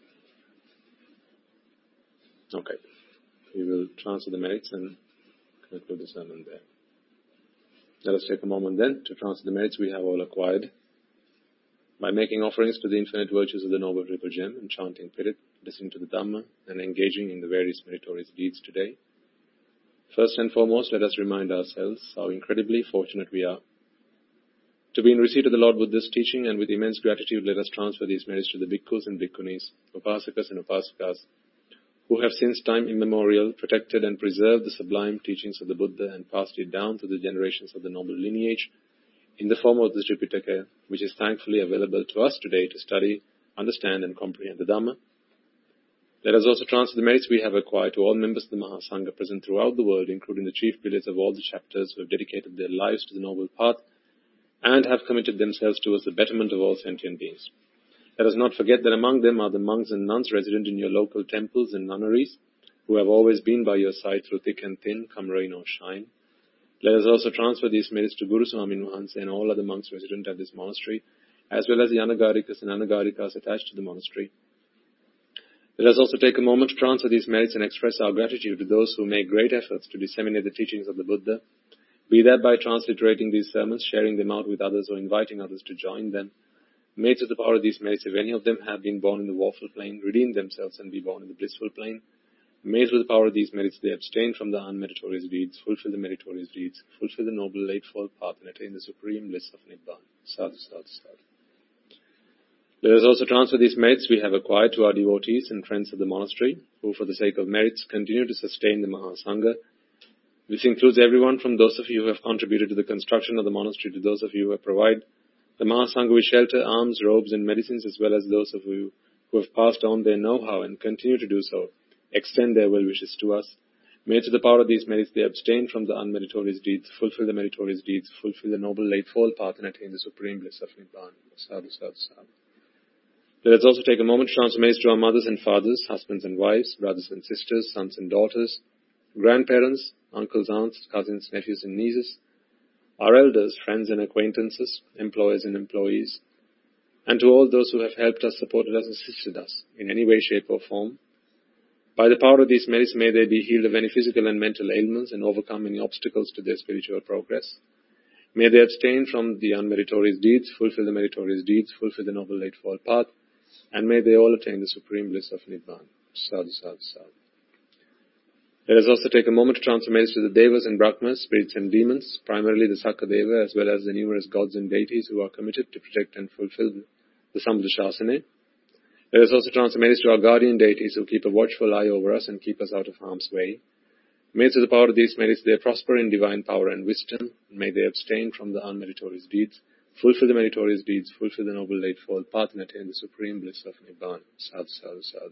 Okay. We will transfer the merits and conclude the sermon there. Let us take a moment then to transfer the merits we have all acquired by making offerings to the infinite virtues of the Noble Triple Gem and chanting Pirit, listening to the Dhamma and engaging in the various meritorious deeds today. First and foremost, let us remind ourselves how incredibly fortunate we are to be in receipt of the Lord Buddha's teaching, and with immense gratitude let us transfer these merits to the bhikkhus and bhikkhunis, upasakas and upasikas, who have since time immemorial protected and preserved the sublime teachings of the Buddha and passed it down to the generations of the noble lineage in the form of the Tripitaka, which is thankfully available to us today to study, understand and comprehend the Dhamma. Let us also transfer the merits we have acquired to all members of the Mahasangha present throughout the world, including the chief pillars of all the chapters who have dedicated their lives to the noble path and have committed themselves towards the betterment of all sentient beings. Let us not forget that among them are the monks and nuns resident in your local temples and nunneries, who have always been by your side through thick and thin, come rain or shine. Let us also transfer these merits to Guru Swamin Wahanse and all other monks resident at this monastery, as well as the Anagarikas and Anagarikas attached to the monastery. Let us also take a moment to transfer these merits and express our gratitude to those who make great efforts to disseminate the teachings of the Buddha, be that by transliterating these sermons, sharing them out with others, or inviting others to join them. May to the power of these merits, if any of them have been born in the woeful plane, redeem themselves and be born in the blissful plane. May through the power of these merits they abstain from the unmeritorious deeds, fulfill the meritorious deeds, fulfill the noble eightfold path, and attain the supreme bliss of Nibbana. Sadhu, sadhu, sadhu. Let us also transfer these merits we have acquired to our devotees and friends of the monastery, who for the sake of merits continue to sustain the Mahasangha. This includes everyone from those of you who have contributed to the construction of the monastery to those of you who have provided the Mahasangha with shelter, arms, robes and medicines, as well as those of you who have passed on their know-how and continue to do so, extend their well wishes to us. May to the power of these merits they abstain from the unmeritorious deeds, fulfill the meritorious deeds, fulfill the noble eightfold path and attain the supreme bliss of Nibbana. Sadhu, sadhu, sadhu. Let us also take a moment to transfer merits to our mothers and fathers, husbands and wives, brothers and sisters, sons and daughters, grandparents, uncles, aunts, cousins, nephews and nieces, our elders, friends and acquaintances, employers and employees, and to all those who have helped us, supported us, assisted us in any way, shape or form. By the power of these merits, may they be healed of any physical and mental ailments and overcome any obstacles to their spiritual progress. May they abstain from the unmeritorious deeds, fulfill the meritorious deeds, fulfill the noble eightfold path, and may they all attain the supreme bliss of Nibbana. Sadhu, sadhu, sadhu. Let us also take a moment to transfer merits to the Devas and Brahmas, spirits and demons, primarily the Sakadeva, as well as the numerous gods and deities who are committed to protect and fulfill the Sambuddhashasana. Let us also transfer merits to our guardian deities who keep a watchful eye over us and keep us out of harm's way. May through the power of these merits they prosper in divine power and wisdom, and may they abstain from the unmeritorious deeds, fulfill the meritorious deeds, fulfill the noble eightfold path, and attain the supreme bliss of Nibbana. Sadhu, sadhu, sadhu.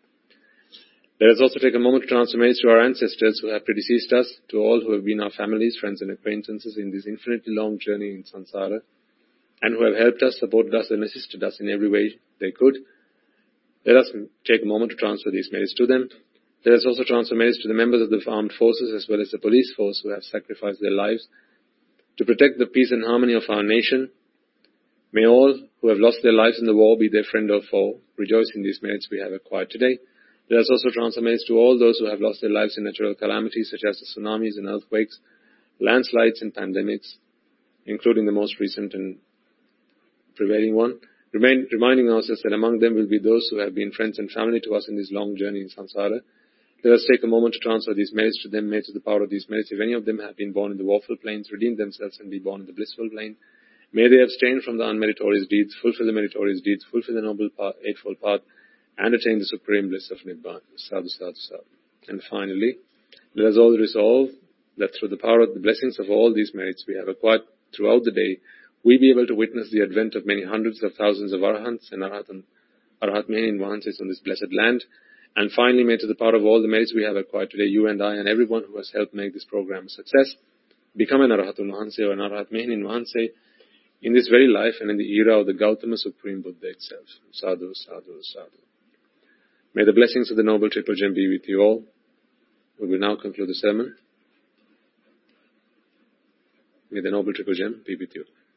Let us also take a moment to transfer merits to our ancestors who have predeceased us, to all who have been our families, friends and acquaintances in this infinitely long journey in samsara, and who have helped us, supported us and assisted us in every way they could. Let us take a moment to transfer these merits to them. Let us also transfer merits to the members of the armed forces as well as the police force who have sacrificed their lives to protect the peace and harmony of our nation. May all who have lost their lives in the war, be their friend or foe, rejoice in these merits we have acquired today. Let us also transfer merits to all those who have lost their lives in natural calamities such as the tsunamis and earthquakes, landslides and pandemics, including the most recent and prevailing one, reminding ourselves that among them will be those who have been friends and family to us in this long journey in samsara. Let us take a moment to transfer these merits to them. May to the power of these merits, if any of them have been born in the woeful planes, redeem themselves and be born in the blissful plane. May they abstain from the unmeritorious deeds, fulfill the meritorious deeds, fulfill the noble eightfold path, and attain the supreme bliss of Nibbana. Sadhu, sadhu, sadhu. And finally, let us all resolve that through the power of the blessings of all these merits we have acquired throughout the day, we be able to witness the advent of many hundreds of thousands of Arahants and Arhatmeni Vahansis on this blessed land. And finally, may to the power of all the merits we have acquired today, you and I and everyone who has helped make this program a success, become an Arahatun Vahanse or an Arhatmeni Vahanse in this very life and in the era of the Gautama Supreme Buddha itself. Sadhu, sadhu, sadhu. May the blessings of the Noble Triple Gem be with you all. We will now conclude the sermon. May the Noble Triple Gem be with you.